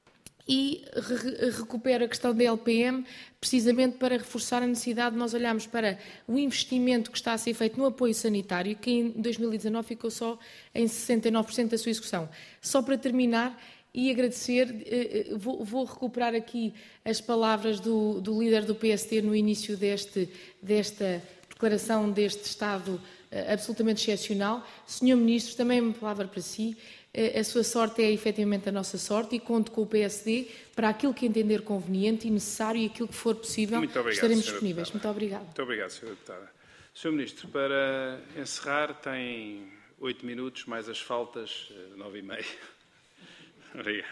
e re recupero a questão da L P M, precisamente para reforçar a necessidade de nós olharmos para o investimento que está a ser feito no apoio sanitário, que em dois mil e dezanove ficou só em sessenta e nove por cento da sua execução. Só para terminar e agradecer, vou, vou recuperar aqui as palavras do, do líder do P S D no início deste, desta declaração deste Estado absolutamente excepcional. senhor Ministro, também uma palavra para si. A sua sorte é efetivamente a nossa sorte e conto com o P S D para aquilo que entender conveniente e necessário e aquilo que for possível. Muito obrigado, estaremos senhora disponíveis. Deputada. Muito obrigado. Muito obrigado, senhora Deputada. senhor Ministro, para encerrar, tem oito minutos, mais as faltas, nove e meia. Obrigado.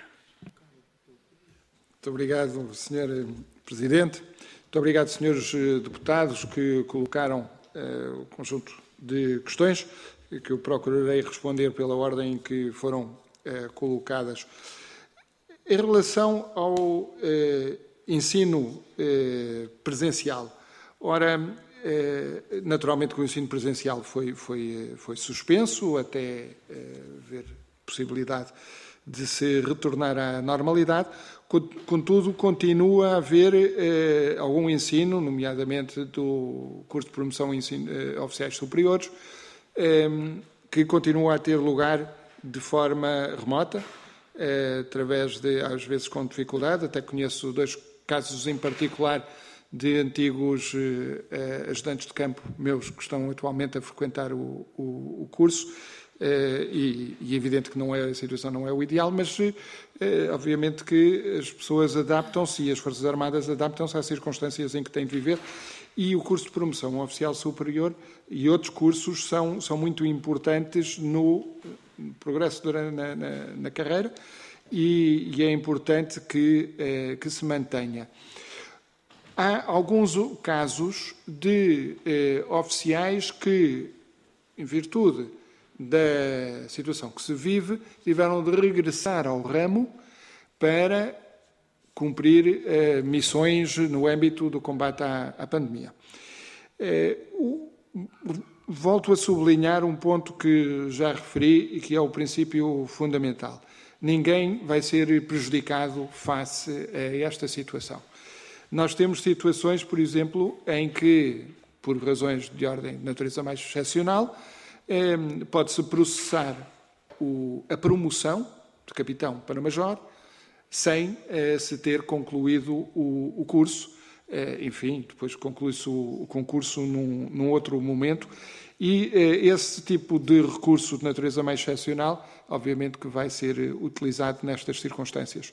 Muito obrigado, senhor Presidente. Muito obrigado, senhores deputados, que colocaram uh, o conjunto de questões que eu procurarei responder pela ordem em que foram eh, colocadas. Em relação ao eh, ensino eh, presencial, ora, eh, naturalmente que o ensino presencial foi, foi, foi suspenso até eh, haver possibilidade de se retornar à normalidade, contudo continua a haver eh, algum ensino, nomeadamente do curso de promoção em ensino, eh, oficiais superiores, que continua a ter lugar de forma remota, através de, às vezes com dificuldade. Até conheço dois casos em particular de antigos ajudantes de campo meus que estão atualmente a frequentar o, o, o curso, e, e é evidente que não é, a situação não é o ideal, mas obviamente que as pessoas adaptam-se e as Forças Armadas adaptam-se às circunstâncias em que têm de viver. E o curso de promoção oficial superior e outros cursos são, são muito importantes no progresso durante, na, na, na carreira e, e é importante que, eh, que se mantenha. Há alguns casos de eh, oficiais que, em virtude da situação que se vive, tiveram de regressar ao ramo para cumprir eh, missões no âmbito do combate à, à pandemia. Eh, o, volto a sublinhar um ponto que já referi e que é o princípio fundamental. Ninguém vai ser prejudicado face a esta situação. Nós temos situações, por exemplo, em que, por razões de ordem de natureza mais excepcional, eh, pode-se processar o, a promoção de capitão para major, sem eh, se ter concluído o, o curso. Eh, enfim, depois conclui-se o, o concurso num, num outro momento. E eh, esse tipo de recurso de natureza mais excepcional, obviamente que vai ser utilizado nestas circunstâncias.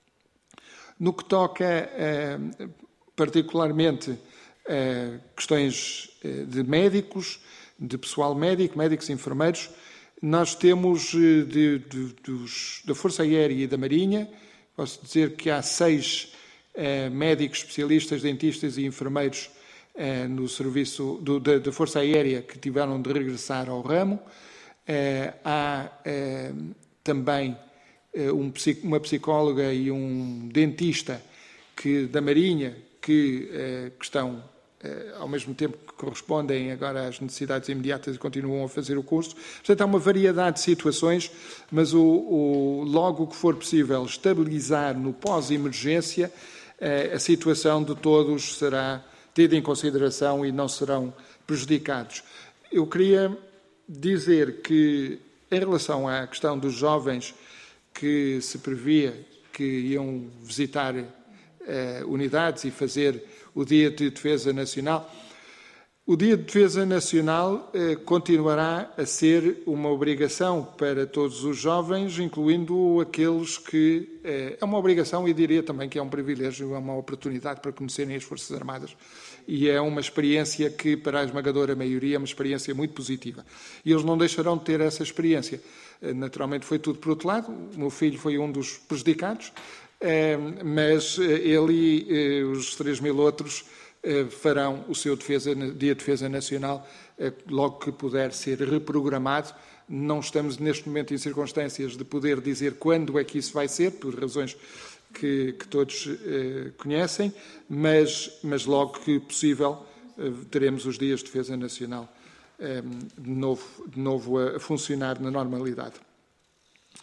No que toca eh, particularmente a questões eh, de médicos, de pessoal médico, médicos e enfermeiros, nós temos de, de, dos, da Força Aérea e da Marinha. Posso dizer que há seis eh, médicos, especialistas, dentistas e enfermeiros eh, no serviço do, da, da Força Aérea que tiveram de regressar ao ramo. Eh, há eh, também eh, um, uma psicóloga e um dentista que, da Marinha que, eh, que estão, eh, ao mesmo tempo que correspondem agora às necessidades imediatas e continuam a fazer o curso. Portanto, há uma variedade de situações, mas o, o, logo que for possível estabilizar no pós-emergência, eh, a situação de todos será tida em consideração e não serão prejudicados. Eu queria dizer que, em relação à questão dos jovens que se previa que iam visitar eh, unidades e fazer o Dia de Defesa Nacional, o Dia de Defesa Nacional eh, continuará a ser uma obrigação para todos os jovens, incluindo aqueles que... Eh, é uma obrigação e diria também que é um privilégio, é uma oportunidade para conhecerem as Forças Armadas. E é uma experiência que, para a esmagadora maioria, é uma experiência muito positiva. E eles não deixarão de ter essa experiência. Eh, naturalmente foi tudo por outro lado. O meu filho foi um dos prejudicados, eh, mas ele e eh, os três mil outros farão o seu defesa, Dia de Defesa Nacional logo que puder ser reprogramado. Não estamos neste momento em circunstâncias de poder dizer quando é que isso vai ser, por razões que, que todos eh, conhecem, mas, mas logo que possível eh, teremos os Dias de Defesa Nacional eh, de novo, de novo a, a funcionar na normalidade.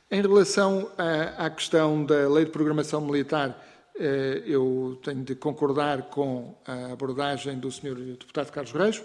Em relação à, à questão da Lei de Programação Militar, eu tenho de concordar com a abordagem do senhor Deputado Carlos Reis.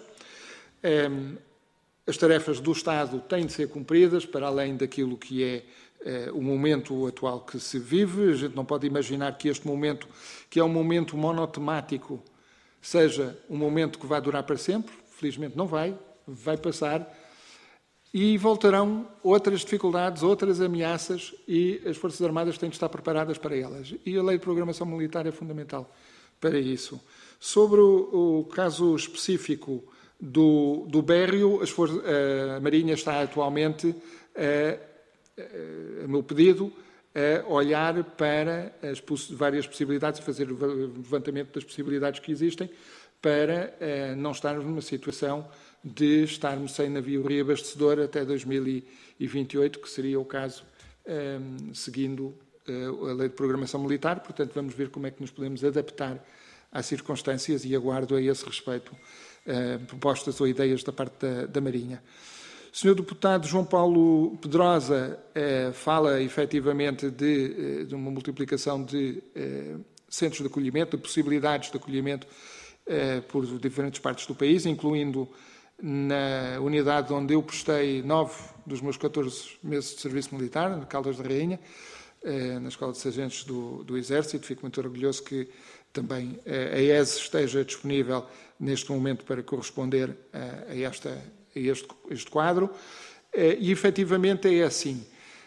As tarefas do Estado têm de ser cumpridas, para além daquilo que é o momento atual que se vive. A gente não pode imaginar que este momento, que é um momento monotemático, seja um momento que vai durar para sempre. Felizmente não vai, vai passar. E voltarão outras dificuldades, outras ameaças, e as Forças Armadas têm de estar preparadas para elas. E a Lei de Programação Militar é fundamental para isso. Sobre o, o caso específico do, do Berrio, as Forças, a Marinha está atualmente, a, a meu pedido, a olhar para as várias possibilidades e fazer o levantamento das possibilidades que existem para a, não estarmos numa situação de estarmos sem navio reabastecedor até dois mil e vinte e oito, que seria o caso um, seguindo uh, a Lei de Programação Militar. Portanto, vamos ver como é que nos podemos adaptar às circunstâncias e aguardo a esse respeito uh, propostas ou ideias da parte da, da Marinha. O senhor Deputado João Paulo Pedrosa uh, fala efetivamente de, uh, de uma multiplicação de uh, centros de acolhimento, de possibilidades de acolhimento uh, por diferentes partes do país, incluindo na unidade onde eu prestei nove dos meus catorze meses de serviço militar, na Caldas da Rainha, na Escola de Sargentos do, do Exército. Fico muito orgulhoso que também a E S esteja disponível neste momento para corresponder a, a, esta, a este, este quadro. E, efetivamente, é assim.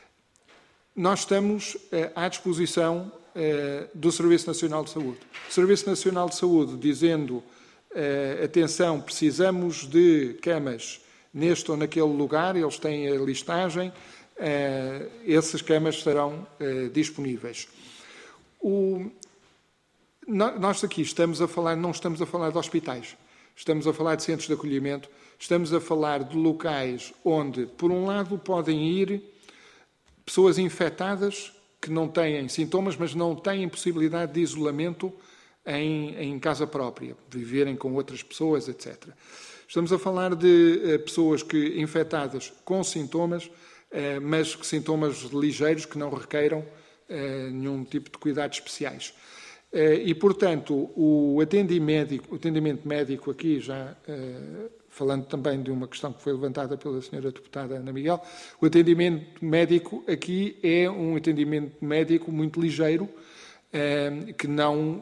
Nós estamos à disposição do Serviço Nacional de Saúde. O Serviço Nacional de Saúde, dizendo Uh, atenção, precisamos de camas neste ou naquele lugar, eles têm a listagem, uh, essas camas estarão uh, disponíveis. O, no, nós aqui estamos a falar, não estamos a falar de hospitais, estamos a falar de centros de acolhimento, estamos a falar de locais onde, por um lado, podem ir pessoas infectadas que não têm sintomas, mas não têm possibilidade de isolamento Em, em casa própria, viverem com outras pessoas, etcétera. Estamos a falar de uh, pessoas que infectadas com sintomas, uh, mas que sintomas ligeiros que não requeiram uh, nenhum tipo de cuidados especiais. Uh, e, portanto, o atendimento médico, o atendimento médico aqui, já uh, falando também de uma questão que foi levantada pela senhora deputada Ana Miguel, o atendimento médico aqui é um atendimento médico muito ligeiro, que não,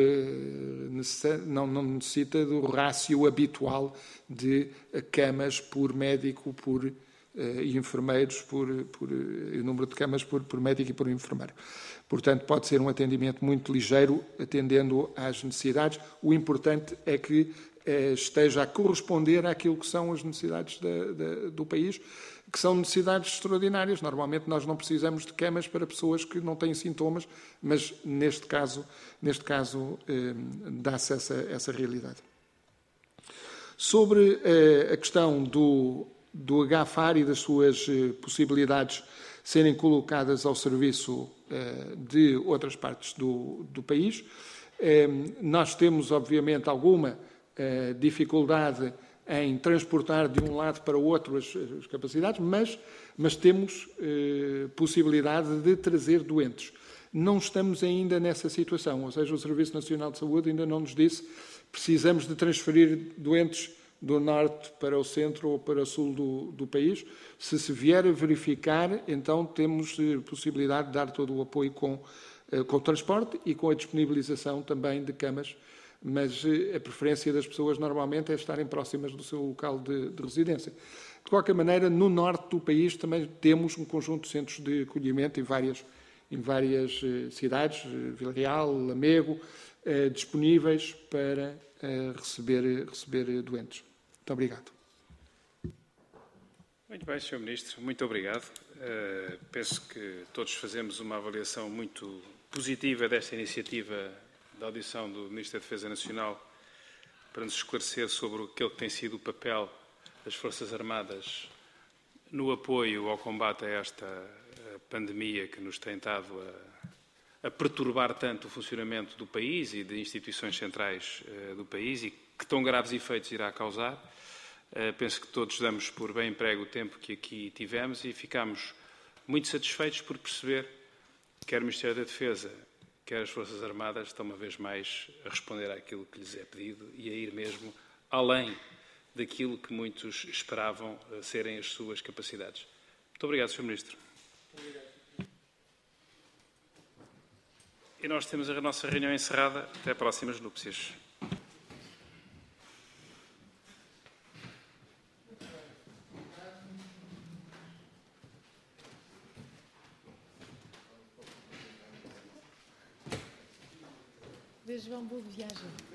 não, não necessita do rácio habitual de camas por médico por, e enfermeiros, por, por o número de camas por, por médico e por enfermeiro. Portanto, pode ser um atendimento muito ligeiro, atendendo às necessidades. O importante é que esteja a corresponder àquilo que são as necessidades da, da, do país, que são necessidades extraordinárias. Normalmente nós não precisamos de camas para pessoas que não têm sintomas, mas neste caso, neste caso eh, dá-se essa, essa realidade. Sobre eh, a questão do, do H F A R e das suas eh, possibilidades serem colocadas ao serviço eh, de outras partes do, do país, eh, nós temos, obviamente, alguma eh, dificuldade em transportar de um lado para o outro as, as capacidades, mas, mas temos eh, possibilidade de trazer doentes. Não estamos ainda nessa situação, ou seja, o Serviço Nacional de Saúde ainda não nos disse precisamos de transferir doentes do norte para o centro ou para o sul do, do país. Se se vier a verificar, então temos eh, possibilidade de dar todo o apoio com, eh, com o transporte e com a disponibilização também de camas, mas a preferência das pessoas normalmente é estarem próximas do seu local de, de residência. De qualquer maneira, no norte do país também temos um conjunto de centros de acolhimento em várias, em várias eh, cidades, Vila Real, Lamego, eh, disponíveis para eh, receber, receber doentes. Muito obrigado. Muito bem, senhor Ministro, muito obrigado. Uh, penso que todos fazemos uma avaliação muito positiva desta iniciativa da audição do Ministro da Defesa Nacional para nos esclarecer sobre aquele que tem sido o papel das Forças Armadas no apoio ao combate a esta pandemia que nos tem estado a, a perturbar tanto o funcionamento do país e de instituições centrais uh, do país e que tão graves efeitos irá causar. Uh, penso que todos damos por bem emprego o tempo que aqui tivemos e ficamos muito satisfeitos por perceber que quer o Ministério da Defesa, quer as Forças Armadas, estão uma vez mais a responder àquilo que lhes é pedido e a ir mesmo além daquilo que muitos esperavam serem as suas capacidades. Muito obrigado, senhor Ministro. E nós temos a nossa reunião encerrada. Até próximas núpcias. Desde João, boa viagem.